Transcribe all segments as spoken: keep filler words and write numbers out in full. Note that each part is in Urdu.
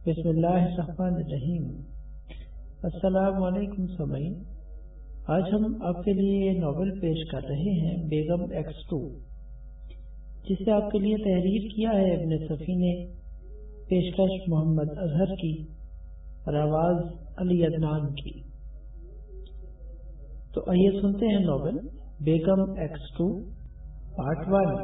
بسم اللہ الرحمن الرحیم۔ السلام علیکم سامعین، آج ہم آپ کے لیے یہ ناول پیش کر رہے ہیں بیگم ایکس ٹو، جسے آپ کے لیے تحریر کیا ہے ابن صفی نے، پیشکش محمد اظہر کی اور آواز علی عدنان کی۔ تو آئیے سنتے ہیں ناول بیگم X two part one.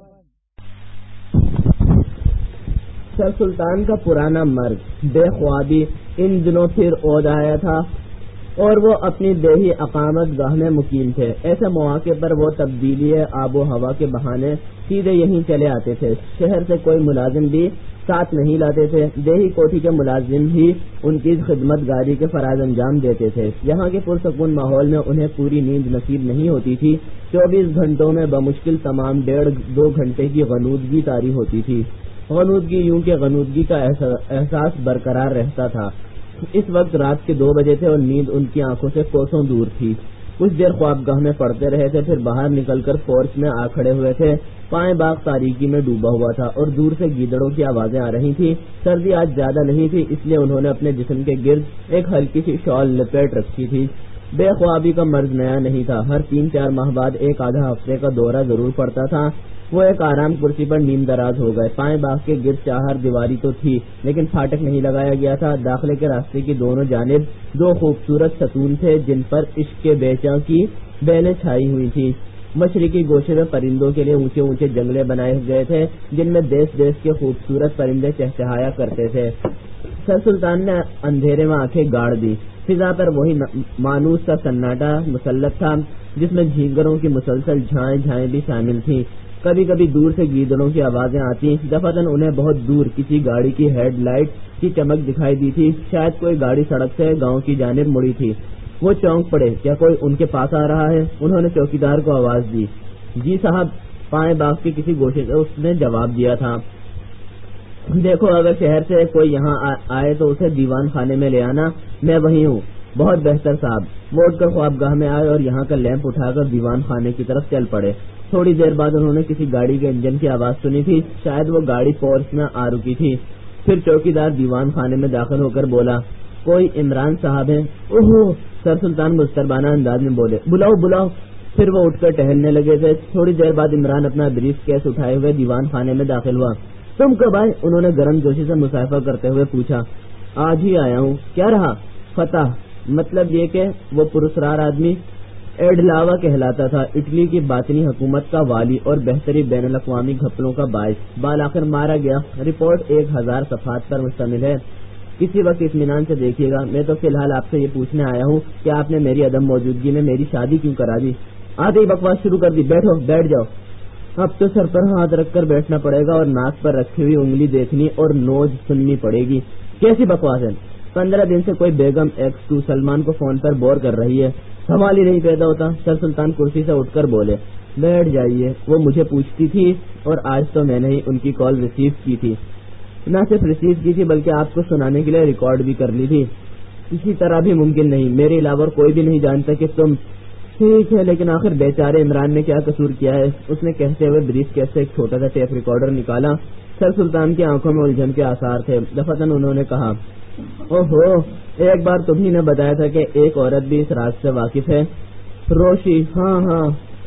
Sir Sultan کا پرانا مرض بے خوابی ان دنوں پھر عود آیا تھا اور وہ اپنی دیہی اقامت گاہ میں مقیم تھے۔ ایسے مواقع پر وہ تبدیلی آب و ہوا کے بہانے سیدھے یہیں چلے آتے تھے۔ شہر سے کوئی ملازم بھی ساتھ نہیں لاتے تھے، دیہی کوٹھی کے ملازم ہی ان کی خدمت گاری کے فرائض انجام دیتے تھے۔ یہاں کے پرسکون ماحول میں انہیں پوری نیند نصیب نہیں ہوتی تھی۔ چوبیس گھنٹوں میں بمشکل تمام ڈیڑھ دو گھنٹے کی غنودگی طاری ہوتی تھی۔ غنودگی یوں کہ غنودگی کا احساس برقرار رہتا تھا۔ اس وقت رات کے دو بجے تھے اور نیند ان کی آنکھوں سے کوسوں دور تھی۔ کچھ دیر خوابگاہ میں پڑتے رہے تھے، پھر باہر نکل کر فورس میں آ کھڑے ہوئے تھے۔ پائیں باغ تاریکی میں ڈوبا ہوا تھا اور دور سے گیدڑوں کی آوازیں آ رہی تھی۔ سردی آج زیادہ نہیں تھی، اس لیے انہوں نے اپنے جسم کے گرد ایک ہلکی سی شال لپیٹ رکھی تھی۔ بے خوابی کا مرض نیا نہیں تھا، ہر تین چار ماہ بعد ایک آدھا ہفتے کا دورہ ضرور پڑتا تھا۔ وہ ایک آرام کرسی پر نیم دراز ہو گئے۔ پائیں باغ کے گرد چاہر دیواری تو تھی، لیکن پھاٹک نہیں لگایا گیا تھا۔ داخلے کے راستے کی دونوں جانب دو خوبصورت ستون تھے جن پر عشق کے بیچاں کی بیلیں چھائی ہوئی تھی۔ مشرقی گوشے میں پرندوں کے لیے اونچے اونچے جنگلے بنائے گئے تھے جن میں دیس دیس کے خوبصورت پرندے چہچہایا کرتے تھے۔ سر سلطان نے اندھیرے میں آنکھیں گاڑ دی۔ فضا پر وہی مانوس سا سناٹا مسلط تھا جس میں جھینگروں کی مسلسل جھائیں جھائیں بھی شامل تھیں۔ کبھی کبھی دور سے گیدڑوں کی آوازیں آتی، دفعتاً انہیں بہت دور کسی گاڑی کی ہیڈ لائٹ کی چمک دکھائی دی تھی۔ شاید کوئی گاڑی سڑک سے گاؤں کی جانب مڑی تھی۔ وہ چونک پڑے، کیا کوئی ان کے پاس آ رہا ہے؟ انہوں نے چوکیدار کو آواز دی۔ جی صاحب، پائیں باغ کے کسی گوشے سے اس نے جواب دیا تھا۔ دیکھو، اگر شہر سے کوئی یہاں آئے تو اسے دیوان خانے میں لے آنا، میں وہی ہوں۔ بہت بہتر صاحب۔ وہ اٹھ کر خوابگاہ میں آئے اور یہاں کا لیمپ اٹھا کر دیوان خانے کی طرف چل پڑے۔ تھوڑی دیر بعد انہوں نے کسی گاڑی کے انجن کی آواز سنی تھی، شاید وہ گاڑی فورس میں آ رکی تھی۔ پھر چوکیدار دیوان خانے میں داخل ہو کر بولا، کوئی عمران صاحب ہیں؟ اوہو، سر سلطان مستربانہ انداز میں بولے، بلاؤ بلاؤ۔ پھر وہ اٹھ کر ٹہلنے لگے تھے۔ تھوڑی دیر بعد عمران اپنا بریف کیس اٹھائے ہوئے دیوان خانے میں داخل ہوا۔ تم کب آئے؟ انہوں نے گرم جوشی سے مصافحہ کرتے ہوئے پوچھا۔ آج ہی آیا ہوں۔ کیا رہا؟ فتح، مطلب یہ کہ وہ پرسرار آدمی ایڈلاوا کہلاتا تھا، اٹلی کی باطنی حکومت کا والی اور بہتری بین الاقوامی گھپلوں کا باعث، بالآخر مارا گیا۔ رپورٹ ایک ہزار صفحات پر مشتمل ہے، کسی وقت اطمینان سے دیکھیے گا۔ میں تو فی الحال آپ سے یہ پوچھنے آیا ہوں کہ آپ نے میری عدم موجودگی میں میری شادی کیوں کرا دی؟ آتے ہی بکواس شروع کر دی۔ بیٹھو، بیٹھ جاؤ۔ اب تو سر پر ہاتھ رکھ کر بیٹھنا پڑے گا اور ناک پر رکھی ہوئی انگلی دیکھنی اور نوز سننی پڑے گی۔ کیسی بکواس ہے؟ پندرہ دن سے کوئی بیگم ایکس ٹو سلمان کو فون پر بور کر رہی ہے، سوال ہی نہیں پیدا ہوتا۔ سر سلطان کرسی سے اٹھ کر بولے، بیٹھ جائیے۔ وہ مجھے پوچھتی تھی اور آج تو میں نے ہی ان کی کال ریسیو کی تھی، نہ صرف ریسیو کی تھی بلکہ آپ کو سنانے کے لیے ریکارڈ بھی کر لی تھی۔ کسی طرح بھی ممکن نہیں، میرے علاوہ کوئی بھی نہیں جانتا کہ تم۔ ٹھیک ہے، لیکن آخر بیچارے عمران نے کیا قصور کیا ہے؟ اس نے کہتے ہوئے بریف کیس سے ایک چھوٹا سا ٹیپ ریکارڈر نکالا۔ سر سلطان کی آنکھوں میں الجھن کے آثار تھے۔ دفعتاً انہوں نے کہا، اوہو، ایک بار تمہیں نے بتایا تھا کہ ایک عورت بھی اس راز سے واقف ہے۔ روشی، ہاں ہاں،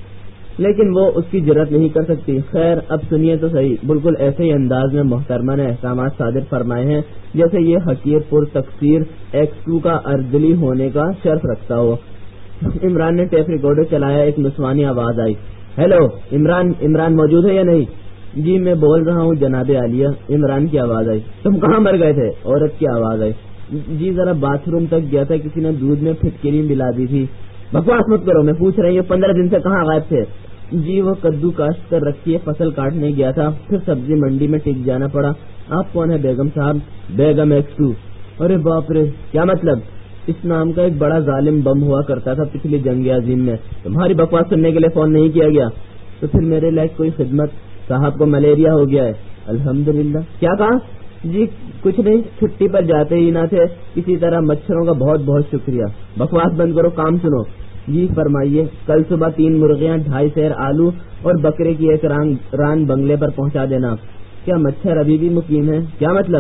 لیکن وہ اس کی جرات نہیں کر سکتی۔ خیر، اب سنیے تو صحیح۔ بالکل ایسے ہی انداز میں محترمہ نے احکامات صادر فرمائے ہیں جیسے یہ حقیر پر تقصیر ایکس ٹو کا ارجلی ہونے کا شرف رکھتا ہو۔ عمران نے ٹیپ ریکارڈر چلایا۔ ایک نسوانی آواز آئی، ہیلو عمران، عمران موجود ہے یا نہیں؟ جی میں بول رہا ہوں جناب عالیہ، عمران کی آواز آئی۔ تم کہاں مر گئے تھے؟ عورت کی آواز آئی، جی ذرا باتھ روم تک گیا تھا، کسی نے دودھ میں پھٹکری ملا دی تھی۔ بکواس مت کرو، میں پوچھ رہی ہوں پندرہ دن سے کہاں غائب تھے؟ جی وہ کدو کاشت کر رکھی ہے، فصل کاٹنے گیا تھا، پھر سبزی منڈی میں ٹک جانا پڑا۔ آپ کون ہے بیگم صاحب؟ بیگم ایکس ٹو۔ ارے باپ رے، کیا مطلب؟ اس نام کا ایک بڑا ظالم بم ہوا کرتا تھا پچھلی جنگ عظیم میں، تمہاری بکواس سننے کے لیے فون نہیں کیا گیا تو پھر میرے لائق کوئی خدمت؟ صاحب کو ملیریا ہو گیا ہے۔ الحمدللہ۔ کیا کہا؟ جی کچھ نہیں، چھٹی پر جاتے ہی نہ تھے، کسی طرح مچھروں کا بہت بہت شکریہ۔ بکواس بند کرو، کام سنو۔ جی فرمائیے۔ کل صبح تین مرغیاں، ڈھائی سیر آلو اور بکرے کی ایک ران, ران بنگلے پر پہنچا دینا۔ کیا مچھر ابھی بھی مقیم ہے؟ کیا مطلب؟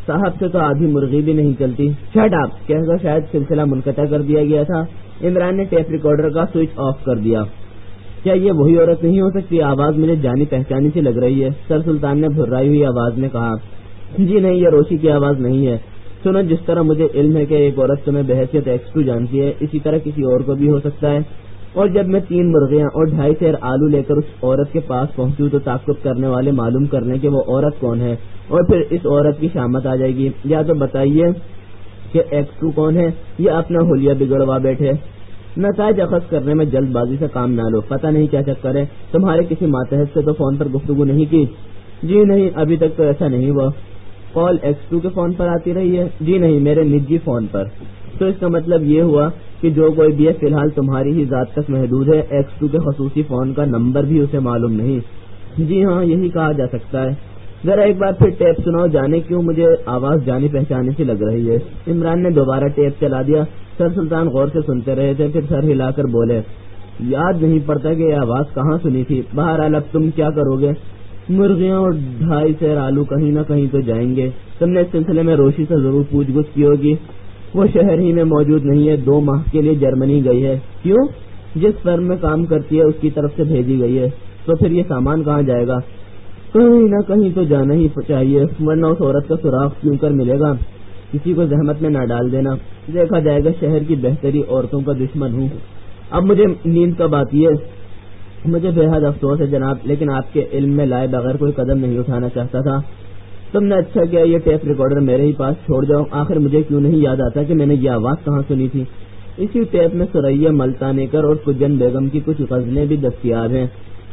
صاحب سے تو آدھی مرغی بھی نہیں چلتی. شٹ اپ کہہ کر شاید سلسلہ منقطع کر دیا گیا تھا. عمران نے ٹیپ ریکارڈر کا سوئچ آف کر دیا. کیا یہ وہی عورت نہیں ہو سکتی؟ آواز مجھے جانی پہچانی سی لگ رہی ہے. سر سلطان نے بھرائی ہوئی آواز میں کہا. جی نہیں، یہ روشی کی آواز نہیں ہے. سنو، جس طرح مجھے علم ہے کہ ایک عورت تمہیں بحیثیت ایکس ٹو جانتی ہے، اسی طرح کسی اور کو بھی ہو سکتا ہے. اور جب میں تین مرغیاں اور ڈھائی سیر آلو لے کر اس عورت کے پاس پہنچوں تو تعقب کرنے والے معلوم کر لیں کہ وہ عورت کون ہے، اور پھر اس عورت کی شامت آ جائے گی. یا تو بتائیے کہ ایکس ٹو کون ہے، یا اپنا حلیہ بگڑوا بیٹھے. نتائج اخذ کرنے میں جلد بازی سے کام نہ لو. پتہ نہیں کیا چکر ہے، تمہارے کسی ماتحت سے تو فون پر گفتگو نہیں کی؟ جی نہیں، ابھی تک تو ایسا نہیں ہوا. کال ایکس ٹو کے فون پر آتی رہی ہے؟ جی نہیں، میرے نجی فون پر. تو اس کا مطلب یہ ہوا کہ جو کوئی بھی ہے فی الحال تمہاری ہی ذات تک محدود ہے. ایکس ٹو کے خصوصی فون کا نمبر بھی اسے معلوم نہیں. جی ہاں، یہی کہا جا سکتا ہے. ذرا ایک بار پھر ٹیپ سناؤ. جانے کیوں مجھے آواز جانی پہچانی سی لگ رہی ہے. عمران نے دوبارہ ٹیپ چلا دیا. سر سلطان غور سے سنتے رہے تھے، پھر سر ہلا کر بولے، یاد نہیں پڑتا کہ یہ آواز کہاں سنی تھی. بہرحال اب تم کیا کرو گے؟ مرغیاں اور ڈھائی سیر آلو کہیں نہ کہیں تو جائیں گے. تم نے اس سلسلے میں روشی سے ضرور پوچھ گچھ کی ہوگی. وہ شہر ہی میں موجود نہیں ہے، دو ماہ کے لیے جرمنی گئی ہے. کیوں؟ جس فرم میں کام کرتی ہے اس کی طرف سے بھیجی گئی ہے. تو پھر یہ سامان کہاں جائے گا؟ کہیں نہ کہیں تو جانا ہی چاہیے، ورنہ اس عورت کا سراغ کیوں کر ملے گا. کسی کو زحمت میں نہ ڈال دینا، دیکھا جائے گا شہر کی بہتری عورتوں کا دشمن ہوں. اب مجھے نیند کب آتی ہے؟ مجھے بے حد افسوس ہے جناب، لیکن آپ کے علم میں لائے بغیر کوئی قدم نہیں اٹھانا چاہتا تھا. تم نے اچھا کیا یہ ٹیپ ریکارڈر میرے ہی پاس چھوڑ جاؤ. آخر مجھے کیوں نہیں یاد آتا کہ میں نے یہ آواز کہاں سنی تھی. اسی ٹیپ میں سریا ملتانیکر اور کجن بیگم کی کچھ غزلیں بھی دستیاب ہیں،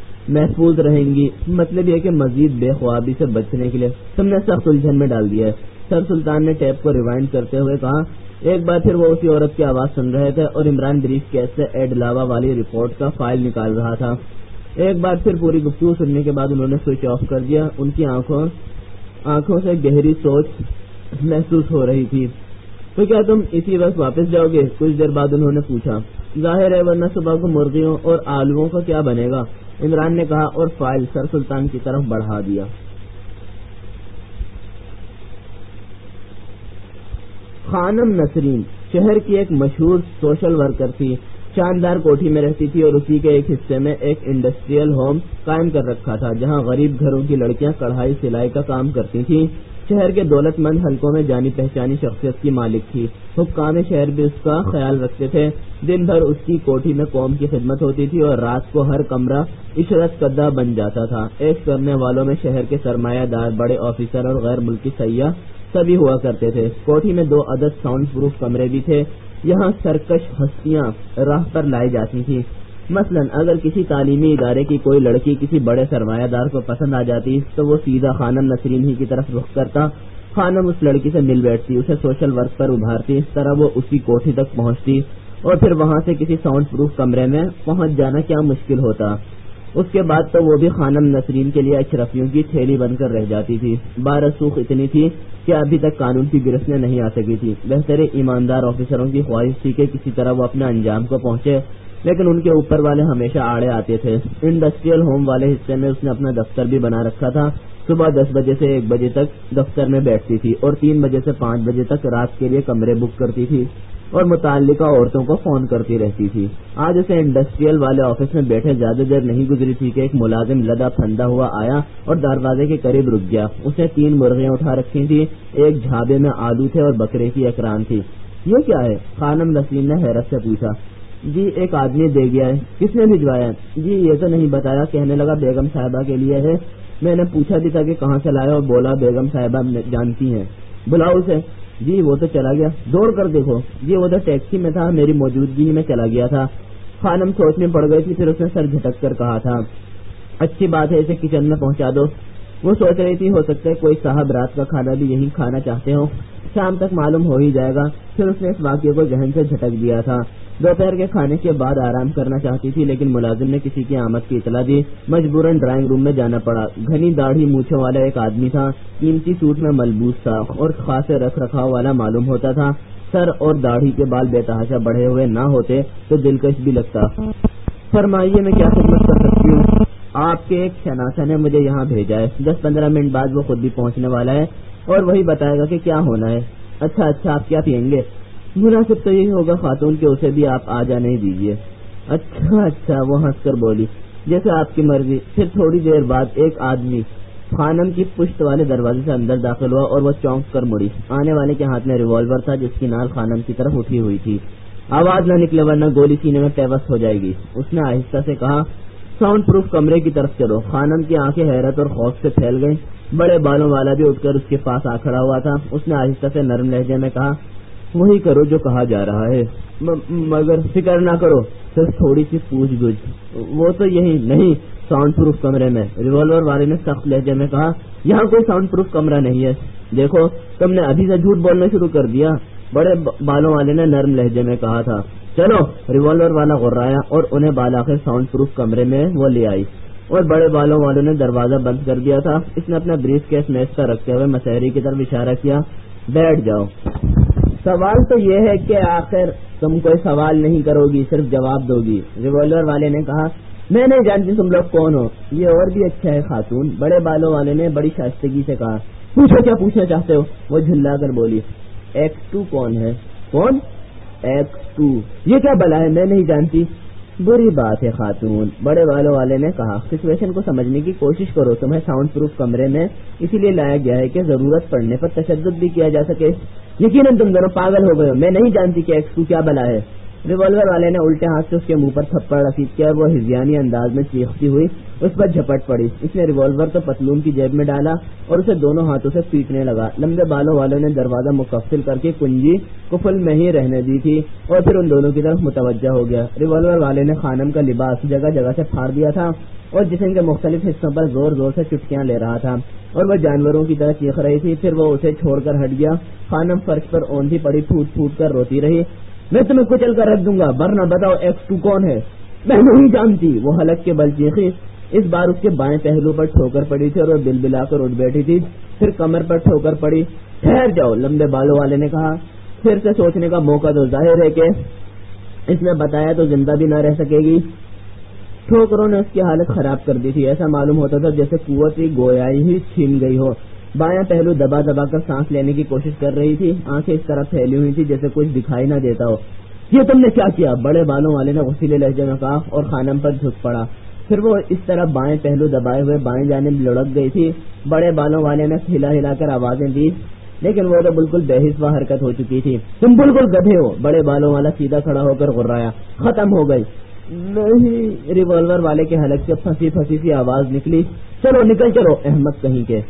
محفوظ رہیں گی. مطلب یہ کہ مزید بے خوابی سے بچنے کے لیے تم نے سخت الجھن میں ڈال دیا ہے. سر سلطان نے ٹیپ کو ریوائنڈ کرتے ہوئے کہا. ایک بار پھر وہ اسی عورت کی آواز سن رہے تھے اور عمران بریف کیس سے ایڈ لاوا والی رپورٹ کا فائل نکال رہا تھا. ایک بار پھر پوری گفتگو سننے کے بعد انہوں نے سوئچ آف کر دیا. ان کی آنکھوں آنکھوں سے گہری سوچ محسوس ہو رہی تھی. تو کیا تم اسی وقت واپس جاؤ گے؟ کچھ دیر بعد انہوں نے پوچھا. ظاہر ہے، ورنہ صبح کو مرغیوں اور آلووں کا کیا بنے گا؟ عمران نے کہا اور فائل سر سلطان کی طرف بڑھا دیا. خانم نسرین شہر کی ایک مشہور سوشل ورکر تھی. شاندار کوٹھی میں رہتی تھی اور اسی کے ایک حصے میں ایک انڈسٹریل ہوم قائم کر رکھا تھا جہاں غریب گھروں کی لڑکیاں کڑھائی سلائی کا کام کرتی تھیں. شہر کے دولت مند حلقوں میں جانی پہچانی شخصیت کی مالک تھی. حکام شہر بھی اس کا خیال رکھتے تھے. دن بھر اس کی کوٹھی میں قوم کی خدمت ہوتی تھی اور رات کو ہر کمرہ عشرت قدہ بن جاتا تھا. ایک کرنے والوں میں شہر کے سرمایہ دار، بڑے آفیسر اور غیر ملکی سیاح سبھی ہوا کرتے تھے. کوٹھی میں دو عدد ساؤنڈ پروف کمرے بھی تھے. یہاں سرکش ہستیاں راہ پر لائی جاتی تھیں. مثلا اگر کسی تعلیمی ادارے کی کوئی لڑکی کسی بڑے سرمایہ دار کو پسند آ جاتی تو وہ سیدھا خانم نسرین ہی کی طرف رخ کرتا. خانم اس لڑکی سے مل بیٹھتی، اسے سوشل ورک پر ابھارتی. اس طرح وہ اسی کوٹھی تک پہنچتی اور پھر وہاں سے کسی ساؤنڈ پروف کمرے میں پہنچ جانا کیا مشکل ہوتا. اس کے بعد تو وہ بھی خانم نسرین کے لیے اشرفیوں کی تھیلی بن کر رہ جاتی تھی. بارسوخ اتنی تھی کہ ابھی تک قانون کی گرفت میں نہیں آ سکی تھی. بہتر ایماندار آفیسروں کی خواہش تھی کہ کسی طرح وہ اپنے انجام کو پہنچے، لیکن ان کے اوپر والے ہمیشہ آڑے آتے تھے. انڈسٹریل ہوم والے حصے میں اس نے اپنا دفتر بھی بنا رکھا تھا. صبح دس بجے سے ایک بجے تک دفتر میں بیٹھتی تھی اور تین بجے سے پانچ بجے تک رات کے لیے کمرے بک کرتی تھی اور متعلقہ عورتوں کو فون کرتی رہتی تھی. آج اسے انڈسٹریل والے آفس میں بیٹھے زیادہ دیر نہیں گزری تھی کہ ایک ملازم لدا پھندا ہوا آیا اور دروازے کے قریب رک گیا. اسے تین مرغیاں اٹھا رکھی تھی. ایک جھابے میں آلو تھے اور بکرے کی اکران تھی. یہ کیا ہے؟ خانم نسرین نے حیرت سے پوچھا. جی ایک آدمی دے گیا ہے. کس نے بھجوایا؟ جی یہ تو نہیں بتایا، کہنے لگا بیگم صاحبہ کے لیے ہے. میں نے پوچھا بھی تھا کہ کہاں سے لایا اور بولا بیگم صاحبہ جانتی ہیں. بلاؤ اسے. جی وہ تو چلا گیا. دوڑ کر دیکھو. جی وہ تو ٹیکسی میں تھا، میری موجودگی میں چلا گیا تھا. خانم سوچ میں پڑ گئی تھی، پھر اس نے سر جھٹک کر کہا تھا اچھی بات ہے، اسے کچن میں پہنچا دو. وہ سوچ رہی تھی ہو سکتا ہے کوئی صاحب رات کا کھانا بھی یہی کھانا چاہتے ہوں، شام تک معلوم ہو ہی جائے گا. پھر اس نے اس واقعے کو ذہن سے جھٹک دیا تھا. دوپہر کے کھانے کے بعد آرام کرنا چاہتی تھی لیکن ملازم نے کسی کی آمد کی اطلاع دی. مجبوراً ڈرائنگ روم میں جانا پڑا. گھنی داڑھی مونچھوں والا ایک آدمی تھا. قیمتی سوٹ میں ملبوس تھا اور خاصے رکھ رکھاؤ والا معلوم ہوتا تھا. سر اور داڑھی کے بال بے تحاشا بڑھے ہوئے نہ ہوتے تو دلکش بھی لگتا. فرمائیے میں کیا خدمت کر سکتی ہوں؟ آپ کے ایک شناسا نے مجھے یہاں بھیجا ہے. دس پندرہ منٹ بعد وہ خود بھی پہنچنے والا ہے. اور وہی بتائے گا کہ کیا ہونا ہے. اچھا اچھا آپ کیا پئیں گے؟ مناسب تو یہی ہوگا خاتون کہ اسے بھی آپ آ جانے دیجیے. اچھا اچھا وہ ہنس کر بولی جیسے آپ کی مرضی. پھر تھوڑی دیر بعد ایک آدمی خانم کی پشت والے دروازے سے اندر داخل ہوا اور وہ چونک کر مڑی. آنے والے کے ہاتھ میں ریوالور تھا جس کی نال خانم کی طرف اٹھی ہوئی تھی. آواز نہ نکلے ورنہ گولی سینے میں پیوست ہو جائے گی. اس نے آہستہ سے کہا ساؤنڈ پروف کمرے کی طرف چلو. خانم کی آنکھیں حیرت اور خوف سے پھیل گئیں. بڑے بالوں والا بھی اٹھ کر اس کے پاس آ کھڑا ہوا تھا. اس نے آہستہ سے نرم لہجے میں کہا وہی کرو جو کہا جا رہا ہے مگر فکر نہ کرو صرف تھوڑی سی پوچھ گچھ. وہ تو یہی نہیں ساؤنڈ پروف کمرے میں. ریوالور والے نے سخت لہجے میں کہا یہاں کوئی ساؤنڈ پروف کمرہ نہیں ہے. دیکھو تم نے ابھی سے جھوٹ بولنا شروع کر دیا. بڑے بالوں والے نے نرم لہجے میں کہا تھا. چلو. ریوالور والا غرایا اور انہیں بالاخر ساؤنڈ پروف کمرے میں وہ لے آئی اور بڑے بالوں والوں نے دروازہ بند کر دیا تھا. اس نے اپنا بریف کیس میز پر رکھتے ہوئے مسحری کی طرف اشارہ کیا. بیٹھ جاؤ. سوال تو یہ ہے کہ آخر تم کوئی سوال نہیں کرو گی صرف جواب دو گی. ریوالور والے نے کہا میں نہیں جانتی تم لوگ کون ہو. یہ اور بھی اچھا ہے خاتون. بڑے بالوں والے نے بڑی شائستگی سے کہا پوچھو کیا پوچھنا چاہتے ہو. وہ جھلا کر بولی ایکس ٹو کون ہے؟ کون؟ X two. یہ کیا بلا ہے؟ میں نہیں جانتی. بری بات ہے خاتون. بڑے بالوں والے نے کہا سچویشن کو سمجھنے کی کوشش کرو. تمہیں ساؤنڈ پروف کمرے میں اسی لیے لایا گیا ہے کہ ضرورت پڑنے پر تشدد بھی کیا جا سکے. یقیناً تم دونوں پاگل ہو گئے ہو. میں نہیں جانتی کہ ایکس ٹو کیا بلا ہے. ریوالور والے نے الٹے ہاتھ سے اس کے منہ پر تھپڑ رسید کیا اور وہ ہزیانی انداز میں چیختی ہوئی اس پر جھپٹ پڑی. اس نے ریوالور تو پتلون کی جیب میں ڈالا اور اسے دونوں ہاتھوں سے پیٹنے لگا. لمبے بالوں والوں نے دروازہ مقفل کر کے کنجی قفل میں ہی رہنے دی تھی اور پھر ان دونوں کی طرف متوجہ ہو گیا. ریوالور والے نے خانم کا لباس جگہ جگہ سے پھاڑ دیا تھا اور جسم کے مختلف حصوں پر زور زور سے چٹکیاں لے رہا تھا اور وہ جانوروں کی طرح چیخ رہی تھی. پھر وہ اسے چھوڑ کر ہٹ گیا. خانم فرش پر اونھی پڑی پھوٹ پھوٹ کر روتی رہی. میں تمہیں کچل کر رکھ دوں گا ورنہ بتاؤ ایکس ٹو کون ہے؟ میں نہیں جانتی. وہ حلق کے بل چیخی. اس بار اس کے بائیں پہلو پر ٹھوکر پڑی تھی اور وہ بل بلا کر اٹھ بیٹھی تھی. پھر کمر پر ٹھوکر پڑی. ٹھہر جاؤ. لمبے بالوں والے نے کہا. پھر سے سوچنے کا موقع تو ظاہر ہے کہ اس نے بتایا تو زندہ بھی نہ رہ سکے گی. ٹھوکروں نے اس کی حالت خراب کر دی تھی. ایسا معلوم ہوتا تھا جیسے قوت گویائی ہی چھین گئی ہو. بایاں پہلو دبا دبا کر سانس لینے کی کوشش کر رہی تھی. آنکھیں اس طرح پھیلی ہوئی تھی جیسے کچھ دکھائی نہ دیتا ہو. یہ تم نے کیا کیا؟ بڑے بالوں والے نے غصیلے لہجے میں کہا اور خانم پر جھک پڑا. پھر وہ اس طرح بائیں پہلو دبائے ہوئے بائیں جانب لڑک گئی تھی. بڑے بالوں والے نے ہلا ہلا کر آوازیں دی لیکن وہ تو بالکل بے حس و حرکت ہو چکی تھی. تم بالکل گدھے ہو. بڑے بالوں والا سیدھا کھڑا ہو کر غرایا. ختم ہو گئی. نہیں. ریوالور والے کے حلق سے پھنسی پھنسی سی آواز نکلی. چلو نکل چلو احمد کہیں کے.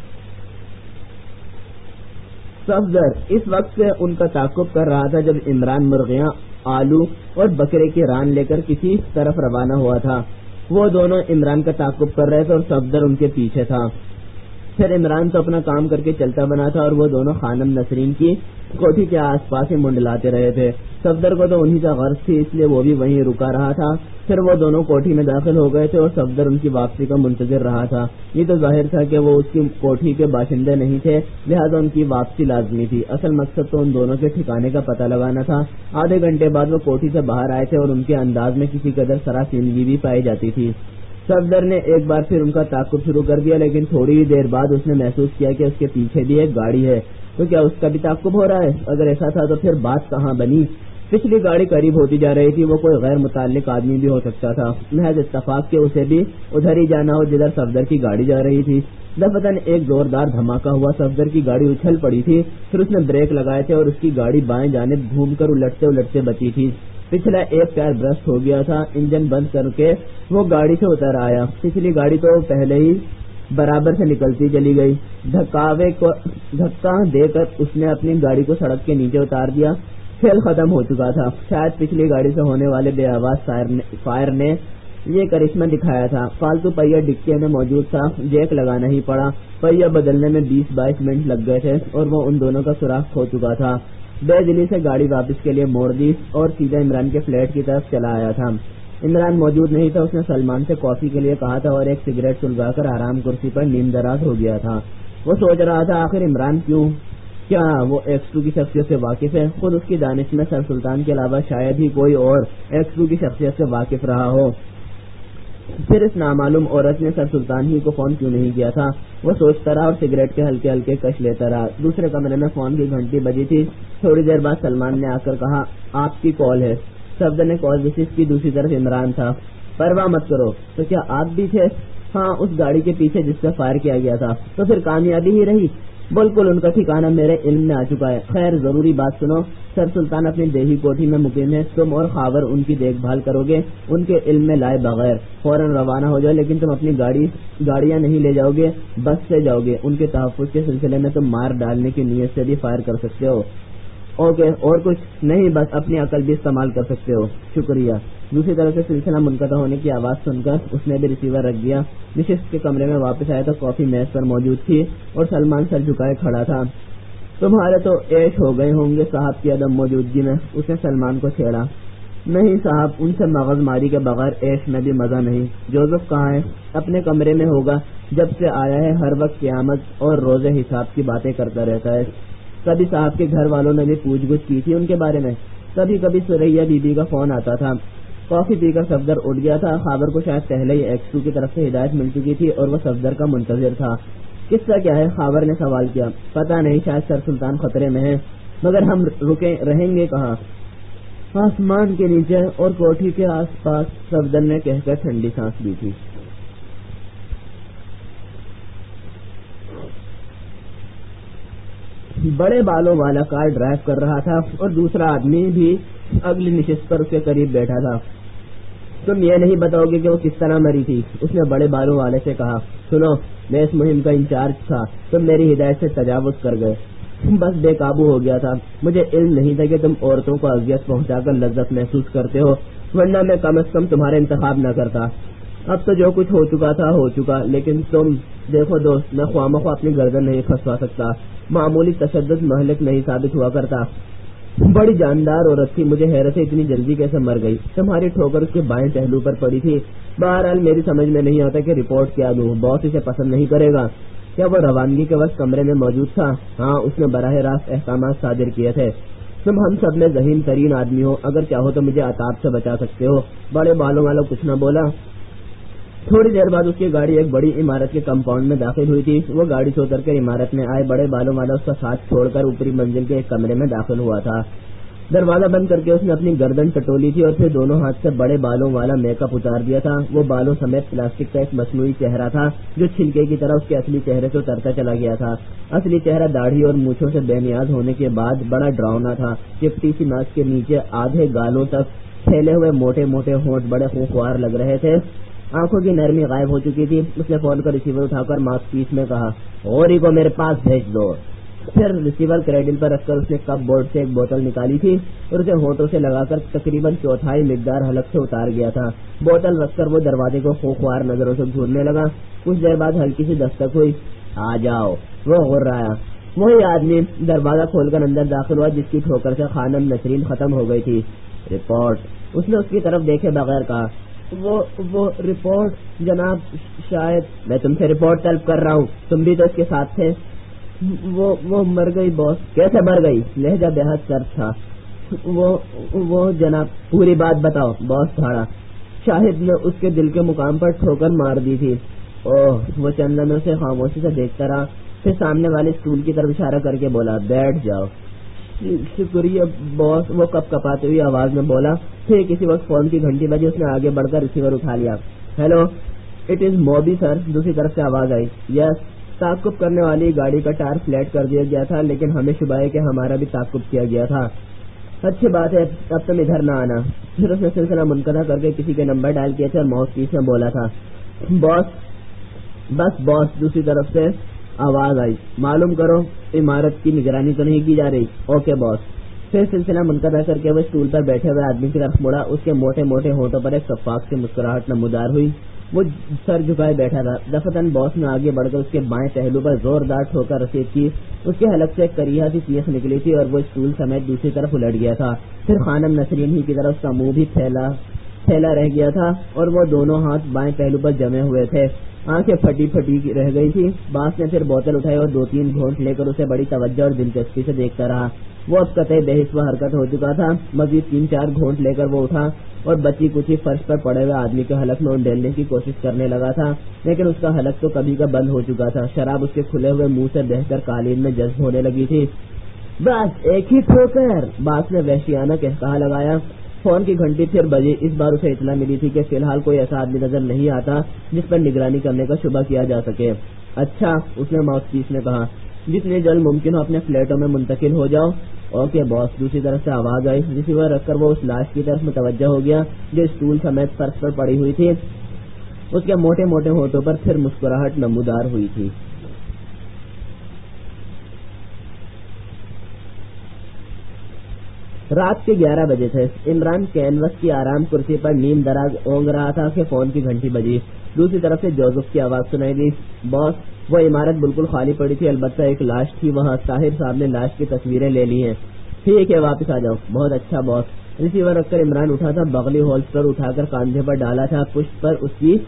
صفدر اس وقت سے ان کا تعاقب کر رہا تھا جب عمران مرغیاں آلو اور بکرے کی ران لے کر کسی طرف روانہ ہوا تھا. وہ دونوں عمران کا تعاقب کر رہے تھے اور صفدر ان کے پیچھے تھا. پھر عمران تو اپنا کام کر کے چلتا بنا تھا اور وہ دونوں خانم نسرین کی کوٹھی کے آس پاس ہی منڈلاتے رہے تھے. صفدر کو تو انہی کا غرض تھی اس لیے وہ بھی وہیں رکا رہا تھا. پھر وہ دونوں کوٹھی میں داخل ہو گئے تھے اور صفدر ان کی واپسی کا منتظر رہا تھا. یہ تو ظاہر تھا کہ وہ اس کی کوٹھی کے باشندے نہیں تھے لہذا ان کی واپسی لازمی تھی. اصل مقصد تو ان دونوں کے ٹھکانے کا پتہ لگانا تھا. آدھے گھنٹے بعد وہ کوٹھی سے باہر آئے تھے اور ان کے انداز میں کسی قدر سراسیمگی بھی پائی جاتی تھی. صفدر نے ایک بار پھر ان کا تعاقب شروع کر دیا لیکن تھوڑی ہی دیر بعد اس نے محسوس کیا کہ اس کے پیچھے بھی ایک گاڑی ہے. تو کیا اس کا بھی تعاقب ہو رہا ہے؟ اگر ایسا تھا تو پھر بات کہاں بنی؟ پچھلی گاڑی قریب ہوتی جا رہی تھی. وہ کوئی غیر متعلق آدمی بھی ہو سکتا تھا. محض اتفاق کے اسے بھی ادھر ہی جانا ہو جدھر صفدر کی گاڑی جا رہی تھی. دفتن ایک زوردار دھماکہ ہوا. صفدر کی گاڑی اچھل پڑی تھی. پھر اس نے بریک لگائے تھے اور اس کی گاڑی بائیں جانب گھوم کر الٹتے الٹتے بچی تھی. پچھلا ایک ٹائر برسٹ ہو گیا تھا. انجن بند کر کے وہ گاڑی سے اتر آیا. پچھلی گاڑی تو پہلے ہی برابر سے نکلتی چلی گئی. دھکاوے کو دھکا دے کر اس نے اپنی گاڑی کو سڑک کے نیچے اتار دیا. کھیل ختم ہو چکا تھا. شاید پچھلی گاڑی سے ہونے والے بے آواز فائر نے یہ کرشمہ دکھایا تھا. فالتو پہیہ ڈکے میں موجود تھا. جیک لگانا ہی پڑا. پہیہ بدلنے میں بیس بائیس منٹ لگ گئے تھے اور وہ ان دونوں کا سوراخ کھو چکا تھا. بے دلی سے گاڑی واپس کے لیے موڑ دی اور سیدھا عمران کے فلیٹ کی طرف چلا آیا تھا. عمران موجود نہیں تھا. اس نے سلمان سے کافی کے لیے کہا تھا اور ایک سگریٹ سلگا کر آرام کرسی پر نیم دراز ہو گیا تھا. وہ سوچ رہا تھا آخر عمران کیوں؟ کیا وہ ایکس ٹو کی شخصیت سے واقف ہے؟ خود اس کی دانش میں سر سلطان کے علاوہ شاید ہی کوئی اور ایکس ٹو کی شخصیت سے واقف رہا ہو. پھر اس نامعلوم عورت نے سر سلطان ہی کو فون کیوں نہیں کیا تھا؟ وہ سوچتا رہا اور سگریٹ کے ہلکے ہلکے کش لیتا رہا۔ دوسرے کمرے میں فون کی گھنٹی بجی تھی۔ تھوڑی دیر بعد سلمان نے آ کر کہا، آپ کی کال ہے۔ صفدر نے کال ریسیو کی، دوسری طرف عمران تھا۔ پرواہ مت کرو۔ تو کیا آپ بھی تھے؟ ہاں، اس گاڑی کے پیچھے جس سے فائر کیا گیا تھا۔ تو پھر کامیابی ہی رہی؟ بالکل، ان کا ٹھکانہ میرے علم میں آ چکا ہے۔ خیر، ضروری بات سنو، سر سلطان اپنی دیہی کوٹھی میں مقیم ہے، تم اور خاور ان کی دیکھ بھال کرو گے، ان کے علم میں لائے بغیر فوراً روانہ ہو جاؤ، لیکن تم اپنی گاڑی گاڑیاں نہیں لے جاؤ گے، بس سے جاؤ گے۔ ان کے تحفظ کے سلسلے میں تم مار ڈالنے کی نیت سے بھی فائر کر سکتے ہو۔ اوکے، اور کچھ نہیں؟ بس اپنی عقل بھی استعمال کر سکتے ہو۔ شکریہ۔ دوسری طرف سے سلسلہ منقطع ہونے کی آواز سن کر اس نے بھی ریسیور رکھ دیا۔ نشست کے کمرے میں واپس آیا تو کافی میز پر موجود تھی اور سلمان سر جھکائے کھڑا تھا۔ تمہارے تو عیش ہو گئے ہوں گے صاحب کی عدم موجودگی میں، اس نے سلمان کو چھیڑا۔ نہیں صاحب، ان سے مغز ماری کے بغیر عیش میں بھی مزہ نہیں۔ جوزف کہاں ہے؟ اپنے کمرے میں ہوگا، جب سے آیا ہے ہر وقت قیامت اور روز حساب کی باتیں کرتا رہتا ہے۔ کبھی صاحب کے گھر والوں نے بھی پوچھ گچھ کی تھی ان کے بارے میں؟ کبھی کبھی سریا بی بی کا فون آتا تھا۔ کافی پی کر صفدر اٹھ گیا تھا۔ خابر کو شاید پہلے ہی ایکس ٹو کی طرف سے ہدایت مل چکی تھی اور وہ صفدر کا منتظر تھا۔ قصہ کیا ہے؟ خابر نے سوال کیا۔ پتہ نہیں، شاید سر سلطان خطرے میں ہے، مگر ہم رکے رہیں گے کہاں؟ آسمان کے نیچے اور کوٹھی کے آس پاس، صفدر نے کہہ کر ٹھنڈی سانس لی تھی۔ بڑے بالوں والا کار ڈرائیو کر رہا تھا اور دوسرا آدمی بھی اگلی نشست پر اس کے قریب بیٹھا تھا۔ تم یہ نہیں بتاؤ گے کہ وہ کس طرح مری تھی؟ اس نے بڑے بالوں والے سے کہا۔ سنو، میں اس مہم کا انچارج تھا، تم میری ہدایت سے تجاوز کر گئے، بس بے قابو ہو گیا تھا۔ مجھے علم نہیں تھا کہ تم عورتوں کو اذیت پہنچا کر لذت محسوس کرتے ہو، ورنہ میں کم از کم تمہارا انتخاب نہ کرتا۔ اب تو جو کچھ ہو چکا تھا ہو چکا، لیکن تم دیکھو دوست، میں خواہ مخواہ اپنی گردن نہیں پھنسوا سکتا، معمولی تشدد مہلک نہیں ثابت ہوا کرتا۔ بڑی جاندار عورت تھی، مجھے حیرت ہے اتنی جلدی کیسے مر گئی۔ تمہاری ٹھوکر اس کے بائیں پہلو پر پڑی تھی۔ بہرحال میری سمجھ میں نہیں آتا کہ رپورٹ کیا دوں، باس اسے پسند نہیں کرے گا۔ کیا وہ روانگی کے وقت کمرے میں موجود تھا؟ ہاں، اس نے براہ راست احکامات صادر کیے تھے۔ تم ہم سب میں ذہین ترین آدمی ہو، اگر چاہو تو مجھے عطاب سے بچا سکتے ہو۔ بڑے بالوں والا کچھ نہ بولا۔ تھوڑی دیر بعد اس کی گاڑی ایک بڑی عمارت کے کمپاؤنڈ میں داخل ہوئی تھی۔ وہ گاڑی سے اتر کر عمارت میں آئے۔ بڑے بالوں والا اس کا ساتھ چھوڑ کر اوپری منزل کے ایک کمرے میں داخل ہوا تھا۔ دروازہ بند کر کے اس نے اپنی گردن ٹٹولی تھی اور پھر دونوں ہاتھ سے بڑے بالوں والا میک اپ اتار دیا تھا۔ وہ بالوں سمیت پلاسٹک کا ایک مصنوعی چہرہ تھا جو چھلکے کی طرح اس کے اصلی چہرے سے اترتا چلا گیا تھا۔ اصلی چہرہ داڑھی اور مونچھوں سے بے نیاز ہونے کے بعد بڑا ڈراؤنا تھا۔ چپٹی سی ناک کے نیچے آدھے گالوں تک پھیلے ہوئے موٹے موٹے ہونٹ بڑے خوفوار لگ رہے تھے۔ آنکھوں کی نرمی غائب ہو چکی تھی۔ اس نے فون کا ریسیور اٹھا کر ماؤتھ پیس میں کہا، غوری کو میرے پاس بھیج دو۔ پھر ریسیور کریڈل پر رکھ کر اس نے کپ بورڈ سے ایک بوتل نکالی تھی اور اسے ہونٹوں سے لگا کر تقریباً چوتھائی مقدار حلق سے اتار گیا تھا۔ بوتل رکھ کر وہ دروازے کو خوفوار نظروں سے گھورنے لگا۔ کچھ دیر بعد ہلکی سی دستک ہوئی۔ آ جاؤ، وہ غرایا۔ وہی آدمی دروازہ کھول کر اندر داخل ہوا جس کی ٹھوکر سے خانم نسرین ختم ہو گئی تھی۔ رپورٹ، اس نے اس کی طرف دیکھے بغیر کہا۔ وہ وہ رپورٹ جناب، شاید میں تم سے رپورٹ طلب کر رہا ہوں، تم بھی تو اس کے ساتھ تھے۔ وہ وہ مر گئی باس۔ کیسے مر گئی؟ لہجہ بے حد سرد تھا۔ وہ وہ جناب، پوری بات بتاؤ، باس دھاڑا۔ شاہد نے اس کے دل کے مقام پر ٹھوکر مار دی تھی۔ اوہ، وہ چند لمحے اسے خاموشی سے دیکھتا رہا، پھر سامنے والے اسٹول کی طرف اشارہ کر کے بولا، بیٹھ جاؤ۔ شکریہ باس، وہ کپ کپاتے ہوئی آواز میں بولا۔ پھر کسی وقت فون کی گھنٹی بجی، اس نے آگے بڑھ کر ریسیور اٹھا لیا۔ ہیلو، اٹ از موبی سر، دوسری طرف سے آواز آئی۔ یس، تعاقب کرنے والی گاڑی کا ٹائر فلیٹ کر دیا گیا تھا، لیکن ہمیں شبہ ہے کہ ہمارا بھی تعاقب کیا گیا تھا۔ اچھی بات ہے، اب تم ادھر نہ آنا۔ پھر اس نے سلسلہ منقطع کر کے کسی کے نمبر ڈائل کیے تھے اور ماؤتھ پیس میں بولا تھا، باس بس باس۔ دوسری طرف سے آواز آئی، معلوم کرو عمارت کی نگرانی تو نہیں کی جا رہی؟ Okay boss. پھر سلسلہ منقطع کر کے وہ اسٹول پر بیٹھے ہوئے آدمی کی طرف مڑا۔ اس کے موٹے موٹے ہونٹوں پر ایک شفاق سی مسکراہٹ نمودار ہوئی۔ وہ سر جھکائے بیٹھا تھا۔ دفتن باس نے آگے بڑھ کر اس کے بائیں پہلو پر زوردار ٹھوکر رسید کی۔ اس کے حلق سے ایک کریہا سی چیخ نکلی تھی اور وہ اسٹول سمیت دوسری طرف الٹ گیا تھا۔ پھر خانم نسرین ہی کی طرف اس کا منہ بھی پھیلا پھیلا رہ گیا تھا اور وہ دونوں ہاتھ بائیں پہلو پر جمے ہوئے تھے۔ آنکھیں پھٹی پھٹی رہ گئی تھی۔ باس نے پھر بوتل اٹھائی اور دو تین گھونٹ لے کر اسے بڑی توجہ اور دلچسپی سے دیکھتا رہا۔ وہ اب قطعی بے حس و حرکت ہو چکا تھا۔ مزید تین چار گھونٹ لے کر وہ اٹھا اور بچی کچھ ہی فرش پر پڑے ہوئے آدمی کے حلق میں انڈیلنے کی کوشش کرنے لگا تھا، لیکن اس کا حلق تو کبھی کا بند ہو چکا تھا۔ شراب اس کے کھلے ہوئے منہ سے بہہ کر قالین میں جذب ہونے لگی تھی۔ بس ایک ہی ٹھوکر، باس نے وحشیانہ کہا لگایا۔ فون کی گھنٹی پھر بجی۔ اس بار اسے اطلاع ملی تھی کہ فی الحال کوئی ایسا آدمی نظر نہیں آتا جس پر نگرانی کرنے کا شبہ کیا جا سکے۔ اچھا، اس نے ماؤتھ پیس نے کہا، جتنی جلد ممکن ہو اپنے فلیٹوں میں منتقل ہو جاؤ۔ Okay boss. دوسری طرف سے آواز آئی۔ ریسیور رکھ کر وہ اس لاش کی طرف متوجہ ہو گیا جو اسٹول سمیت فرش پر پڑی ہوئی تھی۔ اس کے موٹے موٹے ہونٹوں پر پھر مسکراہٹ نمودار ہوئی تھی۔ رات کے گیارہ بجے تھے۔ عمران کینوس کی آرام کرسی پر نیم دراز اونگ رہا تھا کہ فون کی گھنٹی بجی۔ دوسری طرف سے جوزف کی آواز سنائی دی۔ باس، وہ عمارت بالکل خالی پڑی تھی، البتہ ایک لاش تھی وہاں۔ طاہر صاحب نے لاش کی تصویریں لے لی ہیں۔ ٹھیک ہے، واپس آ جاؤ۔ بہت اچھا باس۔ ریسیور رکھ کر عمران اٹھا تھا، بغلی ہولسٹر اٹھا کر کاندھے پر ڈالا تھا، پشت پر اس کی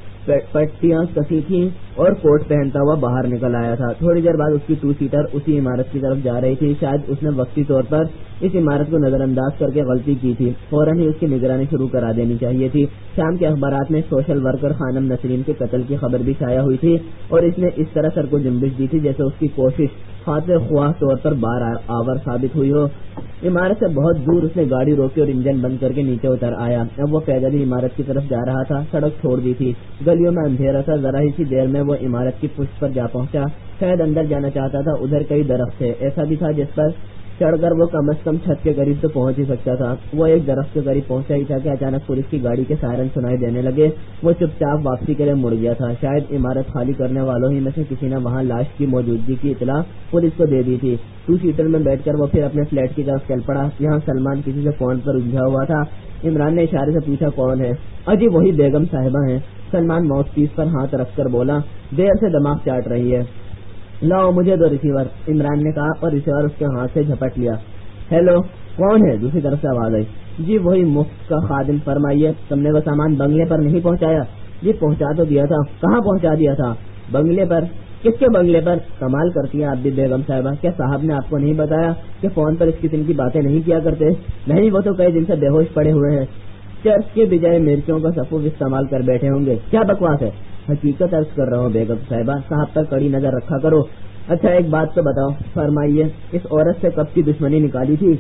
پٹیاں کسی تھیں اور کوٹ پہنتا ہوا باہر نکل آیا تھا۔ تھوڑی دیر بعد اس کی ٹو سیٹر اسی عمارت کی طرف جا رہی تھی۔ شاید اس نے وقتی طور پر اس عمارت کو نظر انداز کر کے غلطی کی تھی، فوراً ہی اس کی نگرانی شروع کرا دینی چاہیے تھی۔ شام کے اخبارات میں سوشل ورکر خانم نسرین کے قتل کی خبر بھی شائع ہوئی تھی اور اس نے اس طرح سر کو جنبش دی تھی جیسے اس کی کوشش خاطر خواہ طور پر بار آور ثابت ہوئی ہو۔ عمارت سے بہت دور اس نے گاڑی روکی اور انجن بند کر کے نیچے اتر آیا۔ اب وہ پیدل ہی عمارت کی طرف جا رہا تھا۔ سڑک چھوڑ دی تھی، گلیوں میں اندھیرا تھا۔ ذرا ہی سی دیر میں وہ عمارت کی پشت پر جا پہنچا۔ شاید اندر جانا چاہتا تھا، ادھر کئی درخت تھے، ایسا بھی تھا جس پر چڑھ کر وہ کم از کم چھت کے قریب تو پہنچ ہی سکتا تھا۔ وہ ایک درخت کے قریب پہنچا ہی تھا کہ اچانک پولیس کی گاڑی کے سائرن سنائی دینے لگے۔ وہ چپ چاپ واپسی کے لیے مڑ گیا تھا۔ شاید عمارت خالی کرنے والوں ہی میں سے کسی نے وہاں لاش کی موجودگی کی اطلاع پولیس کو دے دی تھی۔ ٹو سیٹر میں بیٹھ کر وہ پھر اپنے فلیٹ کی طرف چل پڑا۔ یہاں سلمان کسی سے فون پر الجھا ہوا تھا۔ عمران نے اشارے سے پوچھا، کون ہے؟ اجی وہی بیگم صاحبہ ہیں۔ سلمان ماؤتھ پیس پر ہاتھ رکھ کر بولا، دیر سے دماغ چاٹ رہی ہے۔ لاؤ مجھے دو ریسیور، عمران نے کہا اور ریسیور اس کے ہاتھ سے جھپٹ لیا۔ ہیلو، کون ہے؟ دوسری طرف سے آواز آئی۔ جی وہی مفت کا خادم، فرمائیے، تم نے وہ سامان بنگلے پر نہیں پہنچایا؟ جی پہنچا تو دیا تھا۔ کہاں پہنچا دیا تھا؟ بنگلے پر۔ کس کے بنگلے پر؟ کمال کرتی ہیں آپ بھی بیگم صاحبہ، کیا صاحب نے آپ کو نہیں بتایا کہ فون پر اس قسم کی باتیں نہیں کیا کرتے؟ نہیں، وہ تو کئی دن سے بے ہوش پڑے ہوئے ہیں، چرچ کے بجائے مرچوں کا صفوف استعمال کر بیٹھے ہوں گے۔ کیا بکواس ہے؟ حقیقت عرض کر رہا ہوں بیگم صاحبہ، صاحب پر کڑی نظر رکھا کرو۔ اچھا ایک بات تو بتاؤ، فرمائیے، اس عورت سے کب کی دشمنی نکالی تھی؟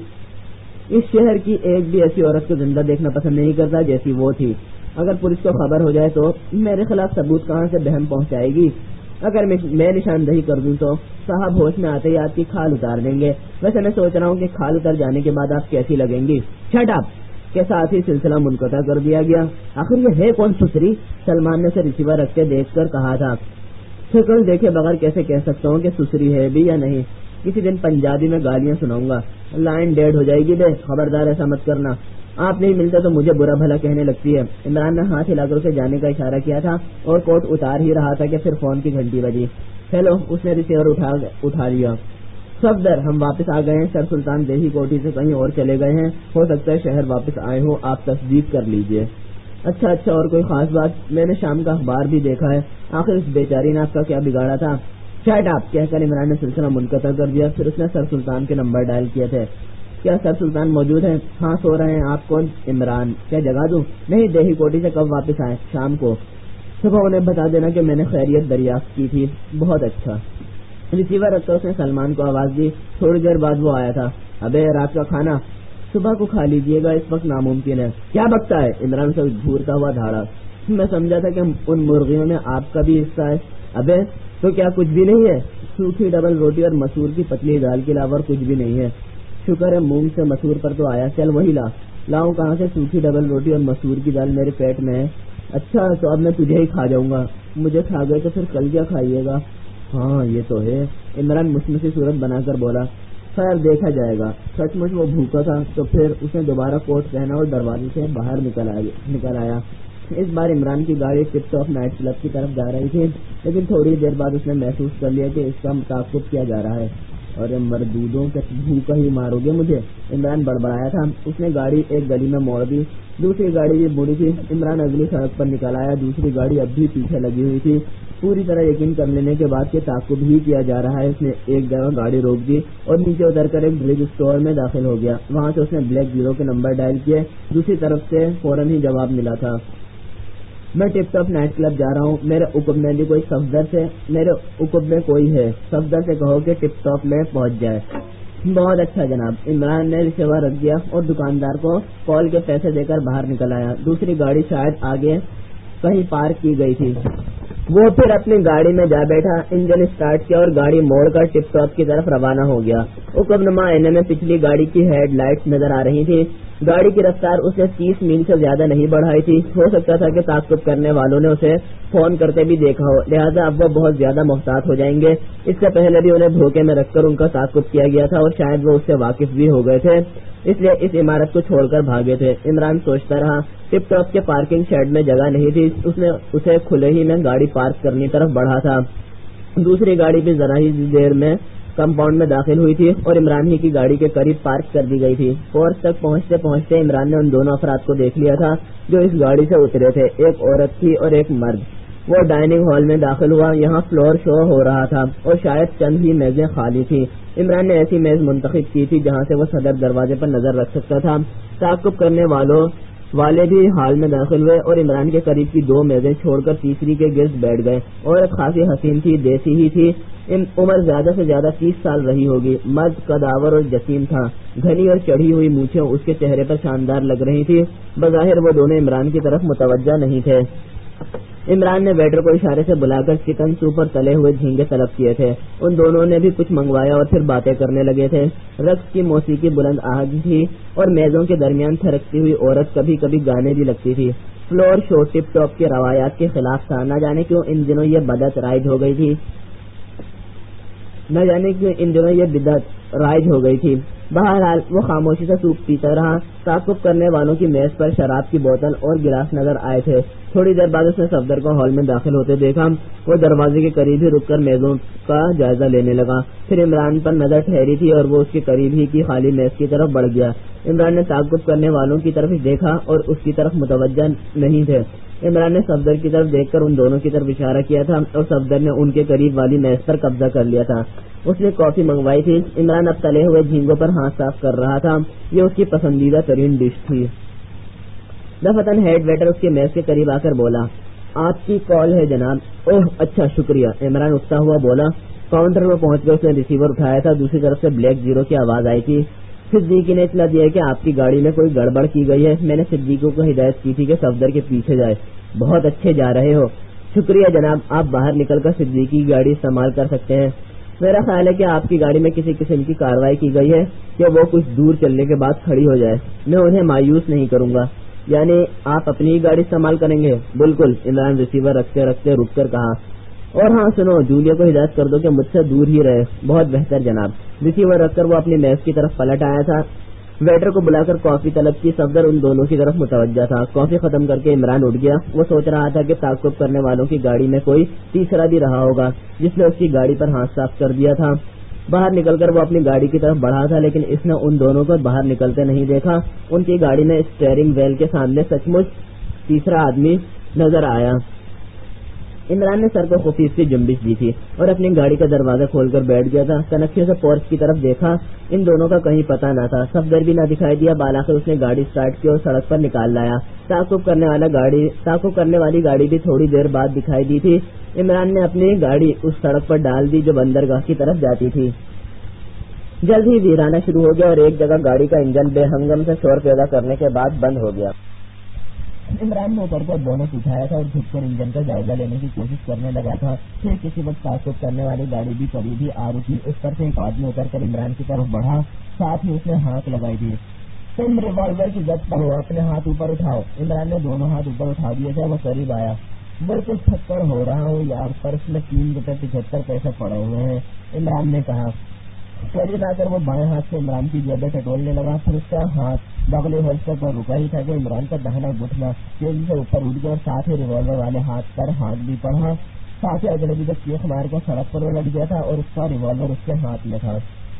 اس شہر کی ایک بھی ایسی عورت کو زندہ دیکھنا پسند نہیں کرتا جیسی وہ تھی۔ اگر پولیس کو خبر ہو جائے تو میرے خلاف ثبوت کہاں سے بہم پہنچائے گی؟ اگر میں نشاندہی کر دوں تو صاحب ہوش میں آتے ہی آپ کی کھال اتار دیں گے۔ ویسے میں سوچ رہا ہوں کہ کھال اتر جانے کے بعد آپ کیسی لگیں گی؟ شٹ اپ کے ساتھ ہی سلسلہ منقطع کر دیا گیا۔ آخر یہ ہے کون سسری؟ سلمان نے اسے ریسیور رکھ کے دیکھ کر کہا تھا۔ شکل دیکھے بغیر کیسے کہہ سکتا ہوں کہ سسری ہے بھی یا نہیں؟ کسی دن پنجابی میں گالیاں سناؤں گا، لائن ڈیڈ ہو جائے گی بے، خبردار ایسا مت کرنا۔ آپ نہیں ملتے تو مجھے برا بھلا کہنے لگتی ہے۔ عمران نے ہاتھ ہلا کر اسے جانے کا اشارہ کیا تھا اور کوٹ اتار ہی رہا تھا کہ پھر فون کی گھنٹی بجی۔ ہیلو، اس نے ریسیور اٹھا اٹھا لیا۔ صفدر، ہم واپس آ گئے ہیں، سر سلطان دیہی کوٹھی سے کہیں اور چلے گئے ہیں، ہو سکتا ہے شہر واپس آئے ہوں، آپ تصدیق کر لیجئے۔ اچھا اچھا، اور کوئی خاص بات؟ میں نے شام کا اخبار بھی دیکھا ہے، آخر اس بیچاری نے آپ کا کیا بگاڑا تھا؟ شاید آپ کہہ کر عمران نے سلسلہ منقطع کر دیا۔ پھر اس نے سر سلطان کے نمبر ڈائل کیے تھے۔ کیا سر سلطان موجود ہیں؟ ہاں سو رہے ہیں۔ آپ کون؟ عمران۔ کیا جگہ دوں؟ نہیں، دیہی کوٹھی سے کب واپس آئے؟ شام کو۔ صبح انہیں بتا دینا کہ میں نے خیریت دریافت کی تھی۔ بہت اچھا۔ ریسیور رکھ کر اس نے سلمان کو آواز دی۔ تھوڑی دیر بعد وہ آیا تھا۔ ابے رات کا کھانا صبح کو کھا لیجیے گا، اس وقت ناممکن ہے۔ کیا بکتا ہے؟ عمران سے گھورتا ہوا دھاڑا۔ میں سمجھا تھا کہ ان مرغیوں میں آپ کا بھی حصہ ہے۔ ابے تو کیا کچھ بھی نہیں ہے؟ سوکھی ڈبل روٹی اور مسور کی پتلی دال کے علاوہ کچھ بھی نہیں ہے۔ شکر ہے مونگ سے مسور پر تو آیا، چل وہی لا۔ لاؤں کہاں سے؟ سوکھی ڈبل روٹی اور مسور کی دال میرے پیٹ میں ہے۔ اچھا تو اب میں تجھے ہی کھا جاؤں گا۔ مجھے کھا گئے تو پھر کل کیا کھائیے گا؟ ہاں یہ تو ہے، عمران مشمشی صورت بنا کر بولا۔ خیر دیکھا جائے گا۔ سچ مچ وہ بھوکا تھا تو پھر اس نے دوبارہ کوٹ پہنا اور دروازے سے باہر نکل آیا نکل آیا اس بار عمران کی گاڑی ٹپ ٹاپ نائٹ کلب کی طرف جا رہی تھی، لیکن تھوڑی دیر بعد اس نے محسوس کر لیا کہ اس کا تعاقب کیا جا رہا ہے اور مردودوں کے بھوکا ہی مارو گے مجھے، عمران بڑبڑایا تھا۔ اس نے گاڑی ایک گلی میں موڑ دی، دوسری گاڑی بھی مڑی تھی۔ عمران اگلی سڑک پر نکل آیا، دوسری گاڑی اب بھی پیچھے لگی ہوئی تھی۔ پوری طرح یقین کر لینے کے بعد کہ تعاقب ہی کیا جا رہا ہے، اس نے ایک جگہ گاڑی روک دی اور نیچے اتر کر ایک ڈرگ اسٹور میں داخل ہو گیا۔ وہاں سے اس نے بلیک زیرو کے نمبر ڈائل کیے۔ دوسری طرف سے فوراً ہی جواب ملا تھا، میں ٹپ ٹاپ نائٹ کلب جا رہا ہوں، میرے عقب میں بھی کوئی صفدر سے میرے عقب میں کوئی ہے، صفدر سے کہو کہ ٹپ ٹاپ میں پہنچ جائے۔ بہت اچھا جناب۔ عمران نے ریسیور رکھ دیا اور دکاندار کو کال کے پیسے دے کر باہر نکل آیا۔ دوسری گاڑی شاید آگے کہیں پارک کی گئی تھی، وہ پھر اپنی گاڑی میں جا بیٹھا، انجن اسٹارٹ کیا اور گاڑی موڑ کر ٹپ ٹاپ کی طرف روانہ ہو گیا۔ عقب نما آئینے میں پچھلی گاڑی کی ہیڈ لائٹس نظر آ رہی تھی۔ گاڑی کی رفتار اس نے تیس میل سے زیادہ نہیں بڑھائی تھی۔ ہو سکتا تھا کہ تعقب کرنے والوں نے اسے فون کرتے بھی دیکھا ہو، لہٰذا اب وہ بہت زیادہ محتاط ہو جائیں گے۔ اس سے پہلے بھی انہیں دھوکے میں رکھ کر ان کا تعقب کیا گیا تھا اور شاید وہ اس سے واقف بھی ہو گئے تھے، اس لیے اس عمارت کو چھوڑ کر بھاگے تھے۔ عمران سوچتا رہا۔ ٹپ ٹاپ کے پارکنگ شیڈ میں جگہ نہیں تھی، اس نے اسے کھلے ہی میں گاڑی پارک کرنے طرف بڑھا تھا۔ دوسری گاڑی بھی ذرا ہی دیر میں کمپاؤنڈ میں داخل ہوئی تھی اور عمران ہی کی گاڑی کے قریب پارک کر دی گئی تھی۔ فورس تک پہنچتے پہنچتے عمران نے ان دونوں افراد کو دیکھ لیا تھا جو اس گاڑی سے اترے تھے، ایک عورت تھی اور ایک مرد۔ وہ ڈائننگ ہال میں داخل ہوا، یہاں فلور شو ہو رہا تھا اور شاید چند ہی میزیں خالی تھی۔ عمران نے ایسی میز منتخب کی تھی جہاں سے وہ صدر دروازے پر نظر رکھ سکتا تھا۔ تعقب کرنے والوں والے بھی ہال میں داخل ہوئے اور عمران کے قریب کی دو میزیں چھوڑ کر تیسری کے گرد بیٹھ گئے۔ عورت خاصی حسین تھی، دیسی ہی تھی، عمر زیادہ سے زیادہ تیس سال رہی ہوگی۔ مرد قداور اور جسیم تھا، گھنی اور چڑھی ہوئی مونچھیں اس کے چہرے پر شاندار لگ رہی تھی۔ بظاہر وہ دونوں عمران کی طرف متوجہ نہیں تھے۔ عمران نے ویٹر کو اشارے سے بلا کر چکن سوپ اور تلے ہوئے جھینگے طلب کیے تھے۔ ان دونوں نے بھی کچھ منگوایا اور پھر باتیں کرنے لگے تھے۔ رقص کی موسیقی بلند آہنگ تھی اور میزوں کے درمیان تھرکتی ہوئی عورت کبھی کبھی گانے بھی لگتی تھی۔ فلور شو ٹپ ٹاپ کے روایات کے خلاف تھا، نہ جانے کیوں ان دنوں یہ بدعت رائج ہو گئی تھی نہ جانے کیوں ان دنوں یہ بدعت رائج ہو گئی تھی بہرحال وہ خاموشی سے سوپ پیتا رہا۔ تعقب کرنے والوں کی میز پر شراب کی بوتل اور گلاس نظر آئے تھے۔ تھوڑی دیر بعد اس نے صفدر کو ہال میں داخل ہوتے دیکھا، وہ دروازے کے قریب ہی رک کر میزوں کا جائزہ لینے لگا۔ پھر عمران پر نظر ٹھہری تھی اور وہ اس کے قریب ہی کی خالی میز کی طرف بڑھ گیا۔ عمران نے تعقب کرنے والوں کی طرف دیکھا اور اس کی طرف متوجہ نہیں تھے۔ عمران نے صفدر کی طرف دیکھ کر ان دونوں کی طرف اشارہ کیا تھا اور صفدر نے ان کے قریب والی میز پر قبضہ کر لیا تھا۔ اس نے کافی منگوائی تھی۔ عمران اب تلے ہوئے جھینگوں پر ہاتھ صاف کر رہا تھا، یہ اس کی پسندیدہ ترین ڈش تھی۔ دفعتاً ہیڈ ویٹر اس کے میز کے قریب آ کر بولا، آپ کی کال ہے جناب۔ اوہ اچھا شکریہ، عمران اٹھتا ہوا بولا۔ کاؤنٹر میں پہنچ کر اس نے ریسیور اٹھایا تھا، دوسری طرف سے بلیک زیرو کی آواز آئی تھی۔ صدیقی نے اطلاع دیا کہ آپ کی گاڑی میں کوئی گڑبڑ کی گئی ہے، میں نے صدیقی کو ہدایت کی تھی کہ صفدر کے پیچھے جائے۔ بہت اچھے جا رہے ہو، شکریہ جناب، آپ باہر نکل کر صدیقی کی گاڑی استعمال کر سکتے ہیں۔ میرا خیال ہے کہ آپ کی گاڑی میں کسی قسم کی کارروائی کی گئی ہے کہ وہ کچھ دور چلنے کے بعد کھڑی ہو جائے، میں انہیں مایوس نہیں کروں گا۔ یعنی آپ اپنی ہی گاڑی استعمال کریں گے؟ بالکل، عمران ریسیور رکھتے رکھتے رک کر کہا۔ اور ہاں سنو، جولیا کو ہدایت کر دو کہ مجھ سے دور ہی رہے۔ بہت بہتر جناب۔ ریسیور رکھ کر وہ اپنی میز کی طرف پلٹ آیا تھا۔ ویٹر کو بلا کر کافی طلب کی۔ صفدر ان دونوں کی طرف متوجہ تھا۔ کافی ختم کر کے عمران اٹھ گیا۔ وہ سوچ رہا تھا کہ تعقب کرنے والوں کی گاڑی میں کوئی تیسرا بھی رہا ہوگا جس نے اس کی گاڑی پر ہاتھ صاف کر دیا تھا۔ باہر نکل کر وہ اپنی گاڑی کی طرف بڑھا تھا، لیکن اس نے ان دونوں کو باہر نکلتے نہیں دیکھا۔ ان کی گاڑی میں اسٹیئرنگ ویل کے سامنے سچ مچ تیسرا آدمی نظر آیا۔ عمران نے سر کو خفیف سی جنبش دی تھی اور اپنی گاڑی کا دروازہ کھول کر بیٹھ گیا تھا۔ تنکھیوں سے پورچ کی طرف دیکھا، ان دونوں کا کہیں پتہ نہ تھا۔ صفدر بھی نہ دکھائی دیا۔ بالآخر اس نے گاڑی سٹارٹ کی اور سڑک پر نکال لایا۔ تعقب کرنے والا گاڑی تعقب کرنے والی گاڑی بھی تھوڑی دیر بعد دکھائی دی تھی۔ عمران نے اپنی گاڑی اس سڑک پر ڈال دی جو بندرگاہ کی طرف جاتی تھی۔ جلد ہی ویرانہ شروع ہو گیا اور ایک جگہ گاڑی کا انجن بے ہنگم سے شور پیدا کرنے کے بعد بند ہو گیا۔ عمران نے اوپر کو بونٹ اٹھایا تھا اور جھک کر انجن کا جائزہ لینے کی کوشش کرنے لگا تھا۔ پھر کسی وقت تعقب کرنے والی گاڑی بھی قریب ہی آ رکی، اس پر سے ایک آدمی اتر کر عمران کی طرف بڑھا، ساتھ ہی اس نے ہاتھ لگائی دی۔ تم ریوالور کی زد پر ہو، اپنے ہاتھ اوپر اٹھاؤ۔ عمران نے دونوں ہاتھ اوپر اٹھا دیے تھے۔ وہ قریب آیا۔ بالکل تھکڑ ہو رہا ہوں یار، پرس میں تین روپے پچہتر پیسے پڑے ہوئے ہیں، عمران نے کہا۔ قریب آ کر وہ بائیں ہاتھ سے عمران کی جیبیں ٹٹولنے لگا۔ پھر اس کا ہاتھ بغلی ہولسٹر پر رکا ہی تھا کہ عمران کا دہنا گھٹنا تیزی سے اوپر اٹھ گیا اور ساتھ ہی ریوالور والے ہاتھ پر ہاتھ بھی پڑا۔ ساتھ ہی اجنبی جب چیخ مار کر سڑک پر الٹ گیا تھا اور اس کا ریوالور اس کے ہاتھ میں تھا۔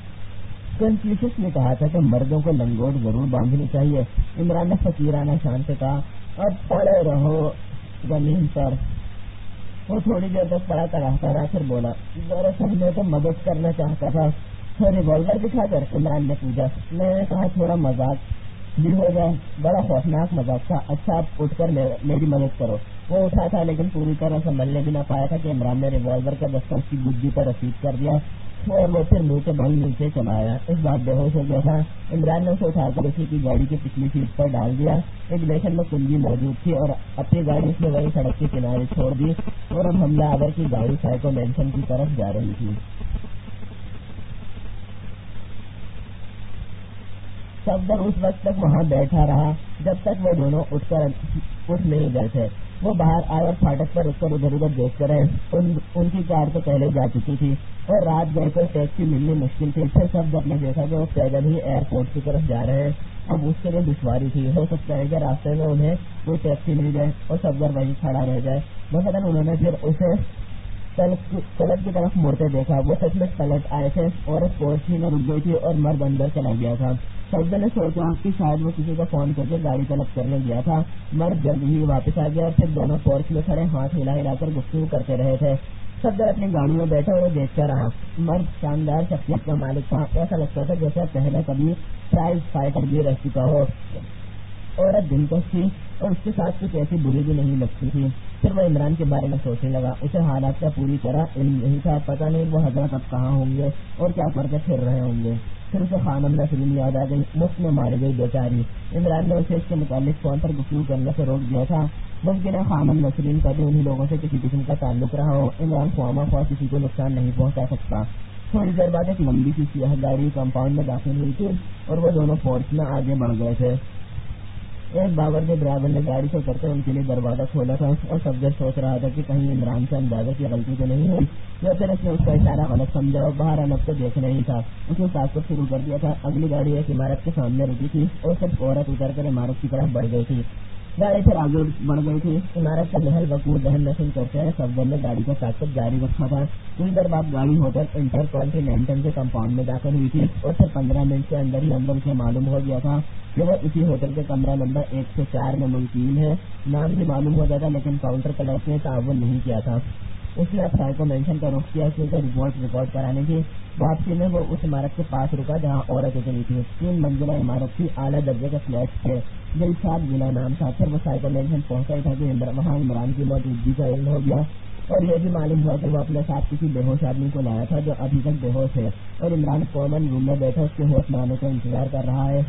کنفیوشس نے کہا تھا کہ مردوں کو لنگوٹ ضرور باندھنی چاہیے. عمران نے فقیرانہ شان سے کہا اب پڑے رہو زمین پر. وہ تھوڑی دیر تک پڑا کراتا رہا, پھر بولا دراصل میں تو مدد کرنا چاہتا تھا. تو ریوالور دکھا کر عمران نے پوچھا. میں نے کہا تھوڑا مذاق بھی ہو جائے. بڑا خوفناک مذاق تھا. اچھا آپ اٹھ کر میری مدد کرو. وہ اٹھا تھا لیکن پوری طرح سنبھلنے بھی نہ پایا تھا کہ عمران نے ریوالور کا دستہ اس کی گدی پر رسید کر دیا اور وہ پھر منہ کے بھائی نیچے چلایا. اس بات بے ہوش ہو گیا تھا. عمران نے اسے اٹھا کر اسی کی گاڑی کی پچھلی سیٹ پر ڈال دیا. اگنیشن میں کنجی موجود تھی اور اپنی گاڑی اس نے وہی سڑک کے کنارے چھوڑ دی اور اب حملہ آور کی گاڑی سائیکو مینشن کی طرف جا رہی تھی. صفدر اس وقت تک وہاں بیٹھا رہا جب تک وہ دونوں اٹھ کر اٹھ نہیں گئے تھے. وہ باہر آئے اور فاٹک پر اٹھ کر ادھر ادھر دیکھتے رہے. ان, ان کی کار تو پہلے جا چکی تھی اور رات گئے کوئی ٹیکسی ملنی مشکل تھی. پھر صفدر نے دیکھا کہ وہ پیدل ہی ایئرپورٹ کی طرف جا رہے ہیں. اب اس کے لیے دشواری تھی. ہو سکتا ہے کہ راستے میں انہیں کوئی ٹیکسی مل جائے اور صفدر وہیں کھڑا رہ جائے. مثلاً انہوں نے پھر اسے سڑک کی طرف مڑتے دیکھا. وہ سچ میں پلٹ آئے تھے اور پورچ میں رک گئی تھی اور مرد اندر چلا گیا تھا. صفدر نے سوچا کہ شاید وہ کسی کو فون کر کے گاڑی طلب کرنے گیا تھا. مرد جلد ہی واپس آ گیا اور پھر دونوں پورچ میں کھڑے ہاتھ ہلا ہلا کر گفتگو کرتے رہے تھے. صفدر اپنی گاڑی میں بیٹھا اور دیکھتا رہا. مرد شاندار شخصیت کا مالک تھا. ایسا لگتا تھا جیسے پہلے کبھی پرائز فائٹر بھی رہ چکا ہو. عورت دلکش تھی اور اس کے ساتھ کچھ ایسی بری بھی نہیں لگتی تھی. پھر وہ عمران کے بارے میں سوچنے لگا. اسے حالات کا پوری طرح علم نہیں تھا. پتہ نہیں وہ حضرت اب کہاں ہوں گے اور کیا کر کے پھر رہے ہوں گے. پھر اسے خانم نسرین یاد آ گئی. مفت میں ماری گئی بیچاری. عمران نے اسے اس کے متعلق فون پر گفتگو کرنے سے روک دیا تھا. ممکن ہے خانم نسرین کا بھی انہیں لوگوں سے کسی قسم کا تعلق رہا ہو. عمران خواما خواہ کسی کو نقصان نہیں پہنچا سکتا. تھوڑی دیر بعد ایک لمبی سی سیاہ گاڑی کمپاؤنڈ میں داخل ہوئی تھی اور وہ دونوں پورچ میں آگے بڑھ گئے تھے. ایک باور کے ڈرائیور نے گاڑی سے کرتے ان کے لیے دروازہ کھولا تھا اور صفدر سوچ رہا تھا کہ کہیں عمران سے اندازہ کی غلطی تو نہیں ہوئی یا پھر اس نے اس کا اشارہ غلط سمجھا اور باہر الگ سے دیکھ نہیں تھا. اس نے تعقب شروع کر دیا تھا. اگلی گاڑی ایک عمارت کے سامنے رکی تھی اور سب عورت اتر کر عمارت کی طرف بڑھ گئی تھی. گاڑی پھر آگے بڑھ گئی تھی. عمارت کا محل وقوع ذہن نشین کرتے ہیں صفدر نے گاڑی کا تعقب جاری رکھا تھا. کچھ دیر بعد گاڑی ہوٹل انٹر کانٹیننٹل کے کمپاؤنڈ میں داخل ہوئی تھی اور پھر پندرہ منٹ کے اندر ہی اندر اسے معلوم ہو گیا تھا کہ وہ اسی ہوٹل کے کمرہ نمبر ایک سو چار میں منقیم ہے. نام بھی معلوم ہو جاتا لیکن کاؤنٹر کلرک نے تعاون نہیں کیا تھا. اس نے اب سائیکو مینشن کا رخ کیا کیونکہ رپورٹ ریکارڈ کرانے کی. واپسی میں وہ اس عمارت کے پاس رکا جہاں عورت اتری تھی. تین منزلہ عمارت تھی. اعلیٰ درجے کے فلیٹ تھے. دلشاد ضلع نام تھا. پھر وہ سائیکو مینشن پہنچا تھا کہ وہاں عمران کی موجودگی کا علم ہو گیا اور یہ بھی معلوم ہوا کہ وہ اپنے ساتھ کسی بے ہوش آدمی کو لایا تھا جو ابھی تک بے ہوش ہے اور عمران کامن روم میں بیٹھا اس کے ہوش میں آنے کا انتظار کر رہا ہے.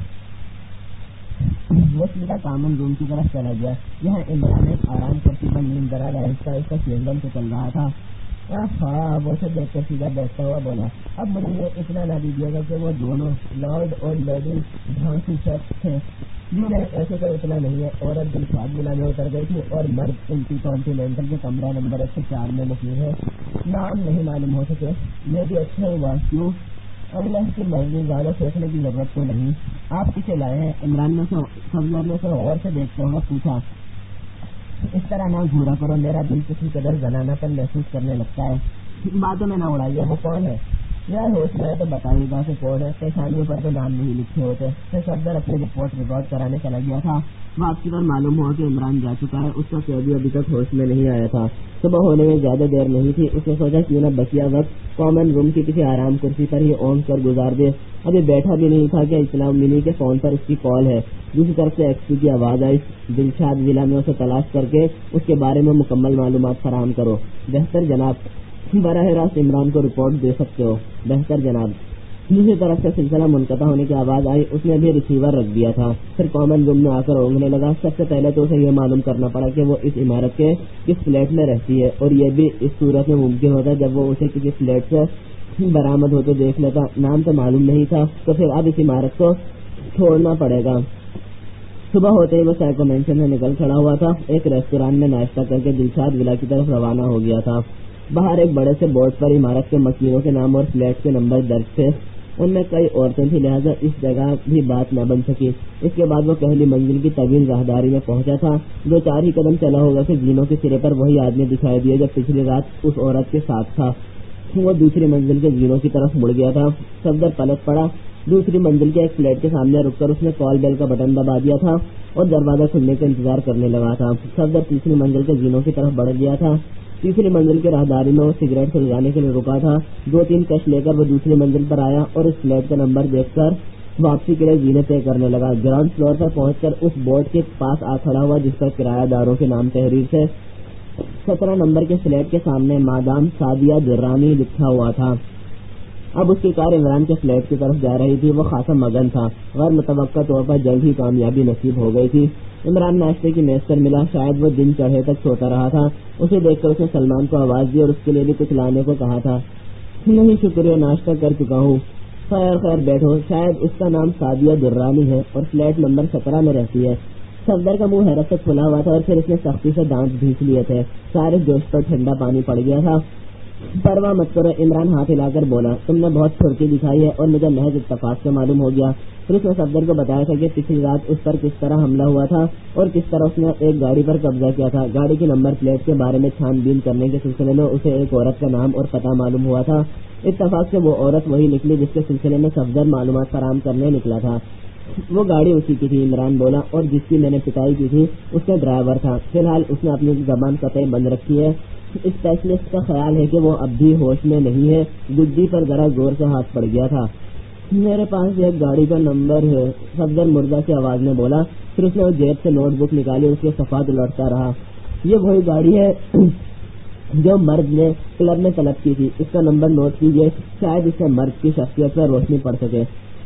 وہ سیدھا کامن روم کی طرف چلا گیا. یہاں عمران ایک آرام کرتی پر نیند درا آہستہ اس کا چینگم سے چل رہا تھا. ہاں وہ اسے دیکھ کر سیدھا بیٹھتا ہوا بولا اب مجھے یہ اتنا نہ دیجیے گا کہ وہ دونوں لارڈ اور لیڈی جھانسی شخص تھے. جی نہیں ایسے تو اتنا نہیں ہے. عورت دلشاد ضلع میں اتر گئی تھی اور مرد انٹی کانٹیننٹل کے کمرہ نمبر ایک سو چار میں مقیم ہے. نام نہیں معلوم ہو سکے. یہ بھی اچھا ہوا. کیوں؟ اللہ کی مرضی. زیادہ سوچنے کی ضرورت تو نہیں. آپ کسے لائے ہیں؟ عمران نے صفدر نے اسے غور سے دیکھتے ہوئے پوچھا. اس طرح نہ گھورا کرو. میرا دل کسی قدر زنانہ پن محسوس کرنے لگتا ہے. باتوں میں نہ اڑائیے. وہ کون ہے؟ یار ہوش میں تو بتائیے گا کہ کون ہے. پیشانیوں پر تو نام نہیں لکھے ہوتے. پھر صفدر اپنی رپورٹ ریکارڈ کرانے چلا گیا تھا. واپسی پر معلوم ہوا کہ عمران جا چکا ہے. اس کا قیدی ابھی تک ہوش میں نہیں آیا تھا. صبح ہونے میں زیادہ دیر نہیں تھی. اس نے سوچا کیوں نہ بقیہ وقت کامن روم کی کسی آرام کرسی پر ہی اونگ کر گزار دے. ابھی بیٹھا بھی نہیں تھا کہ اسلام منی کے فون پر اس کی کال ہے. دوسری طرف سے ایکس پی کی آواز آئی. دلشاد ضلع میں اسے تلاش کر کے اس کے بارے میں مکمل معلومات فراہم کرو. بہتر جناب. براہ راست عمران کو رپورٹ دے سکتے ہو. بہتر جناب. دوسری طرف سے سلسلہ منقطع ہونے کی آواز آئی. اس نے بھی ریسیور رکھ دیا تھا. پھر کامن روم میں آ کر اونگنے لگا. سب سے پہلے تو اسے یہ معلوم کرنا پڑا کہ وہ اس عمارت کے کس فلیٹ میں رہتی ہے اور یہ بھی اس صورت میں ممکن ہوتا ہے جب وہ اسے کسی فلیٹ سے برآمد ہوتے دیکھ لیتا. نام تو معلوم نہیں تھا تو پھر اب اس عمارت کو چھوڑنا پڑے گا. صبح ہوتے ہی وہ سائیکو مینشن میں نکل کھڑا ہوا تھا. ایک ریستوران میں ناشتہ کر کے دلشاد ولا کی طرف روانہ ہو گیا تھا. باہر ایک بڑے سے بورڈ پر عمارت کے مکینوں کے نام اور فلیٹ کے نمبر درج تھے. ان میں کئی عورتیں تھیں لہٰذا اس جگہ بھی بات نہ بن سکی. اس کے بعد وہ پہلی منزل کی طویل راہداری میں پہنچا تھا. دو چار ہی قدم چلا ہوگا کہ زینوں کے سرے پر وہی آدمی دکھائی دیا جو پچھلی رات اس عورت کے ساتھ تھا. وہ دوسری منزل کے زینوں کی طرف مڑ گیا تھا. صفدر پلٹ پڑا دوسری منزل کے ایک فلیٹ کے سامنے رک کر اس نے کال بیل کا بٹن دبا دیا تھا اور دروازہ کھلنے کا انتظار کرنے لگا تھا۔ صفدر تیسری منزل کے زینوں کی طرف بڑھ گیا تھا۔ تیسری منزل کے راہداری میں وہ سگریٹ سلگانے کے لیے رکا تھا۔ دو تین کش لے کر وہ دوسری منزل پر آیا اور اس فلیٹ کا نمبر دیکھ کر واپسی کے لیے زینے طے کرنے لگا۔ گراؤنڈ فلور پر پہنچ کر اس بورڈ کے پاس آ کھڑا ہوا جس پر کرایہ داروں کے نام تحریر سے سترہ نمبر کے فلیٹ کے سامنے مادام سعدیہ درانی لکھا ہوا تھا۔ اب اس کی کار عمران کے فلیٹ کی طرف جا رہی تھی۔ وہ خاصا مگن تھا، غیر متوقع طور پر جلد ہی کامیابی نصیب ہو گئی تھی۔ عمران ناشتے کی میز پر ملا، شاید وہ دن چڑھے تک سوتا رہا تھا۔ اسے دیکھ کر اس نے سلمان کو آواز دی اور اس کے لیے بھی کچھ لانے کو کہا تھا۔ نہیں شکریہ، ناشتہ کر چکا ہوں۔ خیر خیر بیٹھو۔ شاید اس کا نام سعدیہ درانی ہے اور فلیٹ نمبر سترہ میں رہتی ہے۔ صفدر کا منہ حیرت سے کھلا ہوا تھا اور پھر اس نے سختی سے دانت بھیس لیے تھے۔ سارے جوش پر ٹھنڈا پانی پڑ گیا تھا۔ پرواہ مت کرو، عمران ہاتھ ہلا کر بولا، تم نے بہت پھرتی دکھائی ہے اور مجھے محض اتفاق سے معلوم ہو گیا۔ پھر اس نے صفدر کو بتایا تھا کہ پچھلی رات اس پر کس طرح حملہ ہوا تھا اور کس طرح اس نے ایک گاڑی پر قبضہ کیا تھا۔ گاڑی کی نمبر پلیٹ کے بارے میں چھان بین کرنے کے سلسلے میں اسے ایک عورت کا نام اور پتہ معلوم ہوا تھا۔ اتفاق سے وہ عورت وہی نکلی جس کے سلسلے میں صفدر معلومات فراہم کرنے نکلا تھا۔ وہ گاڑی اسی کی تھی، عمران بولا، اور جس کی میں نے پٹائی کی تھی اس کا ڈرائیور تھا۔ فی الحال اس نے اپنی زبان قطعی بند رکھی ہے۔ اسپیشلسٹ کا خیال ہے کہ وہ اب بھی ہوش میں نہیں ہے۔ گدی پر ذرا زور سے ہاتھ پڑ گیا تھا۔ میرے پاس ایک گاڑی کا نمبر ہے، صفدر مردہ کی آواز میں بولا۔ پھر اس نے وہ جیب سے نوٹ بک نکالی اور اس کے صفحات لوٹتا رہا۔ یہ وہی گاڑی ہے جو مرد نے کلب میں طلب کی تھی۔ اس کا نمبر نوٹ کیجیے، شاید اس سے مرد کی شخصیت پر روشنی پڑ سکے۔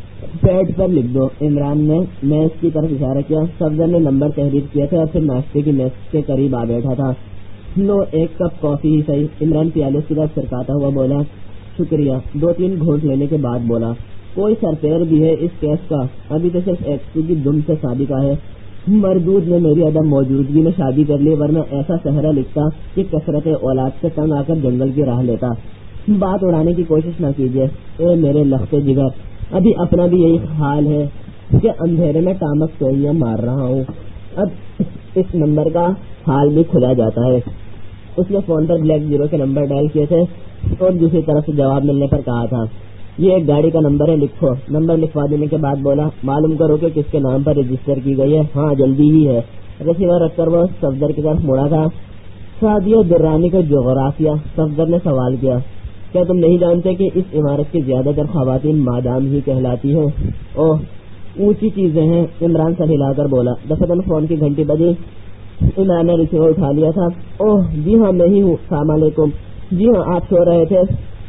پیڈ پر لکھ دو، عمران نے میز کی طرف اشارہ کیا۔ صفدر نے نمبر تحریر کیا تھا اور پھر ناشتے کی میز کے قریب آ بیٹھا تھا۔ لو ایک کپ کافی ہی صحیح، عمران پیالے کی طرف سرکاتا ہوا بولا۔ شکریہ، دو تین گھونٹ لینے کے بعد بولا۔ کوئی سرپیر بھی ہے اس کیس کا؟ ابھی تو صرف ایکسو کی دم سے سابقہ ہے۔ مردود نے میری عدم موجودگی میں شادی کر لی، ورنہ ایسا صحرا لکھتا کہ کثرت اولاد سے تنگ آ کر جنگل کی راہ لیتا۔ بات اڑانے کی کوشش نہ کیجیے اے میرے لخت جگر، ابھی اپنا بھی یہی حال ہے کہ اندھیرے میں ٹامک سوئیاں مار رہا ہوں۔ اب اس نمبر کا حال بھی کھلا جاتا ہے۔ اس نے فون پر بلیک زیرو کے نمبر ڈائل کیے تھے اور دوسری طرف سے جواب ملنے پر کہا تھا، یہ ایک گاڑی کا نمبر ہے، لکھو۔ نمبر لکھوا دینے کے بعد بولا، معلوم کرو کہ کس کے نام پر رجسٹر کی گئی ہے۔ ہاں جلدی ہی ہے۔ رسیور رکھ کر وہ صفدر کی طرف مڑا تھا۔ سعدیہ درانی کا جغرافیہ؟ صفدر نے سوال کیا۔ کیا تم نہیں جانتے کہ اس عمارت کی زیادہ تر خواتین مادام ہی کہلاتی ہیں؟ اوہ اونچی چیزیں ہیں، عمران سر ہلا کر بولا۔ دفتر فون کی گھنٹی بجی۔ عمران نے ریسیور اٹھا لیا تھا۔ اوہ جی ہاں میں ہی ہوں، السلام علیکم۔ جی ہاں آپ سو رہے تھے؟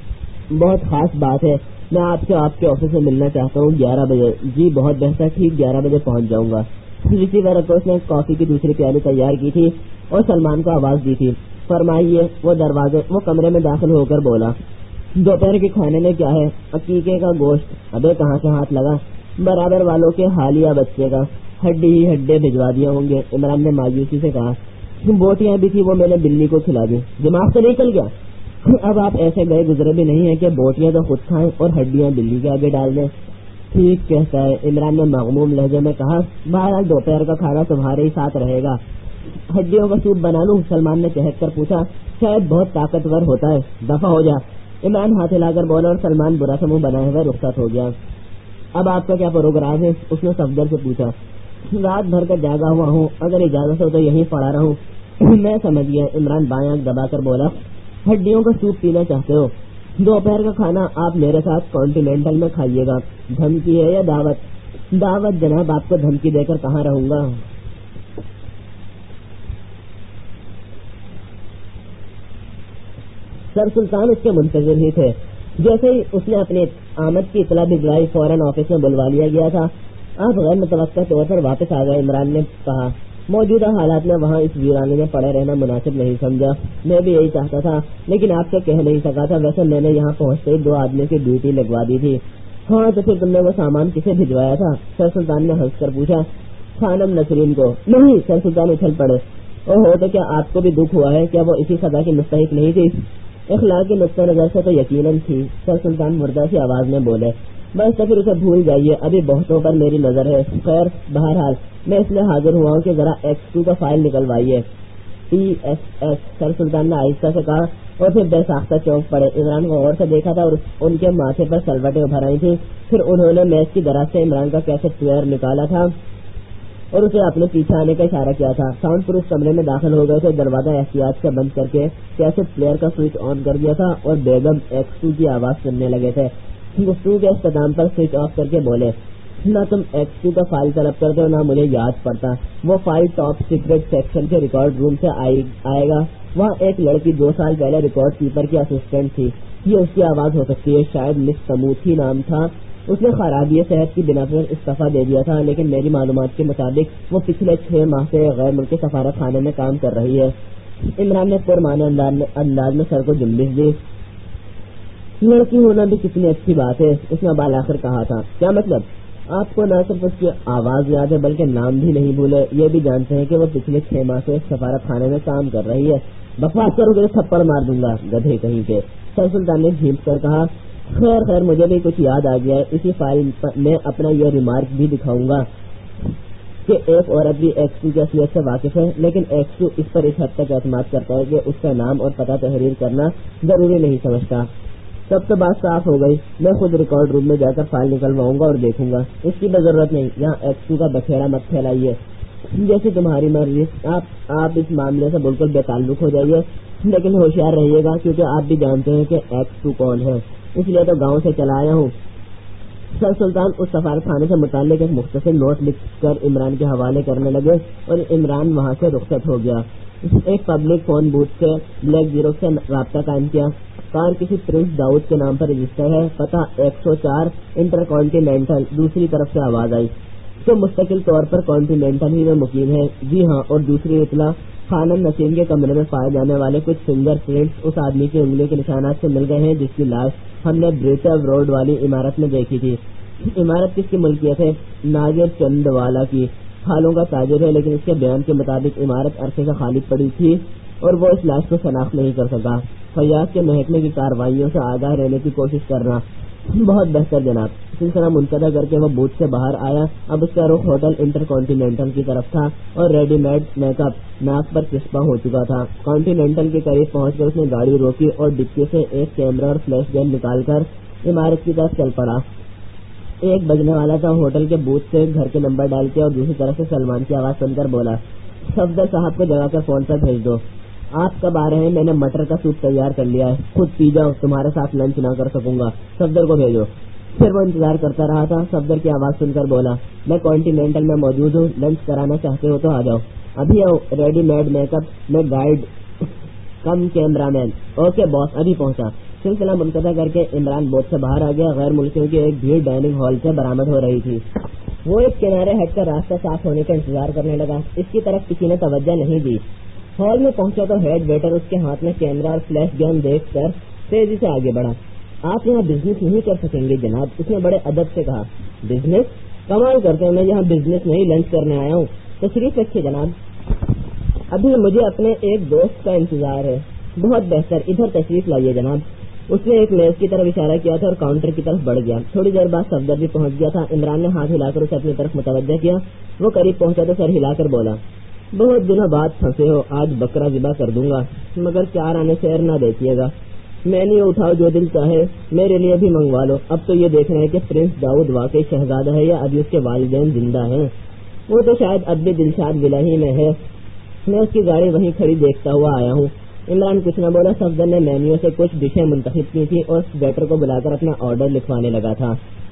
بہت خاص بات ہے، میں آپ سے آپ کے آفس میں ملنا چاہتا ہوں گیارہ بجے۔ جی بہت بہتر، ٹھیک گیارہ بجے پہنچ جاؤں گا۔ ریسیور کو اس نے کافی کی دوسری پیالی تیار کی تھی اور سلمان کو آواز دی تھی۔ فرمائیے۔ وہ دروازے وہ کمرے میں داخل ہو کر بولا، دوپہر کے کھانے میں کیا ہے؟ عقیقے کا گوشت۔ ابے کہاں سے ہاتھ لگا؟ برابر والوں کے حالیہ بچے کا، ہڈی ہی ہڈے بھجوا دیا ہوں گے، عمران نے مایوسی سے کہا۔ بوٹیاں بھی تھی، وہ میں نے بلی کو کھلا دی، دماغ سے نکل گیا۔ اب آپ ایسے گئے گزرے بھی نہیں ہیں کہ بوٹیاں تو خود کھائیں اور ہڈیاں بلی کے آگے ڈال دیں۔ ٹھیک کہتا ہے، عمران نے مغموم لہجے میں کہا۔ بہرحال دوپہر کا کھانا تمہارے ہی ساتھ رہے گا۔ ہڈیوں کا سوپ بنا لوں؟ سلمان نے چہک کر پوچھا۔ شاید بہت طاقتور ہوتا ہے، دفع ہو جا، عمران ہاتھ ہلا کر بولا اور سلمان برا سا منہ بنائے ہوئے رخصت ہو گیا۔ اب آپ کا کیا پروگرام ہے؟ اس نے صفدر سے پوچھا۔ رات بھر کا جاگا ہوا ہوں، اگر اجازت ہو تو یہیں پڑا رہوں۔ میں سمجھ گیا، عمران بائیں آنکھ دبا کر بولا۔ ہڈیوں کا سوپ پینا چاہتے ہو؟ دوپہر کا کھانا آپ میرے ساتھ کانٹینینٹل میں کھائیے گا۔ دھمکی ہے یا دعوت؟ دعوت جناب، آپ کو دھمکی دے کر کہاں رہوں گا۔ سر سلطان اس کے منتظر ہی تھے۔ جیسے ہی اس نے اپنی آمد کی اطلاع بھجوائی، فوراً آفس میں بلوا لیا گیا تھا۔ آپ غیر متوقع طور پر واپس آ گئے، عمران نے کہا۔ موجودہ حالات میں وہاں اس ویرانے میں پڑے رہنا مناسب نہیں سمجھا۔ میں بھی یہی چاہتا تھا لیکن آپ سے کہہ نہیں سکا تھا۔ ویسے میں نے یہاں پہنچتے ہی دو آدمی کی ڈیوٹی لگوا دی تھی۔ ہاں تو پھر تم نے وہ سامان کسے بھجوایا تھا؟ سر سلطان نے ہنس کر پوچھا۔ خانم نسرین کو۔ نہیں، سر سلطان اچھل پڑے۔ اوہ تو کیا آپ کو بھی دکھ ہوا ہے؟ کیا وہ اسی سزا کی مستحق نہیں تھی؟ اخلاق کی نقطہ نظر سے تو یقیناً تھی، سر سلطان مردہ سی آواز میں بولے۔ بس تو پھر اسے بھول جائیے، ابھی بہتوں پر میری نظر ہے۔ خیر بہرحال میں اس لیے حاضر ہوا ہوں کہ ذرا ایکس ٹو کا فائل نکلوائیے۔ T S S, sir Sultan نے آہستہ سے کہا اور پھر بے ساختہ چونک پڑے. عمران کو غور سے دیکھا تھا اور ان کے ماتھے پر سلوٹیں ابھر آئی تھیں. پھر انہوں نے میز کی دراز سے عمران کا کیسٹ پلیئر نکالا تھا اور اسے اپنے پیچھے آنے کا اشارہ کیا تھا. ساؤنڈ پروف کمرے میں داخل ہو گئے تھے. دروازہ احتیاط سے بند کر کے کیسٹ پلیئر کا سوئچ آن کر دیا تھا اور بیگم ایکس ٹو کی آواز سننے لگے تھے. گفتگو کے اختتام پر سوئچ آف کر کے بولے، نہ تم ایکس ٹو کا فائل طلب کرتے ہو نہ مجھے یاد پڑتا. وہ فائل ٹاپ سیکرٹ سیکشن کے ریکارڈ روم سے آئے گا. وہاں ایک لڑکی دو سال پہلے ریکارڈ کیپر کی اسسٹنٹ تھی. یہ اس کی آواز ہو سکتی ہے، شاید مس سموتھی نام تھا. اس نے خرابی صحت کی بنا پر استعفیٰ دے دیا تھا، لیکن میری معلومات کے مطابق وہ پچھلے چھ ماہ سے غیر ملکی سفارت خانے میں کام کر رہی ہے. عمران نے پرمعنی انداز میں سر کو جنبش دی. لڑکی ہونا بھی کتنی اچھی بات ہے، اس نے بالآخر کہا تھا. کیا مطلب؟ آپ کو نہ صرف اس کی آواز یاد ہے بلکہ نام بھی نہیں بھولے. یہ بھی جانتے ہیں کہ وہ پچھلے چھ ماہ سے سفارت خانے میں کام کر رہی ہے. بکواس کرو گے تھپڑ مار دوں گا گدھے کہیں کے. سر سلطان نے جھینپ کر کہا، خیر خیر مجھے بھی کچھ یاد آ گیا ہے. اسی فائل میں اپنا یہ ریمارک بھی دکھاؤں گا کہ ایک عورت بھی ایکس ٹو کی اصلیت سے واقف ہے، لیکن ایکس ٹو اس پر اس حد تک اعتماد کرتا ہے کہ اس کا نام اور پتہ تحریر کرنا ضروری نہیں سمجھتا. سب تو بات صاف ہو گئی. میں خود ریکارڈ روم میں جا کر فائل نکلواؤں گا اور دیکھوں گا. اس کی ضرورت نہیں. یہاں ایکس ٹو کا بکھیرا مت پھیلائیے. جیسے تمہاری مرضی. آپ آپ اس معاملے سے بالکل بے تعلق ہو جائیے، لیکن ہوشیار رہیے گا کیونکہ آپ بھی جانتے ہیں کہ ایکس ٹو کون ہے. اس لیے تو گاؤں سے چلا آیا ہوں. سر سلطان اس سفارت خانے سے متعلق ایک مختصر نوٹ لکھ کر عمران کے حوالے کرنے لگے اور عمران وہاں سے رخصت ہو گیا. ایک پبلک فون بوتھ سے بلیک زیرو سے رابطہ قائم کیا. کار کسی پرنس داؤد کے نام پر رجسٹر ہے، پتہ ایک سو چار انٹر کانٹیننٹل. دوسری طرف سے آواز آئی تو مستقل طور پر کانٹیننٹل ہی میں مقیم ہے. جی ہاں، اور دوسری اطلاع، خانم نسیم کے کمرے میں پائے جانے والے کچھ فنگر پرنٹس اس آدمی کی انگلی کے نشانات سے مل گئے ہیں جس کی لاش ہم نے بریٹو روڈ والی عمارت میں دیکھی تھی. عمارت کس کی ملکیت ہے؟ ناگر چند والا کی. پھالوں کا تاجر ہے، لیکن اس کے بیان کے مطابق عمارت عرصے سے خالی پڑی تھی اور وہ اس لاش کو شناخت نہیں کر سکا. فیاض کے محکمے کی کارروائیوں سے آگاہ رہنے کی کوشش کرنا. بہت بہتر جناب. سلسلہ منقطع کر کے وہ بوتھ سے باہر آیا. اب اس کا رخ ہوٹل انٹر کانٹیننٹل کی طرف تھا اور ریڈی میڈ میک اپ ناک پر چسپا ہو چکا تھا. کانٹیننٹل کے قریب پہنچ کر اس نے گاڑی روکی اور ڈکی سے ایک کیمرہ اور فلیش گن نکال کر عمارت کی طرف چل پڑا. ایک بجنے والا تھا. ہوٹل کے بوتھ سے گھر کے نمبر ڈال کے اور دوسری طرف سے سلمان کی آواز سن کر بولا، صفدر صاحب کو جگا کر فون پر بھیج دو. آپ کب آ رہے ہیں؟ میں نے مٹر کا سوپ تیار کر لیا ہے. خود پی جاؤ، تمہارے ساتھ لنچ نہ کر سکوں گا. صفدر کو بھیجو. پھر وہ انتظار کرتا رہا تھا. صفدر کی آواز سن کر بولا، میں کانٹیننٹل میں موجود ہوں. لنچ کرانا چاہتے ہو تو آ جاؤ. ابھی آؤ. ریڈی میڈ میک اپ میں گائیڈ کم کیمرہ مین. اوکے باس، ابھی پہنچا. سلسلہ منقطع کر کے عمران بوتھ سے باہر آ گیا. غیر ملکیوں کی ایک بھیڑ ڈائننگ ہال سے برآمد ہو رہی تھی. وہ ایک کنارے ہٹ کر راستہ صاف ہونے کا انتظار کرنے لگا. اس کی طرف کسی نے توجہ نہیں دی. ہال میں پہنچا تو ہیڈ ویٹر اس کے ہاتھ میں کیمرہ اور فلیش گن دیکھ کر تیزی سے آگے بڑھا. آپ یہاں بزنس نہیں کر سکیں گے جناب، اس نے بڑے ادب سے کہا. بزنس؟ کمال کرتے ہیں، میں یہاں بزنس نہیں لنچ کرنے آیا ہوں. تشریف رکھیے جناب، ابھی مجھے اپنے ایک دوست کا انتظار ہے. بہت بہتر، ادھر تشریف لائیے جناب. اس نے ایک میز کی طرف اشارہ کیا تھا اور کاؤنٹر کی طرف بڑھ گیا. تھوڑی دیر بعد صفدر بھی پہنچ گیا تھا. عمران نے ہاتھ ہلا کر اسے اپنی طرف متوجہ کیا. وہ قریب پہنچا تو سر ہلا کر بولا، بہت دنوں بعد پھنسے ہو، آج بکرا ذبح کر دوں گا، مگر چار آنے سے ار نہ دیکھیے گا. میں نہیں اٹھاؤ، جو دل چاہے میرے لیے بھی منگوا لو. اب تو یہ دیکھ رہے ہیں کہ پرنس داؤد واقعی شہزادہ ہے یا ابھی اس کے والدین زندہ ہیں. وہ تو شاید اب بھی دلشاد ولا ہی میں ہے. میں اس کی گاڑی وہیں کھڑی دیکھتا ہوا آیا ہوں. عمران کچھ نہ بولا. صفدر نے مینیو سے کچھ ڈشیں منتخب کی تھی اور ویٹر کو بلا کر اپنا آرڈر لکھوانے لگا تھا.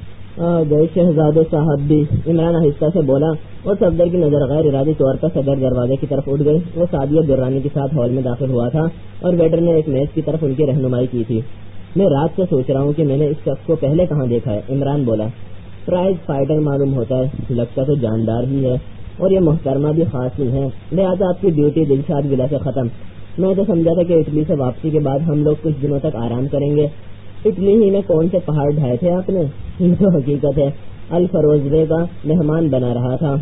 گئے شہزادے صاحب بھی، عمران آہستہ سے بولا اور صفدر کی نظر غیر ارادی طور پر صدر دروازے کی طرف اٹھ گئی. وہ سعدیہ درانی کے ساتھ ہال میں داخل ہوا تھا اور ویٹر نے ایک میز کی طرف ان کی رہنمائی کی تھی. میں رات سے سوچ رہا ہوں کہ میں نے اس شخص کو پہلے کہاں دیکھا ہے. عمران بولا، پرائز فائٹر معلوم ہوتا ہے، لگتا تو جاندار ہی ہے اور یہ محترمہ بھی خاص ہی ہے. لہٰذا آپ کی ڈیوٹی دلشاد ولا سے ختم. میں تو سمجھا تھا کہ اٹلی سے واپسی کے بعد ہم لوگ کچھ دنوں تک آرام کریں گے. اٹلی ہی میں کون سے پہاڑ ڈھائے تھے آپ نے؟ یہ تو حقیقت ہے. الفروزے کا مہمان بنا رہا تھا،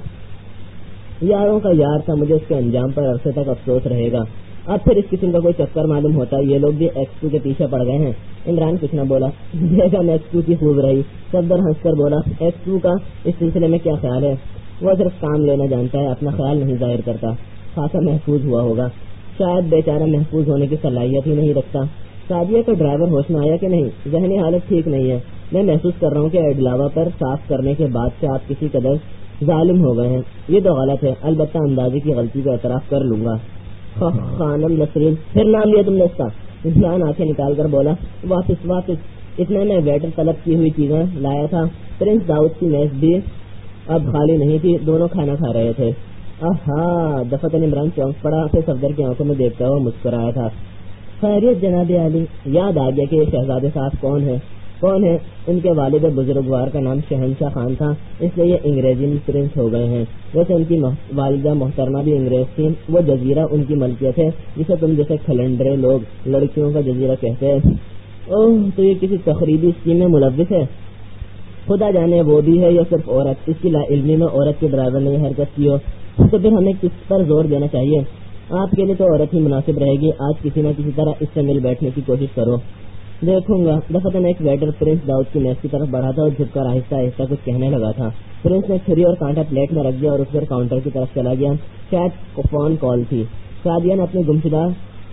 یاروں کا یار تھا. مجھے اس کے انجام پر عرصے تک افسوس رہے گا. اب پھر اس قسم کا کوئی چکر معلوم ہوتا ہے. یہ لوگ بھی ایکس ٹو کے پیچھے پڑ گئے ہیں. عمران کچھ نہ بولا. بیگم ایکس ٹو کی خوب رہی. صفدر ہنس کر بولا، ایکس ٹو کا اس سلسلے میں کیا خیال ہے؟ وہ صرف کام لینا جانتا ہے، اپنا خیال نہیں ظاہر کرتا. خاصا محفوظ ہوا ہوگا. شاید بیچارہ محفوظ ہونے کی صلاحیت ہی نہیں رکھتا۔ سعدیہ کا ڈرائیور ہوش میں آیا کہ نہیں؟ ذہنی حالت ٹھیک نہیں ہے۔ میں محسوس کر رہا ہوں کہ ایڈلاوا پر صاف کرنے کے بعد سے آپ کسی قدر ظالم ہو گئے ہیں۔ یہ تو غلط ہے، البتہ اندازے کی غلطی کا اعتراف کر لوں گا۔ خانم نسرین، پھر نام لیا تم نے اس کا؟ انسان آنکھیں نکال کر بولا، واپس واپس۔ اتنے میں ویٹر طلب کی ہوئی چیزیں لایا تھا۔ پرنس داؤد کی میز بھی اب خالی نہیں تھی، دونوں کھانا کھا رہے تھے۔ آہا، دفتر عمران چونک پڑا، پھر صفدر کی آنکھوں میں دیکھتا ہوا مسکرایا تھا۔ خیریت جناب عالی؟ یاد آ گیا کہ یہ شہزادے صاحب کون ہے کون ہے ان کے والد بزرگوار کا نام شہنشاہ خان تھا، اس لیے یہ انگریزی میں پرنس ہو گئے ہیں۔ ویسے ان کی والدہ محترمہ بھی انگریز تھی، وہ جزیرہ ان کی ملکیت ہے جسے تم جیسے کھلنڈرے لوگ لڑکیوں کا جزیرہ کہتے ہیں۔ اوہ، تو یہ کسی تقریبی اسکیم میں ملوث ہے؟ خدا جانے وہ بھی ہے یا صرف عورت، اس کی لا علمی میں عورت کے ڈرائیور نے حرکت کی ہو تو پھر ہمیں کس پر زور دینا چاہیے؟ آپ کے لیے تو عورت ہی مناسب رہے گی۔ آج کسی نہ کسی طرح اس سے مل بیٹھنے کی کوشش کرو۔ دیکھوں گا۔ دفتر ایک ویٹر پرنس داؤد کی میز کی طرف بڑھا تھا اور جھک کر آہستہ آہستہ کچھ کہنے لگا تھا۔ پرنس نے چھری اور کانٹا پلیٹ میں رکھ دیا اور اٹھ کر کاؤنٹر کی طرف چلا گیا۔ شاید فون کال تھی۔ سعدیہ نے اپنی گمشدہ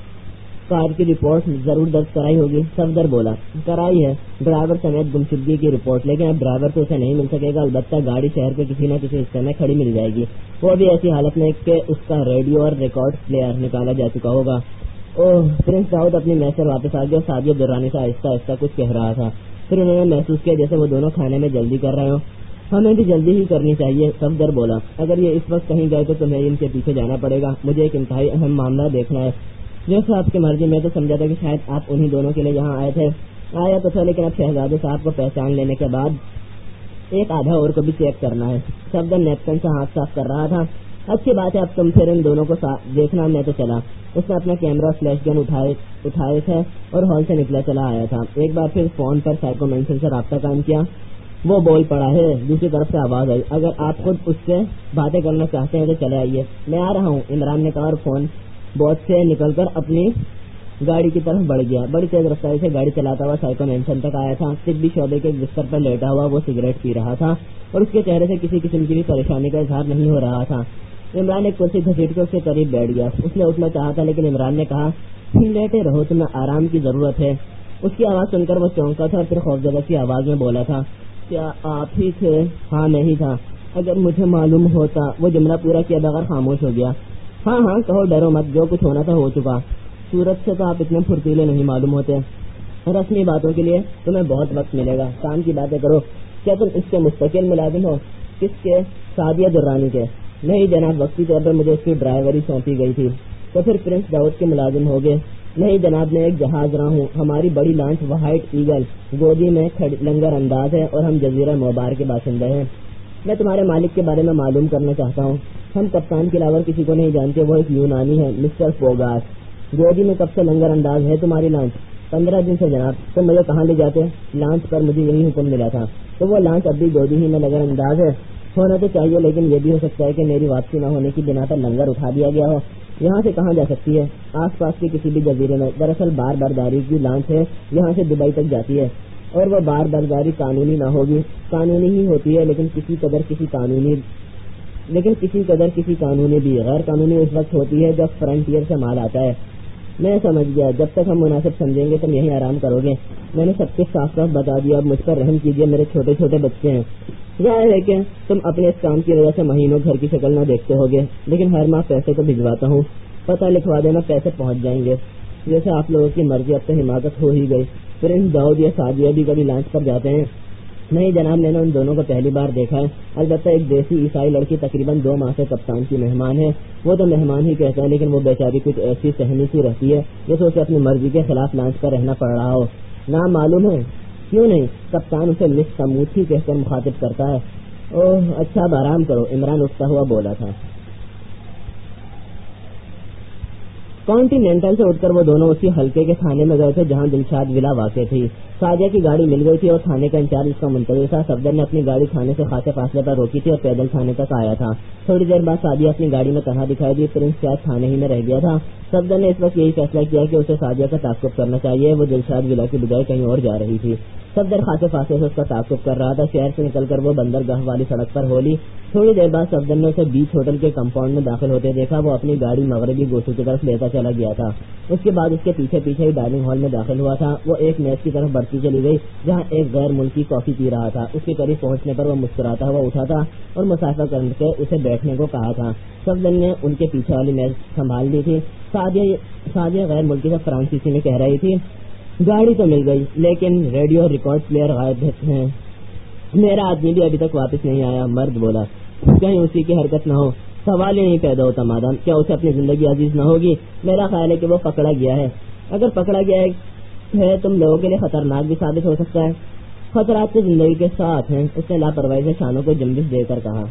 کار کی رپورٹ ضرور درج کرائی ہوگی۔ صفدر بولا، کرائی ہے، ڈرائیور سمیت گمشدگی کی رپورٹ، لیکن اب ڈرائیور تو اسے نہیں مل سکے گا، البتہ گاڑی شہر کے کسی نہ کسی حصے میں کھڑی مل جائے گی، وہ بھی ایسی حالت میں کہ اس کا ریڈیو اور ریکارڈ پلیئر نکالا جا چکا ہوگا۔ اوہ، پرنس داؤد اپنی میز سے واپس آ گیا۔ سعدیہ درانی سے آہستہ آہستہ کچھ کہہ رہا تھا، پھر انہوں نے محسوس کیا جیسے وہ دونوں کھانے میں جلدی کر رہے ہوں۔ ہمیں بھی جلدی ہی کرنی چاہیے، صفدر بولا۔ اگر یہ اس وقت کہیں گئے تو تمہیں ان کے پیچھے جانا پڑے گا، مجھے ایک انتہائی اہم معاملہ دیکھنا ہے۔ جیسے آپ کی مرضی، میں تو سمجھا تھا کہ شاید آپ انہی دونوں کے لیے یہاں آئے تھے۔ آیا تو تھا، لیکن اب شہزادے صاحب کو پہچان لینے کے بعد ایک آدھا اور کو بھی چیک کرنا ہے۔ صفدر نیپکن سے ہاتھ صاف کر رہا تھا۔ اچھی بات ہے، اب تم پھر ان دونوں کو دیکھنا، میں تو چلا۔ اس نے اپنا کیمرہ فلیش گن اٹھائے اٹھائے تھے اور ہال سے نکلا چلا آیا تھا۔ ایک بار پھر فون پر سائیکو مینشن سے رابطہ قائم کیا۔ وہ بول پڑا ہے، دوسری طرف سے آواز آئی، اگر آپ خود اس سے باتیں کرنا چاہتے ہیں تو چلے آئیے۔ میں آ رہا ہوں، عمران نے کہا اور فون بوتھ سے نکل کر اپنی گاڑی کی طرف بڑھ گیا۔ بڑی تیز رفتاری سے گاڑی چلاتا ہوا سائیکو مینشن تک آیا تھا۔ طبی شعبے کے بستر پر لیٹا ہوا وہ سگریٹ پی رہا تھا اور اس کے چہرے سے کسی قسم کی بھی پریشانی کا اظہار نہیں ہو رہا تھا۔ عمران ایک کرسی گھسیٹ کے اس کے قریب بیٹھ گیا۔ اس نے اٹھنا چاہا تھا، لیکن عمران نے کہا، لیٹے رہو، تمہیں آرام کی ضرورت ہے۔ اس کی آواز سن کر وہ چونکا تھا اور پھر خوفزدہ کی آواز میں بولا تھا، کیا آپ ہی تھے؟ ہاں میں ہی تھا، اگر مجھے معلوم ہوتا۔ وہ جملہ پورا کیا بغیر خاموش ہو گیا۔ ہاں ہاں کہو، ڈرو مت، جو کچھ ہونا تھا ہو چکا۔ صورت سے تو آپ اتنے پھرتیلے نہیں معلوم ہوتے۔ رسمی باتوں کے لیے تمہیں بہت وقت ملے گا، کام کی باتیں کرو۔ کیا تم اس کے مستقل ملازم ہو؟ کس کے؟ سعدیہ درانی کے؟ نہیں جناب، وقتی طور پر مجھے اس کی ڈرائیوری سونپی گئی تھی۔ تو پھر پرنس داؤد کے ملازم ہو گئے؟ نہیں جناب، میں ایک جہاز راں ہوں، ہماری بڑی لانچ وائٹ ایگل گودی میں لنگر انداز ہے اور ہم جزیرہ موبار کے باشندے ہیں۔ میں تمہارے مالک کے بارے میں معلوم کرنا چاہتا ہوں۔ ہم کپتان کے علاوہ کسی کو نہیں جانتے، وہ ایک یونانی ہے، مسٹر فوگاٹ۔ گودی میں کب سے لنگر انداز ہے تمہاری لانچ؟ پندرہ دن سے جناب۔ تم مجھے کہاں لے جاتے؟ لانچ پر مجھے یہی حکم ملا تھا۔ تو وہ لانچ اب بھی گودی ہی میں لنگر انداز ہے؟ ہونا تو چاہیے، لیکن یہ بھی ہو سکتا ہے کہ میری واپسی نہ ہونے کی بنا پر لنگر اٹھا دیا گیا ہو۔ یہاں سے کہاں جا سکتی ہے؟ آس پاس کے کسی بھی جزیرے میں۔ دراصل بار برداری کی لانچ ہے، یہاں سے دبئی تک جاتی ہے، اور وہ بار برداری قانونی نہ ہوگی، قانونی ہی ہوتی ہے، لیکن کسی قدر کسی قانونی لیکن کسی قدر کسی قانونی بھی غیر قانونی اس وقت ہوتی ہے جب فرنٹیئر سے مال آتا ہے۔ میں سمجھ گیا، جب تک ہم مناسب سمجھیں گے تم یہیں آرام کرو گے۔ میں نے سب کچھ صاف صاف بتا دیا، اب مجھ پر رحم کیجیے، میرے چھوٹے چھوٹے بچے ہیں۔ ظاہر ہے کہ تم اپنے اس کام کی وجہ سے مہینوں گھر کی شکل نہ دیکھتے ہوگے، لیکن ہر ماہ پیسے تو بھجواتا ہوں، پتہ لکھوا دینا، پیسے پہنچ جائیں گے۔ جیسے آپ لوگوں کی مرضی، اب تو حماقت ہو ہی گئی۔ پرنس داؤد یا سعدیہ بھی کبھی لانچ پر جاتے ہیں؟ نہیں جناب، میں نے ان دونوں کو پہلی بار دیکھا ہے۔ البتہ ایک دیسی عیسائی لڑکی تقریباً دو ماہ سے کپتان کی مہمان ہے۔ وہ تو مہمان ہی کہتے ہیں، لیکن وہ بیچاری کچھ ایسی سہنی سی رہتی ہے جیسے اسے اپنی مرضی کے خلاف لانچ پر رہنا پڑ رہا ہو۔ نام معلوم ہے؟ کیوں نہیں، کپتان اسے مس سموتھی کہہ کر مخاطب کرتا ہے۔ اوہ اچھا، اب آرام کرو، عمران اٹھتا ہوا بولا تھا۔ کانٹینینٹل سے اٹھ کر وہ دونوں اسی حلقے کے تھانے میں گئے تھے جہاں دلشاد ولا واقع تھی۔ سعدیہ کی گاڑی مل گئی تھی اور تھانے کا انچارج اس کا منتظر تھا۔ صفدر نے اپنی گاڑی تھانے سے خاصے فاصلے پر روکی تھی اور پیدل تھانے تک آیا تھا۔ تھوڑی دیر بعد سعدیہ اپنی گاڑی میں تنہا دکھائی دی۔ پرنس شاید تھانے ہی میں رہ گیا تھا۔ صفدر نے اس وقت یہی فیصلہ کیا کہ اسے سعدیہ کا تعاقب کرنا چاہیے، وہ دلشاد ولا کی بجائے کہیں اور جا رہی تھی۔ صفدر خاصے فاصلے سے اس کا تعاقب کر رہا تھا۔ شہر سے نکل کر وہ بندرگاہ والی سڑک پر ہو لی۔ تھوڑی دیر بعد صفدر نے اسے بیچ ہوٹل کے کمپاؤنڈ میں داخل ہوتے دیکھا۔ وہ اپنی گاڑی مغربی گوشے کی طرف لیتا چلا گیا تھا۔ اس کے بعد اس کے پیچھے پیچھے ہی ڈائننگ ہال میں داخل ہوا تھا۔ وہ ایک میز کی طرف بڑھتی چلی گئی جہاں ایک غیر ملکی کافی پی رہا تھا۔ اس کے قریب پہنچنے پر وہ مسکراتا ہوا اٹھا تھا اور مسافہ کر کے اسے بیٹھنے کو کہا تھا۔ سفدر نے ان کے پیچھے والی میز سنبھال لی تھی۔ سعدیہ غیر ملکی سے فرانسیسی میں کہہ رہی تھی، گاڑی تو مل گئی لیکن ریڈیو ریکارڈ پلیئر غائب ہیں، میرا آدمی بھی ابھی تک واپس نہیں آیا۔ مرد بولا، کہیں اسی کی حرکت نہ ہو، سوال ہی نہیں پیدا ہوتا مادام، کیا اسے اپنی زندگی عزیز نہ ہوگی؟ میرا خیال ہے کہ وہ پکڑا گیا ہے۔ اگر پکڑا گیا ہے تم لوگوں کے لیے خطرناک بھی ثابت ہو سکتا ہے۔ خطرات تو زندگی کے ساتھ ہیں، اس نے لاپرواہی سے شانوں کو جنبش دے کر کہا۔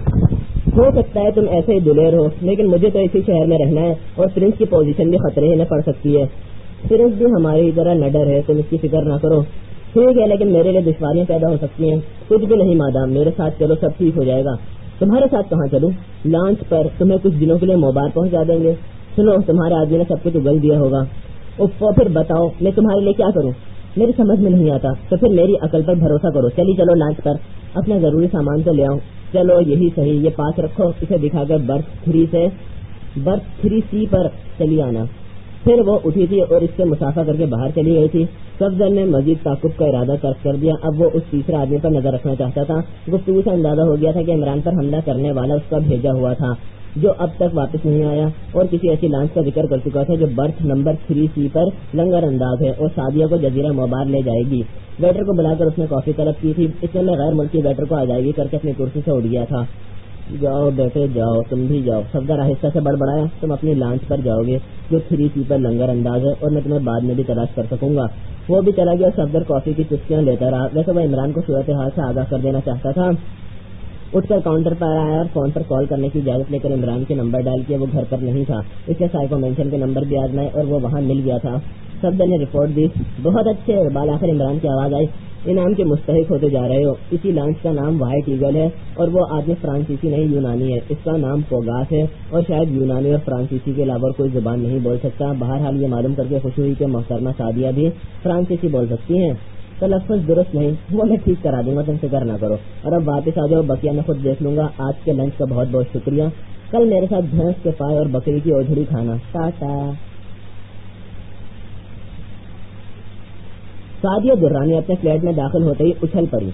ہو سکتا ہے تم ایسے ہی دلیر ہو، لیکن مجھے تو اسی شہر میں رہنا ہے اور پرنس کی پوزیشن بھی خطرے میں پڑ سکتی ہے۔ پرنس بھی ہماری طرح نڈر ہے، تم اس کی فکر نہ کرو۔ ٹھیک ہے، لیکن میرے لیے دشواریاں پیدا ہو سکتی ہیں۔ کچھ بھی نہیں مادام، میرے ساتھ چلو، سب ٹھیک ہو جائے گا۔ تمہارے ساتھ کہاں چلوں؟ لانچ پر، تمہیں کچھ دنوں کے لیے موبار پہنچا دیں گے۔ سنو، تمہارے آدمی نے سب کچھ اگل دیا ہوگا۔ پھر بتاؤ میں تمہارے لیے کیا کروں؟ میری سمجھ میں نہیں آتا۔ تو پھر میری عقل پر بھروسہ کرو۔ چلی چلو لانچ پر، اپنا ضروری سامان تو لے آؤ۔ چلو یہی صحیح، یہ پاس رکھو، اسے دکھا کر برتھ تھری سے برتھ تھری سی پر چلی آنا۔ پھر وہ اٹھی تھی اور اس سے مسافہ کر کے باہر چلی گئی تھی۔ سفدر نے مزید تعاقب کا ارادہ ترک کر دیا۔ اب وہ اس تیسرے آدمی پر نظر رکھنا چاہتا تھا۔ گفتگو سے اندازہ ہو گیا تھا کہ عمران پر حملہ کرنے والا اس کا بھیجا ہوا تھا، جو اب تک واپس نہیں آیا، اور کسی ایسی لانچ کا ذکر کر چکا تھا جو برتھ نمبر تھری سی پر لنگر انداز ہے اور سعدیہ کو جزیرہ موبار لے جائے گی۔ ویٹر کو بلا کر اس نے کافی طلب کی تھی۔ اس میں غیر ملکی ویٹر کو ادائیگی کر کے اپنی کرسی سے اٹھ گیا تھا۔ جاؤ بیٹے جاؤ، تم بھی جاؤ۔ سفدر آہستہ سے بڑبڑایا، تم اپنی لانچ پر جاؤ گے جو تھری سی پر لنگر انداز ہے، اور میں تمہیں بعد میں بھی تلاش کر سکوں گا۔ وہ بھی چلا گیا۔ سفدر کافی کی چسکیاں لیتا رہا۔ ویسے وہ عمران کو صورتحال سے آگاہ کر دینا چاہتا تھا۔ اٹھ کر کاؤنٹر پر آیا اور فون پر کال کرنے کی اجازت لے کر عمران کے نمبر ڈائل کیا۔ وہ گھر پر نہیں تھا۔ اس نے سائیکو مینشن کے نمبر بھی آزمائے اور وہ وہاں مل گیا تھا۔ سفدر نے رپورٹ دی، بہت اچھے۔ بالآخر عمران کی آواز آئی، انعام کے مستحق ہوتے جا رہے ہو۔ اسی لانچ کا نام وائٹ ایگل ہے اور وہ آدمی فرانسیسی نہیں یونانی ہے۔ اس کا نام پوگاس ہے اور شاید یونانی اور فرانسیسی کے علاوہ کوئی زبان نہیں بول سکتا۔ بہرحال یہ معلوم کر کے خوشی ہوئی کہ محترمہ سعدیہ بھی فرانسیسی بول سکتی ہیں۔ تلفظ درست نہیں، وہ میں ٹھیک کرا دوں گا، تم فکر نہ کرو۔ اور اب واپس آ جاؤ، بقیہ میں خود دیکھ لوں گا۔ آج کے لنچ کا بہت بہت شکریہ۔ کل میرے ساتھ بھینس کے پائے اور بکری کی اوجھڑی کھانا۔ ٹاٹا۔ سعدیہ درانی اپنے فلیٹ میں داخل ہوتے ہی اچھل پڑی۔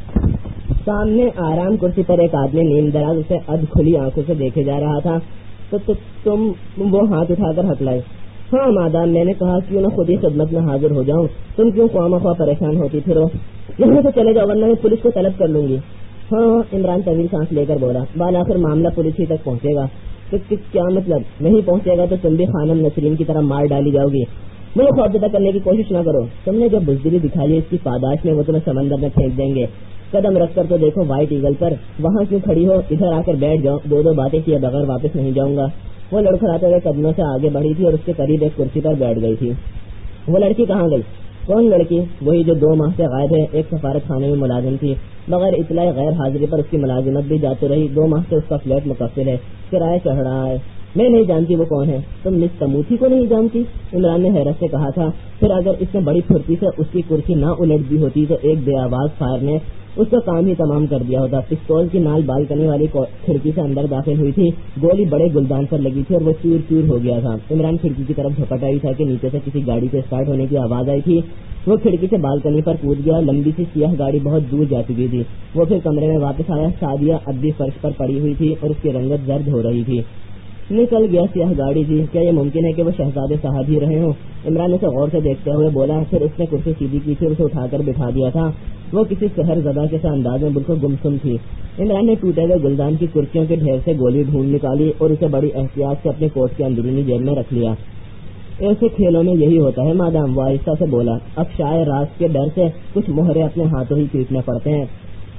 سامنے آرام کرسی پر ایک آدمی نیم دراز اسے ادھ کھلی آنکھوں سے دیکھے جا رہا تھا۔ تو تم وہ ہاتھ اٹھا کر ہکلائے۔ ہاں مادام، میں نے کہا کیوں نہ خود ہی خدمت میں حاضر ہو جاؤں، تم کیوں خواہ مخواہ پریشان ہوتی پھرو؟ یہاں سے چلے جاؤ ورنہ میں پولیس کو طلب کر لوں گی۔ ہاں عمران طویل سانس لے کر بولا، بالآخر معاملہ پولیس ہی تک پہنچے گا۔ تو کیا مطلب؟ نہیں پہنچے گا تو تم بھی خانم نسرین کی طرح مار ڈالی جاؤ گی۔ مجھے خوفزدہ کرنے کی کوشش نہ کرو۔ تم نے جو بزدلی دکھائی ہے اس کی پاداش میں وہ تمہیں سمندر میں پھینک دیں گے۔ قدم رکھ کر تو دیکھو وائٹ ایگل پر، وہاں کیوں کھڑی ہو؟ ادھر آ کر بیٹھ جاؤ، دو دو باتیں کیے بغیر واپس نہیں جاؤں گا۔ وہ لڑکھڑاتے ہوئے قدموں سے آگے بڑھی تھی اور اس کے قریب ایک کرسی پر بیٹھ گئی تھی۔ وہ لڑکی کہاں گئی؟ کون لڑکی؟ وہی جو دو ماہ سے غائب ہے، ایک سفارت خانے میں ملازم تھی، بغیر اطلاع غیر حاضری پر اس کی ملازمت بھی جاتی رہی۔ دو ماہ سے اس کا فلیٹ مکفل ہے، کرایہ چڑھ رہا ہے۔ میں نہیں جانتی وہ کون ہے۔ تم مس تموتھی کو نہیں جانتی؟ عمران نے حیرت سے کہا تھا۔ پھر اگر اس نے بڑی پھرتی سے اس کی کرسی نہ الٹ دی ہوتی تو ایک بے آواز فائر نے اس کا کام ہی تمام کر دیا ہوتا۔ پستول کی نال بالکنی والی کھڑکی سے اندر داخل ہوئی تھی، گولی بڑے گلدان پر لگی تھی اور وہ چور چور ہو گیا تھا۔ عمران کھڑکی کی طرف جھپٹ آئی تھا کہ نیچے سے کسی گاڑی کے اسٹارٹ ہونے کی آواز آئی تھی۔ وہ کھڑکی سے بالکنی پر کود گیا۔ لمبی سی سیاہ گاڑی بہت دور جا چکی تھی۔ وہ پھر کمرے میں واپس آیا۔ سعدیہ اب بھی فرش پر پڑی ہوئی تھی اور اس کی رنگت زرد ہو رہی تھی۔ نکل گیا سیاہ گاڑی جی، کیا یہ ممکن ہے کہ وہ شہزادے صاحب ہی رہے ہوں؟ عمران اسے غور سے دیکھتے ہوئے بولا۔ پھر اس نے کرسی سیدھی کی تھی اور اسے اٹھا کر بٹھا دیا تھا۔ وہ کسی سحر زدہ کے سا انداز میں بالکل گمسم تھی۔ عمران نے ٹوٹے ہوئے گلدان کی کرسیوں کے ڈھیر سے گولی ڈھونڈ نکالی اور اسے بڑی احتیاط سے اپنے کوٹ کے اندرونی جیب میں رکھ لیا۔ ایسے کھیلوں میں یہی ہوتا ہے مادام، وہ آہستہ سے بولا۔ اب شاید راز کے ڈر سے کچھ مہرے اپنے ہاتھوں ہی پیٹنے پڑتے ہیں۔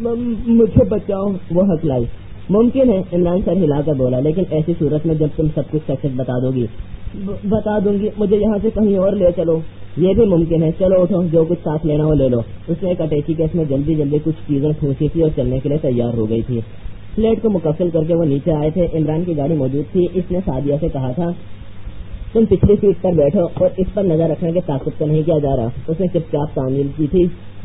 مجھے بچاؤ، وہ ہکلائی۔ ممکن ہے، عمران سر ہلا کر بولا، لیکن ایسی صورت میں جب تم سب کچھ سچ سچ بتا دو گی۔ بتا دوں گی، مجھے یہاں سے کہیں اور لے چلو۔ یہ بھی ممکن ہے، چلو اٹھو، جو کچھ ساتھ لینا ہو لے لو۔ اس نے ایک اٹیچی کیس میں جلدی جلدی کچھ چیزیں ٹھونسی تھی اور چلنے کے لیے تیار ہو گئی تھی۔ فلیٹ کو مکفل کر کے وہ نیچے آئے تھے۔ عمران کی گاڑی موجود تھی۔ اس نے سعدیہ سے کہا تھا تم پچھلی سیٹ پر بیٹھو اور اس پر نظر رکھنے کے تعاقب تو نہیں کیا جا رہا۔ اس نے چپ چاپ تعمیل کی تھی۔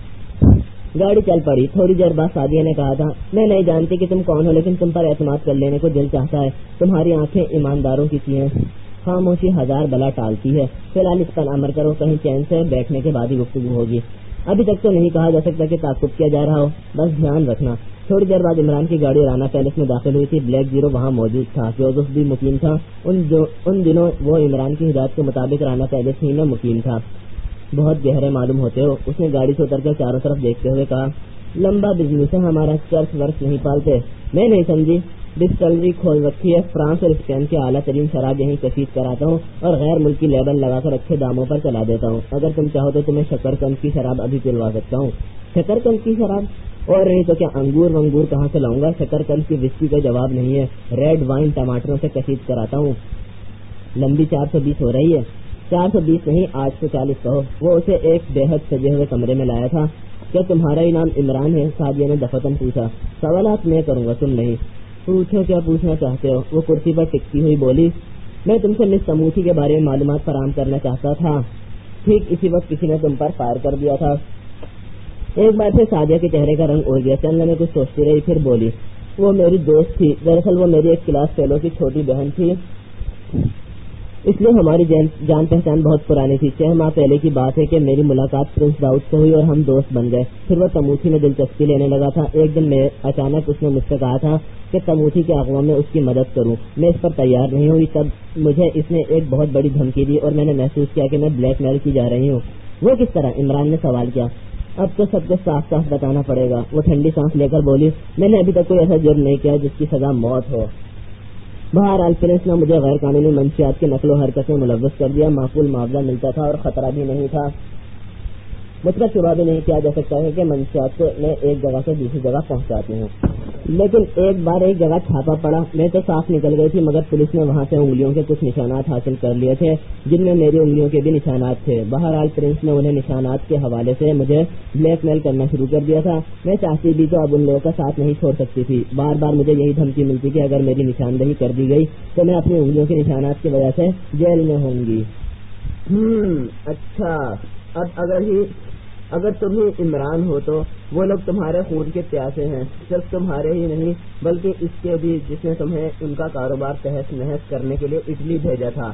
گاڑی چل پڑی۔ تھوڑی دیر بعد سعدیہ نے کہا تھا میں نہیں جانتی کہ تم کون ہو، لیکن تم پر اعتماد کر لینے کو دل چاہتا ہے۔ تمہاری آنکھیں ایمانداروں کی سی ہیں۔ خاموشی ہزار بلا ٹالتی ہے. فی الحال اس پر عمل کرو, کہیں چین سے بیٹھنے کے بعد ہی گفتگو ہوگی. ابھی تک تو نہیں کہا جا سکتا کہ تعاقب کیا جا رہا ہو, بس دھیان رکھنا. تھوڑی دیر بعد عمران کی گاڑی رانا پیلس میں داخل ہوئی تھی. بلیک زیرو وہاں موجود تھا. جوزف بھی مقیم تھا. ان, جو ان دنوں وہ عمران کی ہدایت کے مطابق رانا پیلس ہی میں مقیم تھا. بہت گہرے معلوم ہوتے ہو, اس نے گاڑی سے اتر کر چاروں طرف دیکھتے ہوئے کہا. لمبا بزنس ہے ہمارا, چرس ورس نہیں پالتے. میں نہیں سمجھی. ڈسٹلری کھول رکھی ہے. فرانس اور اسپین کے اعلیٰ ترین شراب یہیں کشید کراتا ہوں اور غیر ملکی لیبل لگا کر اچھے داموں پر چلا دیتا ہوں. اگر تم چاہو تو تمہیں شکر قند کی شراب ابھی پلوا سکتا ہوں. شکر قند کی شراب؟ اور نہیں تو کیا انگور ونگور کہاں سے لاؤں گا؟ شکر قند کی وسکی کا جواب نہیں ہے. ریڈ وائن ٹماٹروں سے کشید کراتا ہوں. لمبی چار سو بیس ہو رہی ہے. چار سو بیس نہیں, آٹھ سو چالیس کہو. وہ اسے ایک بے حد سجے ہوئے کمرے میں لایا تھا. کیا تمہارا ہی نام عمران ہے؟ سعدیہ نے دفتن پوچھا. سوالات میں کروں گا, تم نہیں. پوچھو کیا پوچھنا چاہتے ہو. وہ کرسی پر ٹکتی ہوئی بولی. میں تم سے مس سموتھی کے بارے میں معلومات فراہم کرنا چاہتا تھا. ٹھیک اسی وقت کسی نے تم پر فائر کر دیا تھا. ایک بار پھر سعدیہ کے چہرے کا رنگ اڑ گیا. چند میں کچھ سوچتی رہی, پھر بولی. وہ میری دوست تھی. دراصل وہ میری ایک کلاس فیلو کی چھوٹی بہن تھی, اس لیے ہماری جان پہچان بہت پرانی تھی. چھ ماہ پہلے کی بات ہے کہ میری ملاقات پرنس داؤد سے ہوئی اور ہم دوست بن گئے. پھر وہ تموتھی میں دلچسپی لینے لگا تھا. ایک دن میں اچانک اس نے مجھ سے کہا تھا کہ تموتھی کے اقوام میں اس کی مدد کروں. میں اس پر تیار نہیں ہوئی. تب مجھے اس نے ایک بہت بڑی دھمکی دی اور میں نے محسوس کیا کہ میں بلیک میل کی جا رہی ہوں. وہ کس طرح؟ عمران نے سوال کیا. اب تو سب کو صاف صاف بتانا پڑے گا. وہ ٹھنڈی سانس لے کر بولی. میں نے ابھی تک کوئی ایسا جرم نہیں کیا جس کی سزا موت ہو. بہرحال پرنس نے مجھے غیر قانونی منشیات کی نقل و حرکت میں ملوث کر دیا. معقول معاوضہ ملتا تھا اور خطرہ بھی نہیں تھا. مجھ پر شبہ بھی نہیں کیا جا سکتا ہے کہ منشیات کو میں ایک جگہ سے دوسری جگہ پہنچاتی ہوں. لیکن ایک بار ایک جگہ چھاپا پڑا. میں تو صاف نکل گئی تھی, مگر پولیس نے وہاں سے انگلیوں کے کچھ نشانات حاصل کر لیے تھے جن میں میری انگلیوں کے بھی نشانات تھے. بہرحال پرنس نے انہیں نشانات کے حوالے سے مجھے بلیک میل کرنا شروع کر دیا تھا. میں چاہتی بھی تو اب ان لوگوں کا ساتھ نہیں چھوڑ سکتی تھی. بار بار مجھے یہی دھمکی ملتی کہ اگر میری نشاندہی کر دی گئی تو میں اپنی انگلیوں کے نشانات کی وجہ سے جیل میں ہوں گی. ہم اچھا, اب اگر ہی اگر تم ہی عمران ہو تو وہ لوگ تمہارے خون کے پیاسے ہیں. صرف تمہارے ہی نہیں بلکہ اس کے بھی جس نے تمہیں ان کا کاروبار تہس نہس کرنے کے لیے اٹلی بھیجا تھا.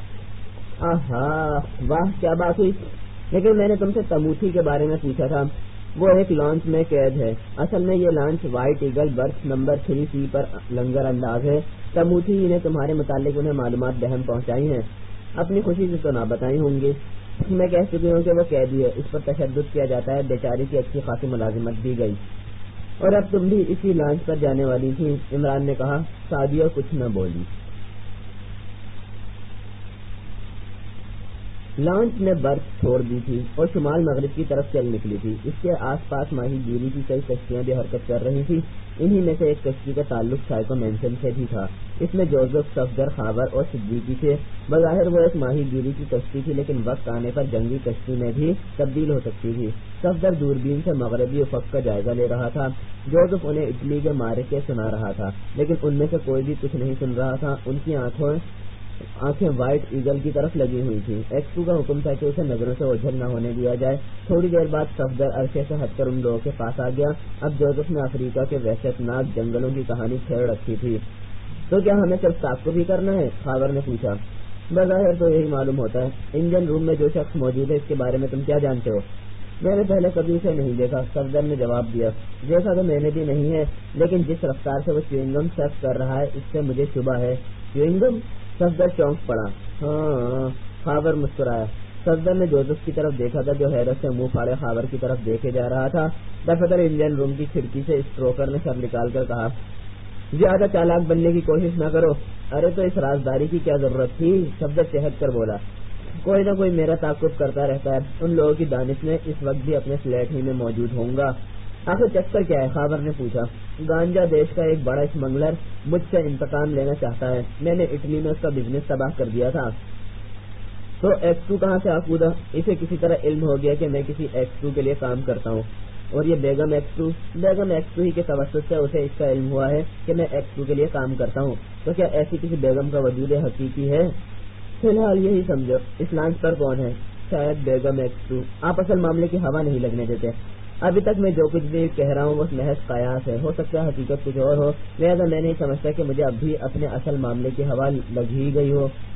آہا واہ کیا بات ہوئی. لیکن میں نے تم سے تموتھی کے بارے میں پوچھا تھا. وہ ایک لانچ میں قید ہے. اصل میں یہ launch White Eagle berth number three C پر لنگر انداز ہے. تموتھی ہی نے تمہارے متعلق انہیں معلومات بہم پہنچائی ہیں. اپنی خوشی سے تو نہ بتائی ہوں گی. میں کہہ چکی ہوں کہ وہ قیدی ہے, اس پر تشدد کیا جاتا ہے. بیچاری کی اچھی خاصی ملازمت دی گئی. اور اب تم بھی اسی لانچ پر جانے والی تھی. عمران نے کہا. سعدیہ کچھ نہ بولی. لانچ نے برف چھوڑ دی تھی اور شمال مغرب کی طرف چل نکلی تھی. اس کے آس پاس ماہی گیری کی کئی کشتیاں بھی حرکت کر رہی تھی. انہی میں سے ایک کشتی کا تعلق سائیکو مینشن سے بھی تھا. اس میں جوزف, صفدر, خاور اور صدیقی تھے. بظاہر وہ ایک ماہی گیری کی کشتی تھی, لیکن وقت آنے پر جنگی کشتی میں بھی تبدیل ہو سکتی تھی. صفدر دوربین سے مغربی افق کا جائزہ لے رہا تھا. جوزف انہیں اٹلی کے معرکے سنا رہا تھا, لیکن ان میں سے کوئی بھی کچھ نہیں سن رہا تھا. ان کی آنکھوں آنکھیں وائٹ ایگل کی طرف لگی ہوئی تھی. ایکسو کا حکم تھا کہ اسے نظروں سے اوجھل نہ ہونے دیا جائے. تھوڑی دیر بعد صفدر عرصے سے ہٹ کر ان لوگوں کے پاس آ گیا. اب جوزف نے افریقہ کے وحشت ناک جنگلوں کی کہانی چھیڑ رکھی تھی. تو کیا ہمیں صرف تعاقب ہی کرنا ہے؟ خاور نے پوچھا. بظاہر تو یہی معلوم ہوتا ہے. انجن روم میں جو شخص موجود ہے اس کے بارے میں تم کیا جانتے ہو؟ میں نے پہلے کبھی اسے نہیں دیکھا, صفدر نے جواب دیا. دیکھا تو میں نے بھی نہیں ہے, لیکن جس رفتار سے وہ چیونگم سرف کر رہا ہے اس سے مجھے شبہ ہے. چیونگم؟ صفدر چونک پڑا. ہاں, خاور مسکرایا. صفدر نے جوزف کی طرف دیکھا تھا جو حیرت سے منہ پھاڑے خاور کی طرف دیکھے جا رہا تھا. دفتر انجن روم کی کھڑکی سے اسٹروکر نے سر نکال کر کہا. زیادہ چالاک بننے کی کوشش نہ کرو. ارے تو اس رازداری کی کیا ضرورت تھی؟ صفدر چہک کر بولا. کوئی نہ کوئی میرا تعاقب کرتا رہتا ہے. ان لوگوں کی دانش میں اس وقت بھی اپنے فلیٹ ہی میں موجود ہوں گا. آخر چکر کیا ہے؟ خاور نے پوچھا. گانجا دیش کا ایک بڑا اسمگلر مجھ سے انتقام لینا چاہتا ہے. میں نے اٹلی میں اس کا بزنس تباہ کر دیا تھا. تو ایکسو کہاں سے آکودا؟ اسے کسی طرح علم ہو گیا کہ میں کسی ایکسو کے لیے کام کرتا ہوں. اور یہ بیگم ایکسو بیگم ایکسو ہی کے توسط سے اسے اس کا علم ہوا ہے کہ میں ایکسو کے لیے کام کرتا ہوں. تو کیا ایسی کسی بیگم کا وجود حقیقی ہے؟ فی الحال یہی سمجھو. اس لانچ پر کون ہے؟ شاید بیگم ایکسو. آپ اصل معاملے کی ہوا نہیں لگنے دیتے. ابھی تک میں جو کچھ بھی کہہ رہا ہوں وہ محض قیاس ہے. ہو سکتا ہے حقیقت کچھ اور ہو, لہذا میں نہیں سمجھتا کہ مجھے اب بھی اپنے اصل معاملے کی ہوا لگ ہی گئی ہو.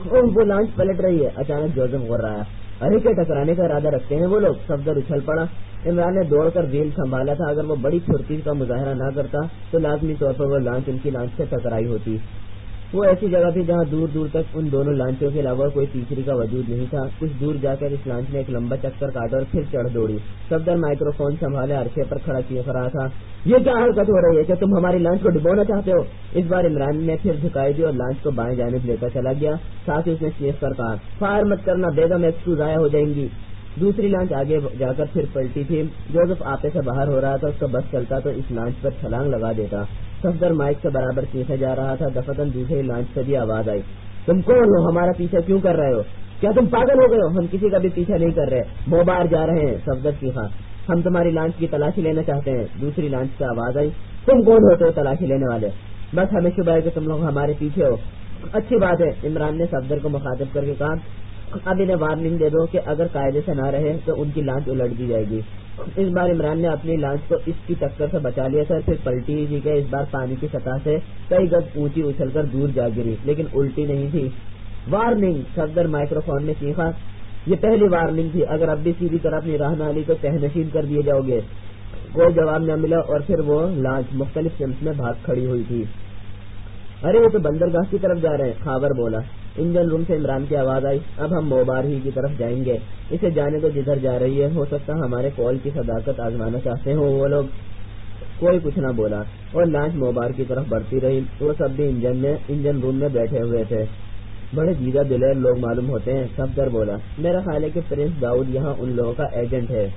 وہ لانچ پلٹ رہی ہے. اچانک جوزف غر رہا ہے. ارے کیا ٹکرانے کا ارادہ رکھتے ہیں وہ لوگ. صفدر اچھل پڑا. عمران نے دوڑ کر ویل سنبھالا تھا. اگر وہ بڑی پھرتی کا مظاہرہ نہ کرتا تو لازمی طور پر وہ لانچ ان کی لانچ سے ٹکرائی ہوتی. وہ ایسی جگہ تھی جہاں دور دور تک ان دونوں لانچوں کے علاوہ کوئی تیسری کا وجود نہیں تھا. کچھ دور جا کر اس لانچ نے ایک لمبا چکر کاٹا اور پھر چڑھ دوڑی. صفدر مائکرو فون سنبھالے عرصے پر کھڑا چیخ رہا تھا, یہ کیا حرکت ہو رہی ہے؟ کیا تم ہماری لانچ کو ڈبونا چاہتے ہو؟ اس بار عمران نے پھر جھکائی دی اور لانچ کو بائیں جانب لے کر چلا گیا. ساتھ ہی اس نے چیخ کر کہا, فائر مت کرنا, بیگم ایکس ٹو ضائع ہو جائیں گی. دوسری لانچ آگے جا کر پھر پلٹی تھی. جوزف آپے سے باہر ہو رہا تھا. اس کا بس چلتا تو اس لانچ پر چھلانگ لگا دیتا. صفدر مائک سے برابر چیخے جا رہا تھا. دفتن دوسری لانچ سے بھی آواز آئی, تم کون ہو؟ ہمارا پیچھا کیوں کر رہے ہو؟ کیا تم پاگل ہو گئے ہو؟ ہم کسی کا بھی پیچھا نہیں کر رہے, موبار جا رہے ہیں. صفدر چیخا, ہم تمہاری لانچ کی تلاشی لینا چاہتے ہیں. دوسری لانچ سے آواز آئی, تم کون ہوتے ہو تلاشی لینے والے؟ بس ہمیں شبہ ہے کہ تم لوگ ہمارے پیچھے ہو. اچھی بات ہے, عمران نے صفدر کو مخاطب کر کے کہا. اب انہیں وارننگ دے دو کہ اگر قاعدے سے نہ رہے تو ان کی لانچ الٹ دی جائے گی. اس بار عمران نے اپنی لانچ کو اس کی ٹکر سے بچا لیا تھا. پھر پلٹی ہی کہ اس بار پانی کی سطح سے کئی گز اونچی اچھل کر دور جا گری, لیکن الٹی نہیں تھی. وارننگ, صفدر مائکرو فون میں چیخا. یہ پہلی وارننگ تھی. اگر اب بھی سیدھی طرح اپنی راہ نہ لی تو تہنشین کر دیے جاؤ گے. کوئی جواب نہ ملا اور پھر وہ لانچ مختلف سمت میں بھاگ کھڑی ہوئی تھی. ارے وہ تو بندرگاہ کی طرف جا رہے ہیں, خاور بولا. انجن روم سے عمران کی آواز آئی, اب ہم موبار ہی کی طرف جائیں گے. اسے جانے تو جدھر جا رہی ہے, ہو سکتا ہمارے کال کی صداقت آزمانا چاہتے ہوں وہ لوگ. کوئی کچھ نہ بولا اور لانچ موبار کی طرف بڑھتی رہی. وہ سب بھی انجن میں انجن روم میں بیٹھے ہوئے تھے. بڑے جیدہ دلیر لوگ معلوم ہوتے ہیں, صفدر بولا. میرا خیال ہے کہ پرنس داؤد یہاں ان لوگوں کا ایجنٹ ہے.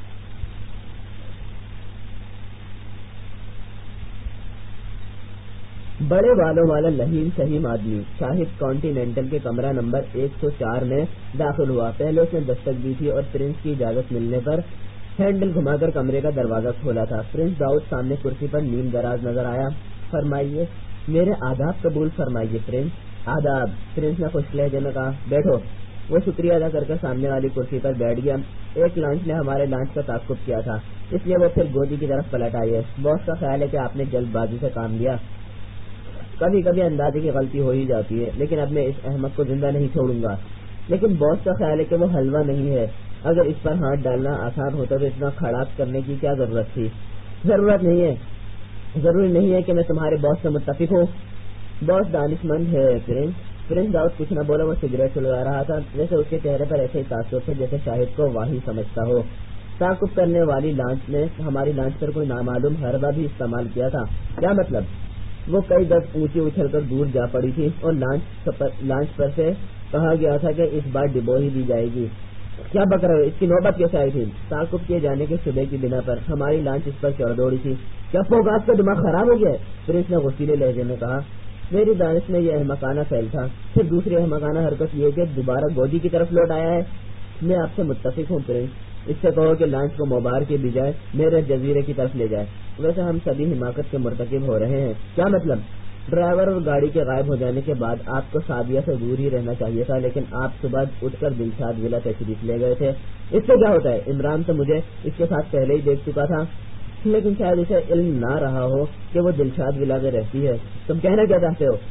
بڑے بالوں والا لہیم سہیم آدمی شاہد کانٹینینٹل کے کمرہ نمبر ایک سو چار میں داخل ہوا. پہلے اس نے دستک دی تھی اور پرنس کی اجازت ملنے پر ہینڈل گھما کر کمرے کا دروازہ کھولا تھا. پرنس داؤد سامنے کرسی پر نیم دراز نظر آیا. فرمائیے. میرے آداب قبول فرمائیے پرنس. آداب, پرنس نے خوش لہجے میں کہا. بیٹھو. وہ شکریہ ادا کر کے سامنے والی کرسی پر بیٹھ گیا. ایک لانچ نے ہمارے لانچ کا تعاقب کیا تھا, اس لیے وہ پھر گودی کی طرف پلٹ آئی ہے. باس کا خیال ہے کہ آپ نے جلد بازی سے کام لیا. کبھی کبھی اندازے کی غلطی ہو ہی جاتی ہے, لیکن اب میں اس احمق کو زندہ نہیں چھوڑوں گا. لیکن باس کا خیال ہے کہ وہ حلوہ نہیں ہے. اگر اس پر ہاتھ ڈالنا آسان ہوتا تو اتنا کھڑاک کرنے کی کیا ضرورت تھی؟ ضرورت نہیں ہے. ضروری نہیں ہے کہ میں تمہارے باس سے متفق ہوں. باس دانش مند ہے پرنس. پرنس داؤد کچھ نہ بولا. وہ سگریٹ سلگا رہا تھا. جیسے اس کے چہرے پر ایسے ہی تاثر تھے جیسے شاہد کو واہی سمجھتا ہو. تعاقب کرنے والی لانچ نے ہماری لانچ پر کوئی نامعلوم حربہ بھی استعمال کیا تھا. کیا مطلب؟ وہ کئی گز اونچی اچھل کر دور جا پڑی تھی اور لانچ پر لانچ پر سے کہا گیا تھا کہ اس بار ڈبو ہی دی جائے گی. کیا بک رہے ہو؟ اس کی نوبت کیسے آئی تھی؟ تعاقب کیے جانے کے شبے کی بنا پر ہماری لانچ اس پر چڑھ دوڑی تھی. کیا فوگات کا دماغ خراب ہو گیا؟ پرنس نے غصیلے لہجے میں کہا. میری دانش میں یہ احمقانہ فعل تھا. پھر دوسری احمقانہ حرکت یہ کہ دوبارہ گودی کی طرف لوٹ آیا ہے. میں آپ سے متفق ہوں پرنس. اس سے کہو کہ لانچ کو موبار کے بجائے میرے جزیرے کی طرف لے جائے. ویسے ہم سبھی حماقت کے مرتکب ہو رہے ہیں. کیا مطلب؟ ڈرائیور اور گاڑی کے غائب ہو جانے کے بعد آپ کو سعدیہ سے دور ہی رہنا چاہیے تھا, لیکن آپ صبح اٹھ کر دلشاد ولا تشریف لے گئے تھے. اس سے کیا ہوتا ہے؟ عمران تو مجھے اس کے ساتھ پہلے ہی دیکھ چکا تھا, لیکن شاید اسے علم نہ رہا ہو کہ وہ دلشاد ولا میں رہتی ہے. تم کہنا کیا چاہتے ہو؟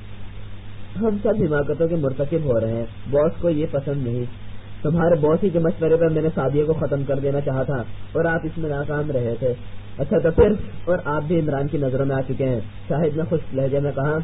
ہم سب حماقتوں کے مرتکب ہو رہے ہیں. باس کو یہ پسند نہیں. تمہارے باس ہی کے مشورے پر میں نے سعدیہ کو ختم کر دینا چاہا تھا اور آپ اس میں ناکام رہے تھے. اچھا تو پھر؟ اور آپ بھی عمران کی نظروں میں آ چکے ہیں, شاہد نے خوش لہجے میں کہا.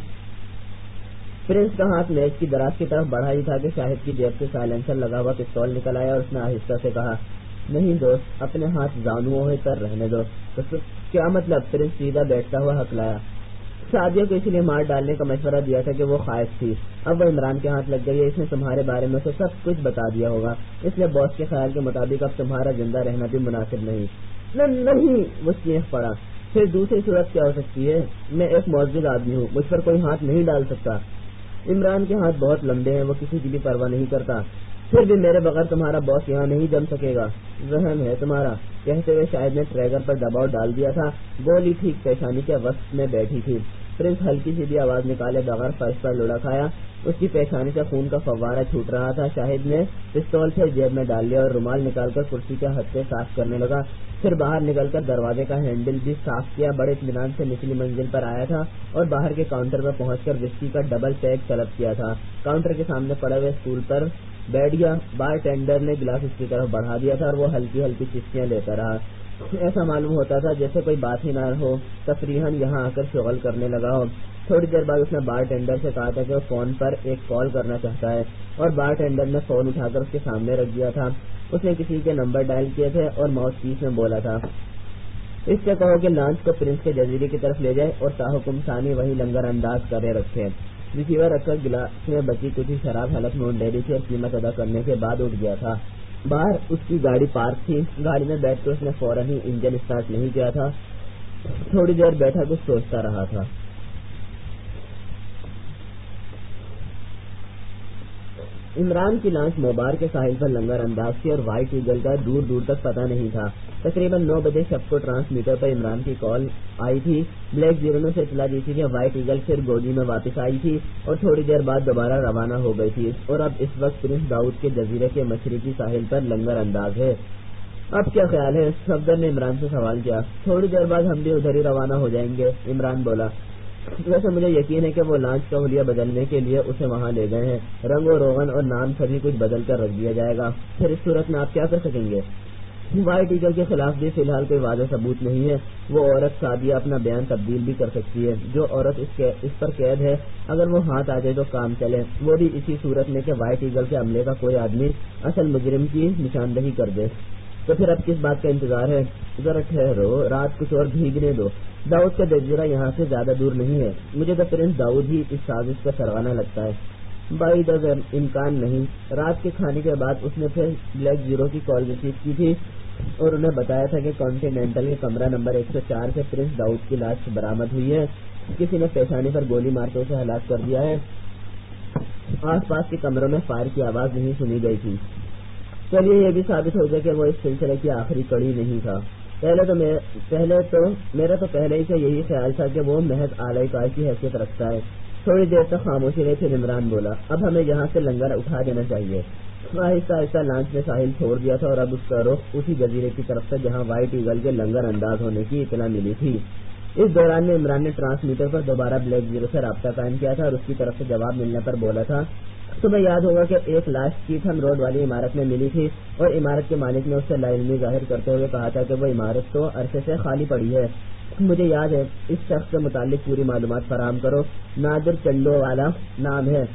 پرنس کا ہاتھ میز کی دراز کی طرف بڑھا ہی تھا کہ شاہد کی جیب سے سائلنسر لگا ہوا پستول نکل آیا اور اس نے آہستہ سے کہا, نہیں دوست, اپنے ہاتھ زانوؤں پر رہنے دو. تو کیا مطلب؟ پرنس سیدھا بیٹھتا ہوا ہکلایا. سعدیہ کو اس لیے مار ڈالنے کا مشورہ دیا تھا کہ وہ خائف تھی. اب وہ عمران کے ہاتھ لگ گئی ہے. اس نے تمہارے بارے میں سے سب کچھ بتا دیا ہوگا, اس لیے باس کے خیال کے مطابق اب تمہارا زندہ رہنا بھی مناسب نہیں. نہیں, وہ چیخ پڑا. پھر دوسری صورت کیا ہو سکتی ہے؟ میں ایک معزز آدمی ہوں, مجھ پر کوئی ہاتھ نہیں ڈال سکتا. عمران کے ہاتھ بہت لمبے ہیں, وہ کسی کی بھی پرواہ نہیں کرتا. پھر بھی میرے بغیر تمہارا باس یہاں نہیں جم سکے گا. ذہن ہے تمہارا. کہتے ہوئے شاید نے ٹریگر پر دباؤ ڈال دیا تھا. گولی ٹھیک پیشانی کے وسط میں بیٹھی تھی. پرنس ہلکی سی بھی آواز نکالے بغیر فرش پر لڑا کھایا. اس کی پیشانی سے خون کا فوارہ چھوٹ رہا تھا. شاہد نے پستول سے جیب میں ڈال لیا اور رومال نکال کر کرسی کے ہتھے صاف کرنے لگا. پھر باہر نکل کر دروازے کا ہینڈل بھی صاف کیا. بڑے اطمینان سے نچلی منزل پر آیا تھا اور باہر کے کاؤنٹر پر پہنچ کر وسکی کا ڈبل پیک طلب کیا تھا. کاؤنٹر کے سامنے پڑے ہوئے اسٹول پر بیٹھ گیا. بار ٹینڈر نے گلاس اس کی طرف بڑھا دیا تھا اور وہ ہلکی ہلکی چسکیاں لیتا رہا. ایسا معلوم ہوتا تھا جیسے کوئی بات ہی نہ ہو, تفریحاً یہاں آ کر شغل کرنے لگا ہو. تھوڑی دیر بعد اس نے بار ٹینڈر سے کہا تھا کہ وہ فون پر ایک کال کرنا چاہتا ہے اور بار ٹینڈر نے فون اٹھا کر اس کے سامنے رکھ دیا تھا. اس نے کسی کے نمبر ڈائل کیے تھے اور ماؤس پیس میں بولا تھا, اس سے کہو کہ لانچ کو پرنس کے جزیرے کی طرف لے جائے اور تاحکم ثانی وہی لنگر انداز کرے رکھے. ریسیور رکھ کر گلاس میں بچی کچھ شراب حلق نوٹ ڈیری تھی اور قیمت ادا کرنے کے بعد اٹھ گیا تھا. باہر اس کی گاڑی پارک تھی. گاڑی میں بیٹھ کر اس نے فوراً ہی انجن اسٹارٹ نہیں کیا تھا. تھوڑی دیر بیٹھا کچھ سوچتا رہا تھا. عمران کی لانچ موبار کے ساحل پر لنگر انداز تھی اور وائٹ ایگل کا دور دور تک پتہ نہیں تھا. تقریباً نو بجے شب کو ٹرانسمیٹر پر عمران کی کال آئی تھی. بلیک زیرو نے اطلاع دی تھی کہ وائٹ ایگل پھر گودی میں واپس آئی تھی اور تھوڑی دیر بعد دوبارہ روانہ ہو گئی تھی اور اب اس وقت پرنس داؤد کے جزیرے کے مشرقی ساحل پر لنگر انداز ہے. اب کیا خیال ہے؟ صفدر نے عمران سے سوال کیا. تھوڑی دیر بعد ہم بھی ادھر ہی روانہ ہو جائیں گے, عمران بولا. ویسے مجھے یقین ہے کہ وہ لانچ کا حلیہ بدلنے کے لیے اسے وہاں لے گئے ہیں. رنگ و روغن اور نام سبھی کچھ بدل کر رکھ دیا جائے گا. پھر اس صورت میں آپ کیا کر سکیں گے؟ وائٹ ایگل کے خلاف بھی فی الحال کوئی واضح ثبوت نہیں ہے. وہ عورت سعدیہ اپنا بیان تبدیل بھی کر سکتی ہے. جو عورت اس, کے اس پر قید ہے اگر وہ ہاتھ آ جائے تو کام چلے, وہ بھی اسی صورت میں کہ وائٹ ایگل کے عملے کا کوئی آدمی اصل مجرم کی نشاندہی کر دے. تو پھر اب کس بات کا انتظار ہے؟ ذرا ٹھہرو, رات کچھ اور بھیگنے دو. داؤد کا جزیرہ یہاں سے زیادہ دور نہیں ہے. مجھے تو پرنس داؤد ہی اس سازش کا سرغنہ لگتا ہے. بائی دغ امکان نہیں. رات کے کھانے کے بعد اس نے پھر بلیک زیرو کی کال ریسیو کی تھی اور انہیں بتایا تھا کہ کانٹیننٹل کے کمرہ نمبر ایک سو چار سے پرنس داؤد کی لاش برآمد ہوئی ہے. کسی نے پیشانی پر گولی مارتے اسے ہلاک کر دیا ہے. آس پاس کے کمروں میں فائر کی آواز نہیں سنی گئی تھی. چلیے یہ بھی ثابت ہو گیا کہ وہ اس سلسلے کی آخری کڑی نہیں تھا. پہلے تو میں پہلے تو میرا تو پہلے ہی سے یہی خیال تھا کہ وہ محض اعلی کار کی حیثیت رکھتا ہے. تھوڑی دیر تک خاموشی رہی. پھر عمران بولا, اب ہمیں یہاں سے لنگر اٹھا دینا چاہیے. آہستہ آہستہ لانچ نے ساحل چھوڑ دیا تھا اور اب اس کا رخ اسی جزیرے کی طرف سے جہاں وائٹ ایگل کے لنگر انداز ہونے کی اطلاع ملی تھی. اس دوران میں عمران نے ٹرانسمیٹر پر دوبارہ بلیک زیرو سے رابطہ قائم کیا تھا اور اس کی طرف سے جواب ملنے پر بولا تھا, تمہیں یاد ہوگا کہ ایک لاش چیتھن روڈ والی عمارت میں ملی تھی اور عمارت کے مالک نے اس سے لاعلمی ظاہر کرتے ہوئے کہا تھا کہ وہ عمارت تو عرصے سے خالی پڑی ہے. مجھے یاد ہے. اس شخص سے متعلق پوری معلومات فراہم کرو. نادر چنڈو والا نام ہے,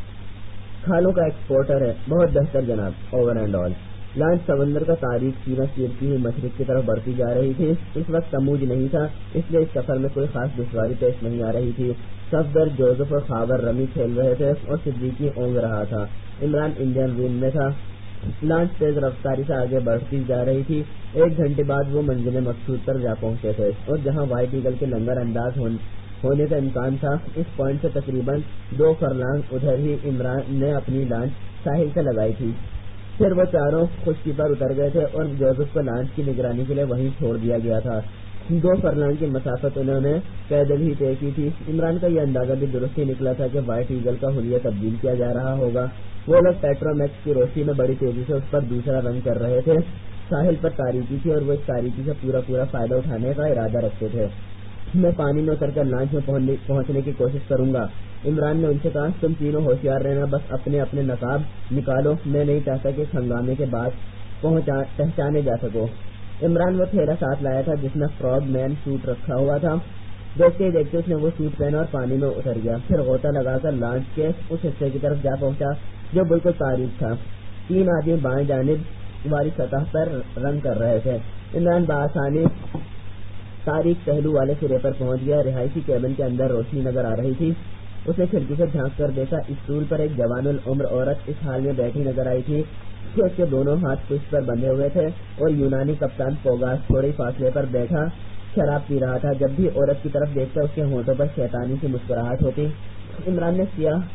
کھالوں کا ایکسپورٹر ہے. بہت بہتر جناب. Over and all. لانچ سمندر کا تاریخ سینہ چیرتی ہوئی مشرق کی طرف بڑھتی جا رہی تھی. اس وقت تموج نہیں تھا, اس لیے اس سفر میں کوئی خاص دشواری پیش نہیں آ رہی تھی. صفدر, جوزف اور خاور رمی کھیل رہے تھے اور صدیقی اونگ رہا تھا. عمران انجن روم میں تھا. لانچ تیز رفتاری سے آگے بڑھتی جا رہی تھی. ایک گھنٹے بعد وہ منزل مقصود پر جا پہنچے تھے اور جہاں وائٹ ایگل کے لنگر انداز ہونے کا امکان تھا اس پوائنٹ سے تقریباً دو فرلانگ ادھر ہی عمران نے اپنی لانچ ساحل سے لگائی تھی. پھر وہ چاروں خشکی پر اتر گئے تھے اور جوزف کو لانچ کی نگرانی کے لیے وہیں چھوڑ دیا گیا تھا. دو فرلانگ کی مسافت انہوں نے پیدل ہی طے کی تھی. عمران کا یہ اندازہ بھی درست ہی نکلا تھا کہ وائٹ ایگل کا حلیہ تبدیل کیا جا رہا ہوگا. وہ لوگ پیٹرومیکس کی روشنی میں بڑی تیزی سے اس پر دوسرا رنگ کر رہے تھے. ساحل پر تاریکی تھی اور وہ اس تاریکی سے پورا پورا فائدہ اٹھانے کا ارادہ رکھتے تھے. میں پانی میں اتر کر لانچ میں پہنچنے کی کوشش کروں گا, عمران نے ان سے کہا. تم تینوں ہوشیار رہنا, بس اپنے اپنے نقاب نکالو. میں نہیں چاہتا کہ اس ہنگامے کے بعد پہچانے جا سکو. عمران وہ تھیلا ساتھ لایا تھا جس میں فراگ مین سوٹ رکھا ہوا تھا. دیکھتے ہی دیکھتے اس نے وہ سوٹ پہنا اور پانی میں اتر گیا. پھر غوطہ لگا کر لانچ کے اس حصے کی طرف جا پہنچا جو بالکل تاریک تھا. تین آدمی بائیں جانب والی سطح پر رنگ کر رہے تھے. عمران بآسانی تاریک پہلو والے سرے پر پہنچ گیا. رہائشی کیبن کے اندر روشنی نظر آ رہی تھی. اس نے کھڑکی سے جھانک کر دیکھا. اسٹول پر ایک جوان العمر عورت اس حال میں بیٹھی نظر آئی تھی کہ اس کے دونوں ہاتھ پشت پر بندھے ہوئے تھے اور یونانی کپتان پوگاس تھوڑے فاصلے پر بیٹھا شراب پی رہا تھا. جب بھی عورت کی طرف دیکھتا اس کے ہونٹوں پر شیطانی سی مسکراہٹ ہوتی. عمران نے سیاہ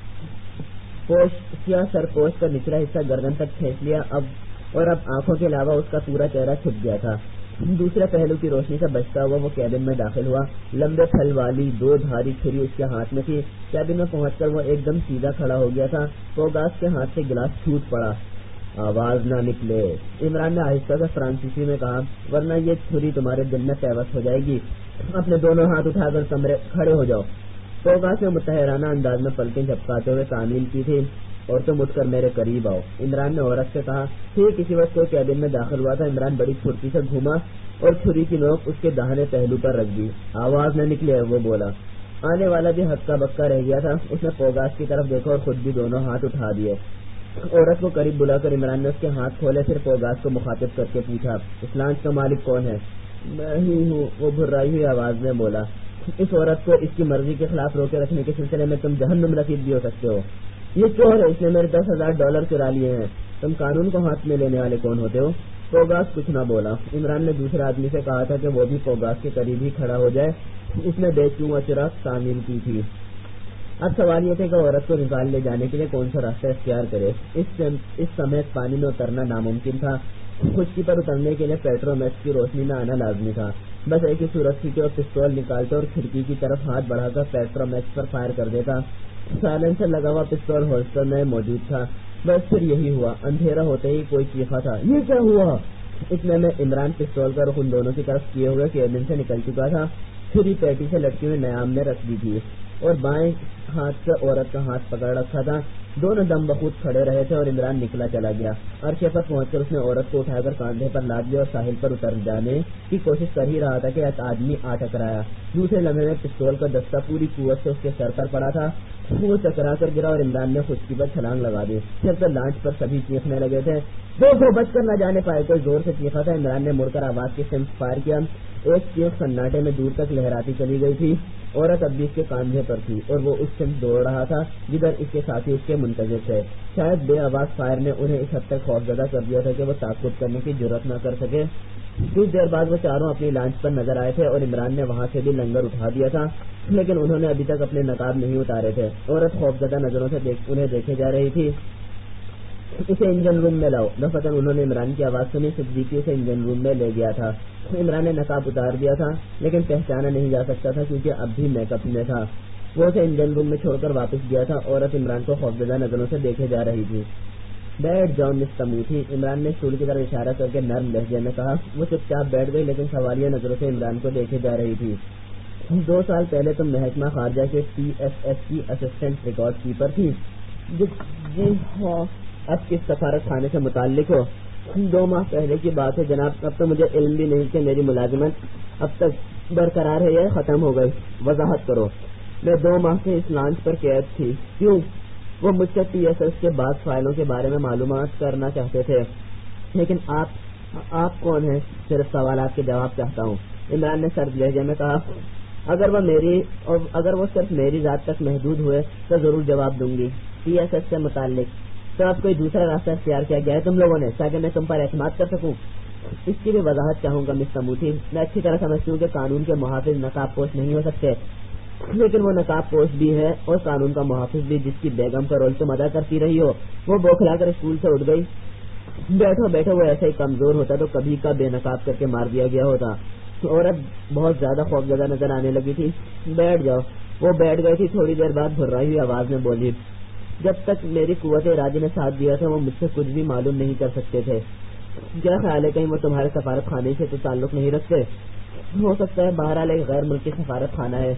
پوش سیاہ سرپوش کا نچلا حصہ گردن تک کھینچ لیا اب اور اب آنکھوں کے علاوہ اس کا پورا چہرہ چھپ گیا تھا. دوسرے پہلو کی روشنی سے بچتا ہوا وہ کیبن میں داخل ہوا. لمبے پھل والی دو دھاری چھری اس کے ہاتھ میں تھی. کیبن میں پہنچ کر وہ ایک دم سیدھا کھڑا ہو گیا تھا. پوگاس کے ہاتھ سے گلاس ٹوٹ پڑا. آواز نہ نکلے. عمران نے آہستہ سے فرانسیسی میں کہا, ورنہ یہ چھری تمہارے دل میں پیوست ہو جائے گی. اپنے دونوں ہاتھ اٹھا کر کمرے کھڑے ہو جاؤ. پوگاس نے متحرانہ انداز میں پلکیں جھپکاتے ہوئے تعمیل کی تھی, اور تم اٹھ کر میرے قریب آؤ. عمران نے عورت سے کہا. ٹھیک کسی وقت کوئی کیبن میں داخل ہوا تھا. عمران بڑی پھرتی سے گھوما اور چھری کی نوک اس کے داہنے پہلو پر رکھ دی. آواز نہ نکلے, وہ بولا. آنے والا بھی ہکا بکا رہ گیا تھا. اس نے پوگاس کی طرف دیکھا اور خود بھی دونوں ہاتھ اٹھا دیے. عورت کو قریب بلا کر عمران نے اس کے ہاتھ کھولے. پھر پوگاس کو مخاطب کر کے پوچھا, اس لانچ کا مالک کون ہے؟ میں ہی ہوں, وہ بھرائی ہوئی آواز میں بولا. اس عورت کو اس کی مرضی کے خلاف روکے رکھنے کے سلسلے میں تم جہنم رسید بھی ہو سکتے ہو. یہ چور ہے, اس نے میرے دس ہزار ڈالر چرا لیے ہیں. تم قانون کو ہاتھ میں لینے والے کون ہوتے ہو؟ پوگاس کچھ نہ بولا. عمران نے دوسرے آدمی سے کہا تھا کہ وہ بھی پوگاس کے قریب ہی کھڑا ہو جائے. اس نے بے چونہ چراغ تعمیر کی تھی. اب سوال یہ تھا کہ عورت کو نکال لے جانے کے لیے کون سا راستہ اختیار کرے. اس اس سمیت پانی میں اترنا ناممکن تھا. خشکی پر اترنے کے لیے پیٹرومیکس کی روشنی میں آنا لازمی تھا. بس ایک ہی صورت تھی کہ وہ پستول نکالتے اور کھڑکی کی طرف ہاتھ بڑھا کر پیٹرومیکس پر فائر کر دیتا. سائلنسر لگا ہوا پستول ہولسٹر میں موجود تھا. بس پھر یہی ہوا. اندھیرا ہوتے ہی کوئی چیخا تھا, یہ کیا ہوا؟ اتنے میں عمران پستول کا رخ ان دونوں کی طرف کیے ہوئے کیبن سے نکل چکا تھا. چھری پیٹی سے لٹکی ہوئی نیام نے رکھ دی تھی اور بائیں ہاتھ سے عورت کا ہاتھ پکڑ رکھا تھا. دونوں دم بخود کھڑے رہے تھے اور عمران نکلا چلا گیا. عرصے پر پہنچ کر اس نے عورت کو اٹھا کر کاندھے پر لاد لیا اور ساحل پر اتر جانے کی کوشش کر ہی رہا تھا کہ ایک آدمی آ ٹکرایا. دوسرے لمحے میں پستول کا دستہ پوری قوت سے اس کے سر پر پڑا تھا. وہ چکرا کر گرا اور عمران نے خشکی پر چھلانگ لگا دی. پھر تو لانچ پر سبھی چیخنے لگے تھے. دیکھو بچ کر نہ جانے پائے. کوئی زور سے چیخا تھا. عمران نے مڑ کر آواز کی سمت فائر کیا. ایک چیخ سناٹے میں دور تک لہراتی چلی گئی تھی. عورت اب بھی اس کے کاندھے پر تھی اور وہ اس سے دوڑ رہا تھا جدھر اس کے ساتھی اس کے منتظر تھے. شاید بے آواز فائر نے انہیں اس حد تک خوفزدہ کر دیا تھا کہ وہ تعاقب کرنے کی جرات نہ کر سکے. کچھ دیر بعد وہ چاروں اپنی لانچ پر نظر آئے تھے اور عمران نے وہاں سے بھی لنگر اٹھا دیا تھا, لیکن انہوں نے ابھی تک اپنے نقاب نہیں اتارے تھے. عورت خوفزدہ نظروں سے دیکھ انہیں دیکھے جا رہی تھی. اسے انجن روم میں لاؤ. دفتر انہوں نے عمران کی آواز سنی. صدیقی اسے انجن روم میں لے گیا تھا. عمران نے نقاب اتار دیا تھا لیکن پہچانا نہیں جا سکتا تھا کیونکہ اب بھی میک اپ میں تھا. وہ اسے انجن روم میں چھوڑ کر واپس گیا تھا. عورت عمران کو خوفزدہ نظروں سے دیکھے جا رہی تھی. بیٹھ جاؤ مس تموتھی, عمران نے اسٹول کی طرف اشارہ کر کے نرم لہجے میں کہا. وہ چپ چاپ بیٹھ گئی لیکن سوالیہ نظروں سے عمران کو دیکھے جا رہی تھی. دو سال پہلے تم محکمہ خارجہ کے ٹی ایس ایس کی اسسٹنٹ ریکارڈ کیپر تھی. جی ہاں. اب کس سفارت خانے سے متعلق ہو؟ دو ماہ پہلے کی بات ہے جناب. اب تو مجھے علم بھی نہیں کہ میری ملازمت اب تک برقرار ہے یا ختم ہو گئی. وضاحت کرو. میں دو ماہ سے اس لانچ پر قید تھی. کیوں؟ وہ مجھ سے ٹی ایس ایس کے بعد فائلوں کے بارے میں معلومات کرنا چاہتے تھے. لیکن آپ آپ کون ہیں؟ صرف سوالات کے جواب چاہتا ہوں. عمران نے سرد لہجے میں کہا. اگر وہ میری اور اگر وہ صرف میری ذات تک محدود ہوئے تو ضرور جواب دوں گی. ٹی ایس ایس سے متعلق تو اب کوئی دوسرا راستہ اختیار کیا گیا ہے تم لوگوں نے تاکہ میں تم پر اعتماد کر سکوں؟ اس کی بھی وضاحت چاہوں گا مس تموتھی. میں اچھی طرح سمجھتی ہوں کہ قانون کے محافظ نقاب پوش نہیں ہو سکتے, لیکن وہ نقاب پوش بھی ہے اور قانون کا محافظ بھی, جس کی بیگم کا رول تم ادا کرتی رہی ہو. وہ بوکھلا کر اسکول سے اٹھ گئی. بیٹھو بیٹھو. وہ ایسے ہی کمزور ہوتا تو کبھی کا بے نقاب کر کے مار دیا گیا ہوتا. عورت بہت زیادہ خوفزدہ نظر آنے لگی تھی. بیٹھ جاؤ. وہ بیٹھ گئی تھی. تھوڑی دیر بعد بھرائی ہوئی آواز میں بولی. جب تک میری قوت ارادی نے ساتھ دیا تھا وہ مجھ سے کچھ بھی معلوم نہیں کر سکتے تھے. کیا خیال ہے کہیں وہ تمہارے سفارت خانے سے تو تعلق نہیں رکھتے؟ ہو سکتا ہے. بہرحال ایک غیر ملکی سفارت خانہ ہے.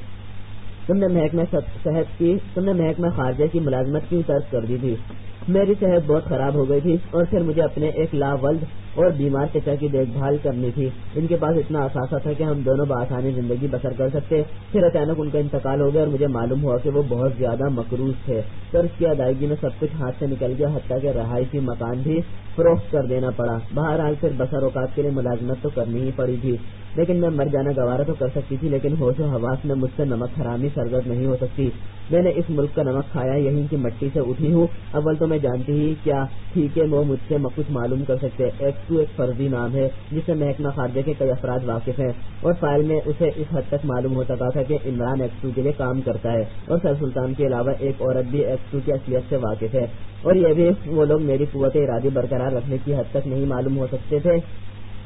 تم نے محکمہ صحت کی تم نے محکمہ خارجہ کی ملازمت کیوں ترک کر دی تھی؟ میری صحت بہت خراب ہو گئی تھی اور پھر مجھے اپنے ایک لاولد اور بیمار چچا کی دیکھ بھال کرنی تھی. ان کے پاس اتنا اثاثہ تھا کہ ہم دونوں بآسانی زندگی بسر کر سکتے. پھر اچانک ان کا انتقال ہو گیا اور مجھے معلوم ہوا کہ وہ بہت زیادہ مقروض تھے. قرض کی ادائیگی میں سب کچھ ہاتھ سے نکل گیا, حتیٰ کہ رہائشی مکان بھی فروخت کر دینا پڑا. بہرحال پھر بسر اوقات کے لیے ملازمت تو کرنی ہی پڑی تھی. لیکن میں مر جانا گوارا تو کر سکتی تھی, لیکن ہوش و حواس میں مجھ سے نمک حرامی سرزد نہیں ہو سکتی. میں نے اس ملک کا نمک کھایا, یہیں کی مٹی سے اٹھی ہوں. اول تو میں جانتی ہی کیا تھی کہ وہ مجھ سے کچھ معلوم کر سکتے. ایکس ٹو ایک فرضی نام ہے جس سے محکمہ خارجہ کے کئی افراد واقف ہیں, اور فائل میں اسے اس حد تک معلوم ہو سکا تھا کہ عمران ایکس ٹو کے لیے کام کرتا ہے, اور سر سلطان کے علاوہ ایک عورت بھی ایکس ٹو کی اصلیت سے واقف ہے. اور یہ بھی وہ لوگ میری قوت ارادی برقرار رکھنے کی حد تک نہیں معلوم ہو سکتے تھے.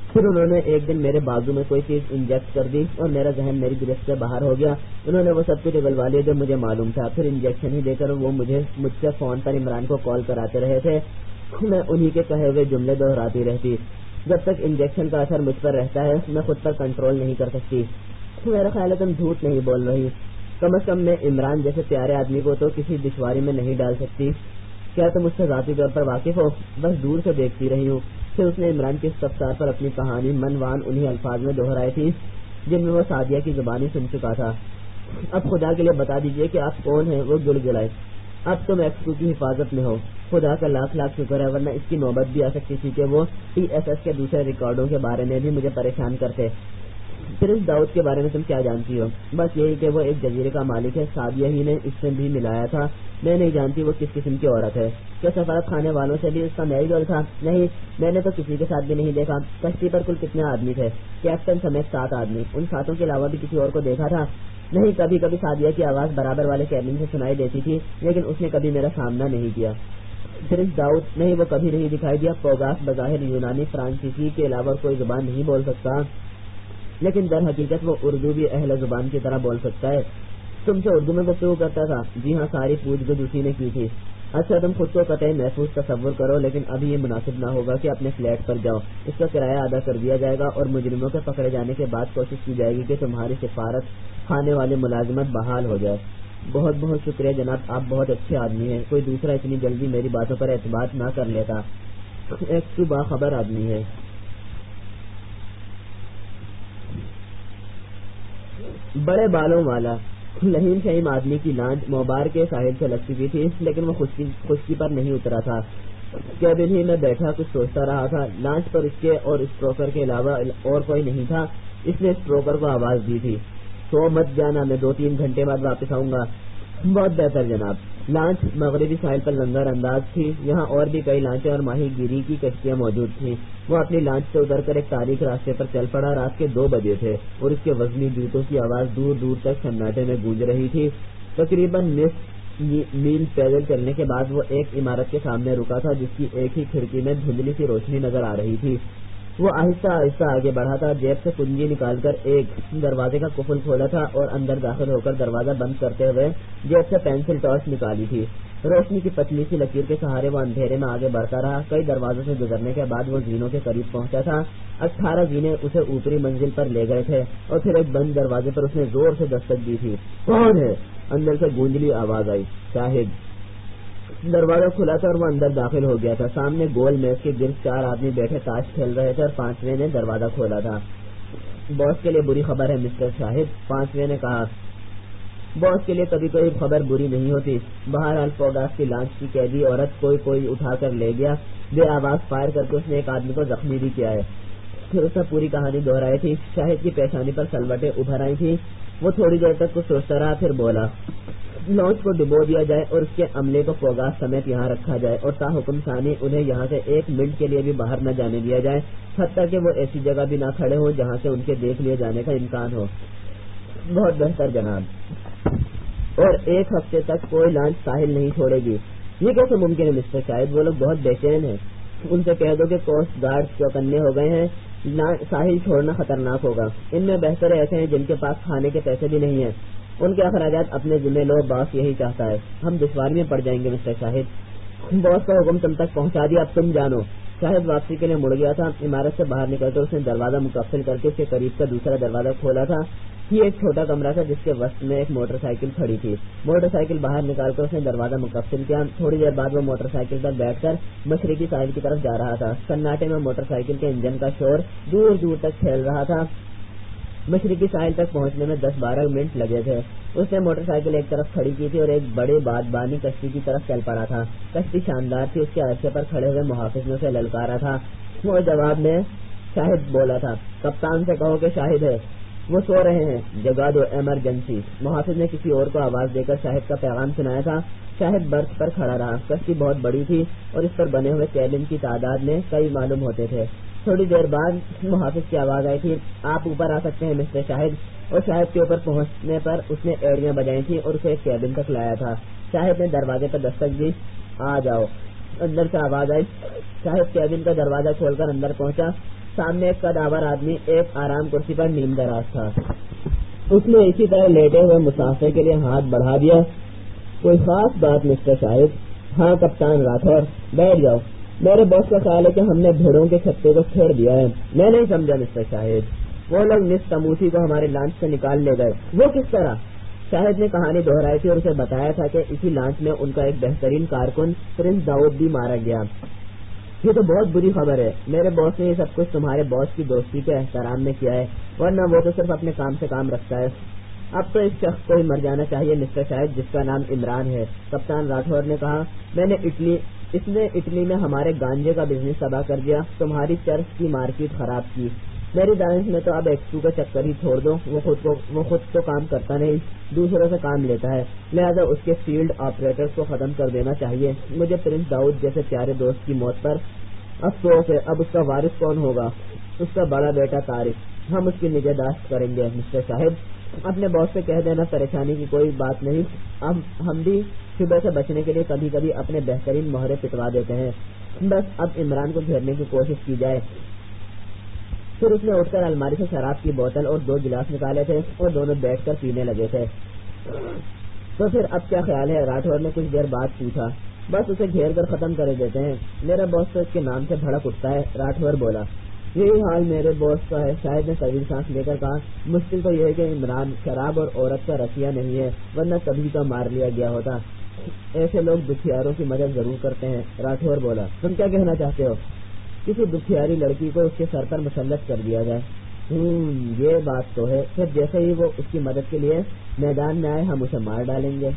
پھر انہوں نے ایک دن میرے بازو میں کوئی چیز انجیکٹ کر دی اور میرا ذہن میری گرفت سے باہر ہو گیا. انہوں نے وہ سب کچھ اگلوا لیا جو مجھے معلوم تھا. پھر انجیکشن ہی دے کر وہ مجھے مجھ سے فون پر عمران کو کال کراتے رہے تھے. میں انہی کے کہے ہوئے جملے دہراتی رہتی. جب تک انجیکشن کا اثر مجھ پر رہتا ہے میں خود پر کنٹرول نہیں کر سکتی. میرا خیال ہے تم جھوٹ نہیں بول رہی. کم از کم میں عمران جیسے پیارے آدمی کو تو کسی دشواری میں نہیں ڈال سکتی. کیا تم اس سے ذاتی طور پر واقف ہو؟ بس دور سے دیکھتی رہی ہوں. پھر اس نے عمران کے استفسار پر اپنی کہانی منوان انہی الفاظ میں دہرائی تھی جن میں وہ سعدیہ کی زبانی سن چکا تھا. اب خدا کے لیے بتا دیجئے کہ آپ کون ہیں؟ وہ گڑ گڑائے. اب تم ایکسکو کی حفاظت میں ہو. خدا کا لاکھ لاکھ شکر ہے، ورنہ اس کی نوبت بھی آ سکتی تھی کہ وہ ٹی ایس ایس کے دوسرے ریکارڈوں کے بارے میں بھی مجھے پریشان کرتے. پھر اس داؤد کے بارے میں تم کیا جانتی ہو؟ بس یہی کہ وہ ایک جزیرے کا مالک ہے. سعدیہ ہی نے اس سے بھی ملایا تھا. میں نہیں جانتی وہ کس قسم کی عورت ہے. کیا سفارت خانے والوں سے بھی اس کا میل جول تھا؟ نہیں، میں نے تو کسی کے ساتھ بھی نہیں دیکھا. کشتی پر کل کتنے آدمی تھے؟ کیپٹن سمیت سات آدمی. ان ساتوں کے علاوہ بھی کسی اور کو دیکھا تھا؟ نہیں. کبھی کبھی سعدیہ کی آواز برابر والے کیبن سے سنائی دیتی تھی، لیکن اس نے کبھی میرا سامنا نہیں کیا. پھر اس داؤد نہیں، وہ کبھی نہیں دکھائی دیا. پوگاس بظاہر یونانی فرانسیسی کے علاوہ کوئی زبان نہیں بول سکتا، لیکن در حقیقت وہ اردو بھی اہل زبان کی طرح بول سکتا ہے. تم سے اردو میں گفتگو کرتا تھا؟ جی ہاں، ساری پوچھ گچھ اسی نے کی تھی. اچھا، تم خود کو قطعی محفوظ تصور کرو، لیکن ابھی یہ مناسب نہ ہوگا کہ اپنے فلیٹ پر جاؤ. اس کا کرایہ ادا کر دیا جائے گا اور مجرموں کے پکڑے جانے کے بعد کوشش کی جائے گی کہ تمہاری سفارت خانے والی ملازمت بحال ہو جائے. بہت بہت شکریہ جناب، آپ بہت اچھے آدمی ہیں. کوئی دوسرا اتنی جلدی میری باتوں پر اعتماد نہ کر لیتا. ایک تو باخبر آدمی ہے. بڑے بالوں والا لہیم شہیم آدمی کی لانچ موبار کے ساحل سے لگ چکی تھی، لیکن وہ خشکی خشکی پر نہیں اترا تھا. کیبن ہی میں بیٹھا کچھ سوچتا رہا تھا. لانچ پر اس کے اور اسٹروکر کے علاوہ اور کوئی نہیں تھا. اس نے اسٹروکر کو آواز دی تھی، سو مت جانا، میں دو تین گھنٹے بعد واپس آؤں گا. بہت بہتر جناب. لانچ مغربی ساحل پر لنگر انداز تھی. یہاں اور بھی کئی لانچیں اور ماہی گیری کی کشتیاں موجود تھیں. وہ اپنی لانچ سے اتر کر ایک تاریخ راستے پر چل پڑا. رات کے دو بجے تھے اور اس کے وزنی جوتوں کی آواز دور دور تک سناٹے میں گونج رہی تھی. تقریباً نصف میل پیدل چلنے کے بعد وہ ایک عمارت کے سامنے رکا تھا جس کی ایک ہی کھڑکی میں دھندلی سی روشنی نظر آ رہی تھی. وہ آہستہ آہستہ آگے بڑھا تھا. جیب سے کنجی نکال کر ایک دروازے کا قفل کھولا تھا اور اندر داخل ہو کر دروازہ بند کرتے ہوئے جیب سے پینسل ٹارچ نکالی تھی. روشنی کی پتلی سی لکیر کے سہارے وہ اندھیرے میں آگے بڑھتا رہا. کئی دروازوں سے گزرنے کے بعد وہ زینوں کے قریب پہنچا تھا. اٹھارہ زینے اسے اوپری منزل پر لے گئے تھے اور پھر ایک بند دروازے پر اس نے زور سے دستک دی تھی. کون ہے؟ اندر سے گونجلی آواز آئی. شاہد. دروازہ کھلا تھا اور وہ اندر داخل ہو گیا تھا. سامنے گول میز کے گرد چار آدمی بیٹھے تاش کھیل رہے تھے اور پانچویں نے دروازہ کھولا تھا. باس کے لیے بری خبر ہے مسٹر شاہد، پانچویں نے کہا. باس کے لیے کبھی کوئی خبر بری نہیں ہوتی. بہرحال پوگاس کی لانچ کی قیدی عورت کوئی کوئی اٹھا کر لے گیا. بے آواز فائر کر کے اس نے ایک آدمی کو زخمی بھی کیا ہے. پھر اس نے پوری کہانی دہرائی تھی. شاہد کی پیشانی پر سلوٹیں ابھر آئی تھی. وہ تھوڑی دیر تک کچھ سوچتا رہا، پھر بولا، لانچ کو ڈبو دیا جائے اور اس کے عملے کو پوگاس سمیت یہاں رکھا جائے اور تا حکم ثانی انہیں یہاں سے ایک منٹ کے لیے بھی باہر نہ جانے دیا جائے، حتیٰ کہ وہ ایسی جگہ بھی نہ کھڑے ہوں جہاں سے ان کے دیکھ لیے جانے کا امکان ہو. بہت بہتر جناب. اور ایک ہفتے تک کوئی لانچ ساحل نہیں چھوڑے گی. یہ کیسے ممکن ہے مسٹر شاہد؟ وہ لوگ بہت بے چین ہیں. ان سے کہہ دو کہ کوسٹ گارڈ چوکنے ہو گئے ہیں. ساحل چھوڑنا خطرناک ہوگا. ان میں بہتر ایسے ہیں جن کے پاس کھانے کے پیسے بھی نہیں ہیں. ان کے اخراجات اپنے ذمہ لو. باس یہی چاہتا ہے. ہم دشواری میں پڑ جائیں گے مسٹر شاہد. باس کا حکم تم تک پہنچا دیا، اب تم جانو. شاہد واپسی کے لیے مڑ گیا تھا. عمارت سے باہر نکل کر اس نے دروازہ مکفل کر کے اس کے قریب کا دوسرا دروازہ کھولا تھا. یہ ایک چھوٹا کمرہ تھا جس کے وسط میں ایک موٹر سائیکل کھڑی تھی. موٹر سائیکل باہر نکال کر اس نے دروازہ مکفل کیا. تھوڑی دیر بعد وہ موٹر سائیکل پر بیٹھ کر مشرقی ساحل کی طرف جا رہا تھا. سناٹے میں موٹر سائیکل کے انجن کا شور دور دور تک پھیل رہا تھا. مشرقی ساحل تک پہنچنے میں دس بارہ منٹ لگے تھے. اس نے موٹر سائیکل ایک طرف کھڑی کی تھی اور ایک بڑے بادبانی کشتی کی طرف چل پڑا تھا. کشتی شاندار تھی. اس کے عرصے پر کھڑے ہوئے محافظ نے اسے للکارا تھا. وہ جواب میں شاہد بولا تھا. کپتان سے کہو کہ شاہد ہے، وہ سو رہے ہیں، جگا دو، ایمرجنسی. محافظ نے کسی اور کو آواز دے کر شاہد کا پیغام سنایا تھا. شاہد برف پر کھڑا رہا. کشتی بہت بڑی تھی اور اس پر بنے ہوئے کیبن کی تعداد میں کئی معلوم ہوتے تھے. تھوڑی دیر بعد محافظ کی آواز آئی تھی، آپ اوپر آ سکتے ہیں مسٹر شاہد. اور شاہد کے اوپر پہنچنے پر اس نے ایڑیاں بجائی تھی اور اسے ایک کیبن تک لایا تھا. شاہد نے دروازے پر دستک دی. آ جاؤ. اندر سے آواز آئی. شاہد کیبن کا دروازہ کھول کر اندر پہنچا. سامنے ایک قدآور آدمی ایک آرام کرسی پر نیم دراز تھا. اس نے اسی طرح لیٹے ہوئے مسافر کے لیے ہاتھ بڑھا دیا. کوئی خاص بات مسٹر شاہد؟ ہاں کپتان راٹھور، بیٹھ جاؤ. میرے باس کا خیال ہے کہ ہم نے بھیڑوں کے چھتے کو چھیڑ دیا ہے. میں نہیں سمجھا مسٹر شاہد. وہ لوگ مس تموسی کو ہمارے لانچ سے نکال لے گئے. وہ کس طرح؟ شاہد نے کہانی دہرائی تھی اور اسے بتایا تھا کہ اسی لانچ میں ان کا ایک بہترین کارکن پرنس داؤد بھی مارا گیا. یہ تو بہت بری خبر ہے. میرے باس نے یہ سب کچھ تمہارے باس کی دوستی کے احترام میں کیا ہے، ورنہ وہ تو صرف اپنے کام سے کام رکھتا ہے. اب تو اس شخص کو ہی مر جانا چاہیے مسٹر شاہد جس کا نام عمران ہے. کپتان راٹھور نے کہا. میں نے اٹلی اس نے اٹلی میں ہمارے گانجے کا بزنس تباہ کر دیا، تمہاری چرچ کی مارکیٹ خراب کی. میری دانش میں تو اب ایکسو کا چکر ہی چھوڑ دو. وہ خود کو وہ خود تو کام کرتا نہیں، دوسروں سے کام لیتا ہے، لہذا اس کے فیلڈ آپریٹرز کو ختم کر دینا چاہیے. مجھے پرنس داؤد جیسے پیارے دوست کی موت پر افسوس ہے. اب اس کا وارث کون ہوگا؟ اس کا بڑا بیٹا طارق. ہم اس کی نگہداشت کریں گے. مسٹر صاحب اپنے باس سے کہہ دینا پریشانی کی کوئی بات نہیں. اب ہم بھی صبح سے بچنے کے لیے کبھی کبھی اپنے بہترین مہرے پٹوا دیتے ہیں. بس اب عمران کو گھیرنے کی کوشش کی جائے. پھر اس نے اٹھ کر الماری سے شراب کی بوتل اور دو گلاس نکالے تھے اور دونوں بیٹھ کر پینے لگے تھے. تو پھر اب کیا خیال ہے؟ راٹھور نے کچھ دیر بعد پوچھا. بس اسے گھیر کر ختم کر دیتے ہیں. میرا باس تو اس کے نام سے بھڑک اٹھتا ہے. راٹھور بولا. یہی حال میرے باس کا ہے. شاید نے طویل سانس لے کر کہا. مشکل تو یہ ہے کہ عمران شراب اور عورت کا رسیہ نہیں ہے، ورنہ کبھی کا مار لیا گیا ہوتا. ایسے لوگ دکھیاروں کی مدد ضرور کرتے ہیں. راٹھور بولا. تم کیا کہنا چاہتے ہو؟ کسی دکھیاری لڑکی کو اس کے سر پر مسلط کر دیا جائے. ہوں یہ بات تو ہے. پھر جیسے ہی وہ اس کی مدد کے لیے میدان میں آئے ہم اسے مار ڈالیں گے.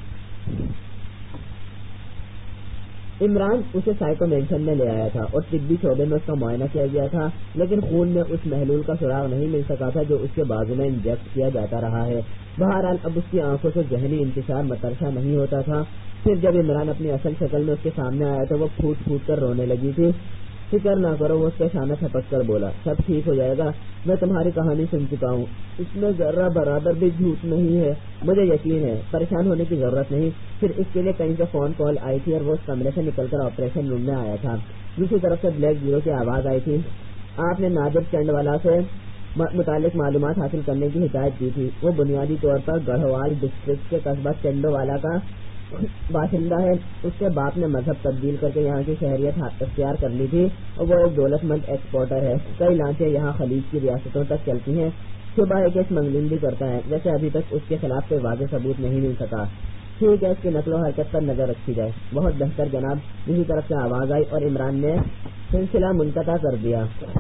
عمران اسے سائیکو مینشن میں لے آیا تھا اور طبی شعبے میں اس کا معائنہ کیا گیا تھا، لیکن خون میں اس محلول کا سراغ نہیں مل سکا تھا جو اس کے بازو میں انجیکٹ کیا جاتا رہا ہے. بہرحال اب اس کی آنکھوں سے ذہنی انتشار مترشہ نہیں ہوتا تھا. پھر جب عمران اپنی اصل شکل میں اس کے سامنے آیا تو وہ پھوٹ پھوٹ کر رونے لگی تھی. فکر نہ کرو، وہ اس کا شانہ چھپک کر بولا. سب ٹھیک ہو جائے گا. میں تمہاری کہانی سن چکا ہوں، اس میں ذرہ برابر بھی جھوٹ نہیں ہے. مجھے یقین ہے، پریشان ہونے کی ضرورت نہیں. پھر اس کے لیے کہیں سے فون کال آئی تھی اور وہ اس کمرے سے نکل کر آپریشن روم میں آیا تھا. دوسری طرف سے بلیک زیرو کی آواز آئی تھی. آپ نے نادر چنڈ والا سے متعلق معلومات حاصل کرنے کی ہدایت دی تھی. وہ بنیادی طور پر گڑھوال ڈسٹرکٹ کے قصبہ چنڈو والا کا باشندہ ہے. اس کے باپ نے مذہب تبدیل کر کے یہاں کی شہریت اختیار کر لی تھی اور وہ ایک دولت مند ایکسپورٹر ہے. کئی لانچیں یہاں خلیج کی ریاستوں تک چلتی ہیں. صبح ایک اسمگلنگ بھی کرتا ہے. ویسے ابھی تک اس کے خلاف کوئی واضح ثبوت نہیں مل سکا. ٹھیک ہے، اس کی نقل و حرکت پر نظر رکھی جائے. بہت بہتر جناب. دوسری طرف سے آواز آئی اور عمران نے سلسلہ منقطع کر دیا.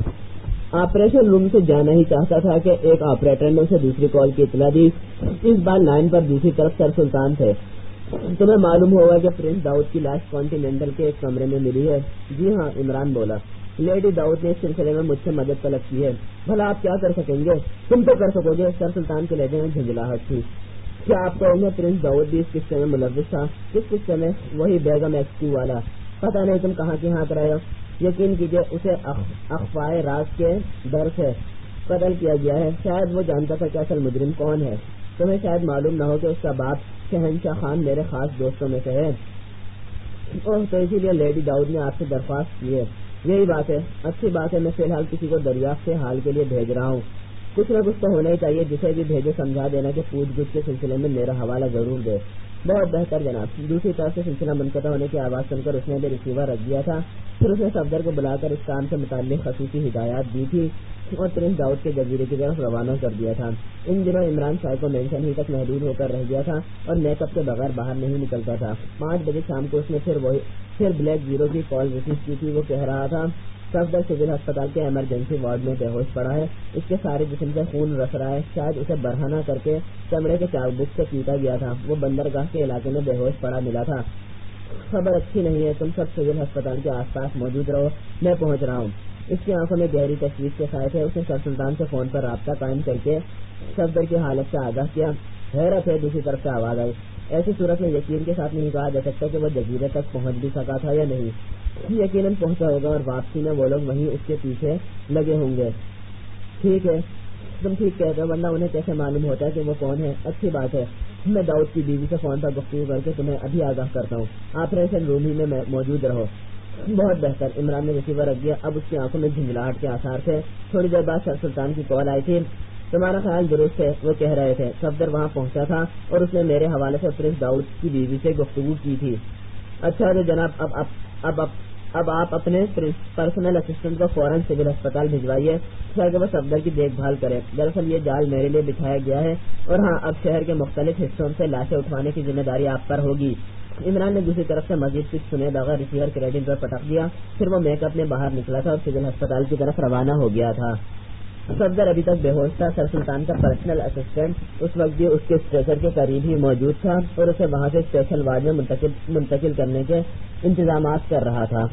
آپریشن روم سے جانا ہی چاہتا تھا کہ ایک آپریٹر نے اسے دوسری کال کی اطلاع دی. اس بار لائن پر دوسری طرف سر سلطان تھے. تمہیں معلوم ہوگا کہ پرنس داؤد کی لاش کانٹیننٹل کے ایک کمرے میں ملی ہے. جی ہاں، عمران بولا. لیڈی داؤد نے اس سلسلے میں مجھ سے مدد طلب کی ہے. بھلا آپ کیا کر سکیں گے؟ تم تو کر سکو گے. سر سلطان کے لہجے میں جھنجھلاہٹ تھی. کیا آپ کہو گے پرنس داؤد بھی اس قصے میں ملوث تھا؟ کس قصے میں؟ وہی بیگم ایکسکیو والا. پتہ نہیں تم کہاں کی ہاں کرائے ہو. یقین کیجیے اسے اخفائے راز کے ڈر سے قتل کیا گیا ہے. شاید وہ جانتا تھا کہ اصل مجرم کون ہے. تمہیں شاید معلوم نہ ہو کہ اس کا باپ شہنشاہ خان میرے خاص دوستوں میں سے ہے. اور تو اسی لیے لیڈی داؤد نے آپ سے درخواست کی ہے. یہی بات ہے. اچھی بات ہے. میں فی الحال کسی کو دریافت سے حال کے لیے بھیج رہا ہوں. کچھ نہ کچھ تو ہونا ہی چاہیے. جسے بھی بھیجے سمجھا دینا کہ پوچھ گچھ کے سلسلے میں میرا حوالہ ضرور دے. بہت بہتر جناب. دوسری طرف سے سلسلہ منقطع ہونے کی آواز سن کر اس نے بھی ریسیور رکھ دیا تھا. پھر اس نے صفدر کو بلا کر اس کام سے متعلق خصوصی ہدایات دی تھی اور پرنس داؤد کے جزیرے کی طرف روانہ کر دیا تھا. ان دنوں عمران سائیکو مینشن ہی تک محدود ہو کر رہ گیا تھا اور میک اپ کے بغیر باہر نہیں نکلتا تھا. پانچ بجے شام کو اس نے پھر وہی پھر بلیک زیرو کی کال ریسیو کی تھی. وہ کہہ رہا تھا صفدر سول ہسپتال کے ایمرجنسی وارڈ میں بے ہوش پڑا ہے. اس کے سارے جسم سے خون رس رہا ہے. شاید اسے برہنہ کر کے چمڑے کے چابک سے پیٹا گیا تھا. وہ بندرگاہ کے علاقے میں بے ہوش پڑا ملا تھا. خبر اچھی نہیں ہے. تم سب سول ہسپتال کے آس پاس موجود رہو. میں پہنچ رہا ہوں. اس کی آنکھوں میں گہری تشویش کے سائے تھے. اس نے سر سلطان سے فون پر رابطہ قائم کر کے صفدر کی حالت سے آگاہ کیا. حیرت ہے. دوسری طرف سے آواز آئی. ایسی صورت میں یقین کے ساتھ نہیں کہا جا سکتا کہ وہ جزیرے تک پہنچ بھی سکا تھا یا نہیں. یقیناً پہنچا ہوگا اور واپسی میں وہ لوگ وہیں اس کے پیچھے لگے ہوں گے. ٹھیک ہے، تم ٹھیک کہتے ہو، ورنہ انہیں کیسے معلوم ہوتا ہے کہ وہ کون ہے. اچھی بات ہے. میں داؤد کی بیوی سے فون پر گفتگو کر کے تمہیں ابھی آگاہ کرتا ہوں. آپریشن روم ہی میں موجود رہو. بہت بہتر۔ عمران نے ریسیور رکھ دیا۔ اب اس کی آنکھوں میں جھنجھلاہٹ کے آثار تھے۔ تھوڑی دیر بعد سر سلطان کی کال آئی تھی۔ تمہارا خیال درست ہے، وہ کہہ رہے تھے۔ صفدر وہاں پہنچا تھا اور اس نے میرے حوالے سے پرنس داؤد کی بیوی سے گفتگو کی تھی۔ اچھا تو جناب، اب اب اب اب اب آپ اپنے پرسنل اسسٹنٹ کو فوراً سول ہسپتال بھجوائیے تاکہ وہ صفدر کی دیکھ بھال کرے۔ دراصل یہ جال میرے لیے بچھایا گیا ہے، اور ہاں، اب شہر کے مختلف حصوں سے لاشیں اٹھوانے کی ذمہ داری آپ پر ہوگی۔ عمران نے دوسری طرف سے مزید کچھ سنے بغیر ریسیور کریڈٹ پر پٹک دیا۔ پھر وہ میک اپ میں باہر نکلا تھا اور سول ہسپتال کی طرف روانہ ہو گیا تھا۔ صفدر ابھی تک بے ہوش تھا۔ سر سلطان کا پرسنل اسسٹنٹ اس وقت بھی اس کے اسٹریچر کے قریب ہی موجود تھا اور اسے وہاں سے اسپیشل وارڈ میں منتقل منتقل کرنے کے انتظامات کر رہا تھا۔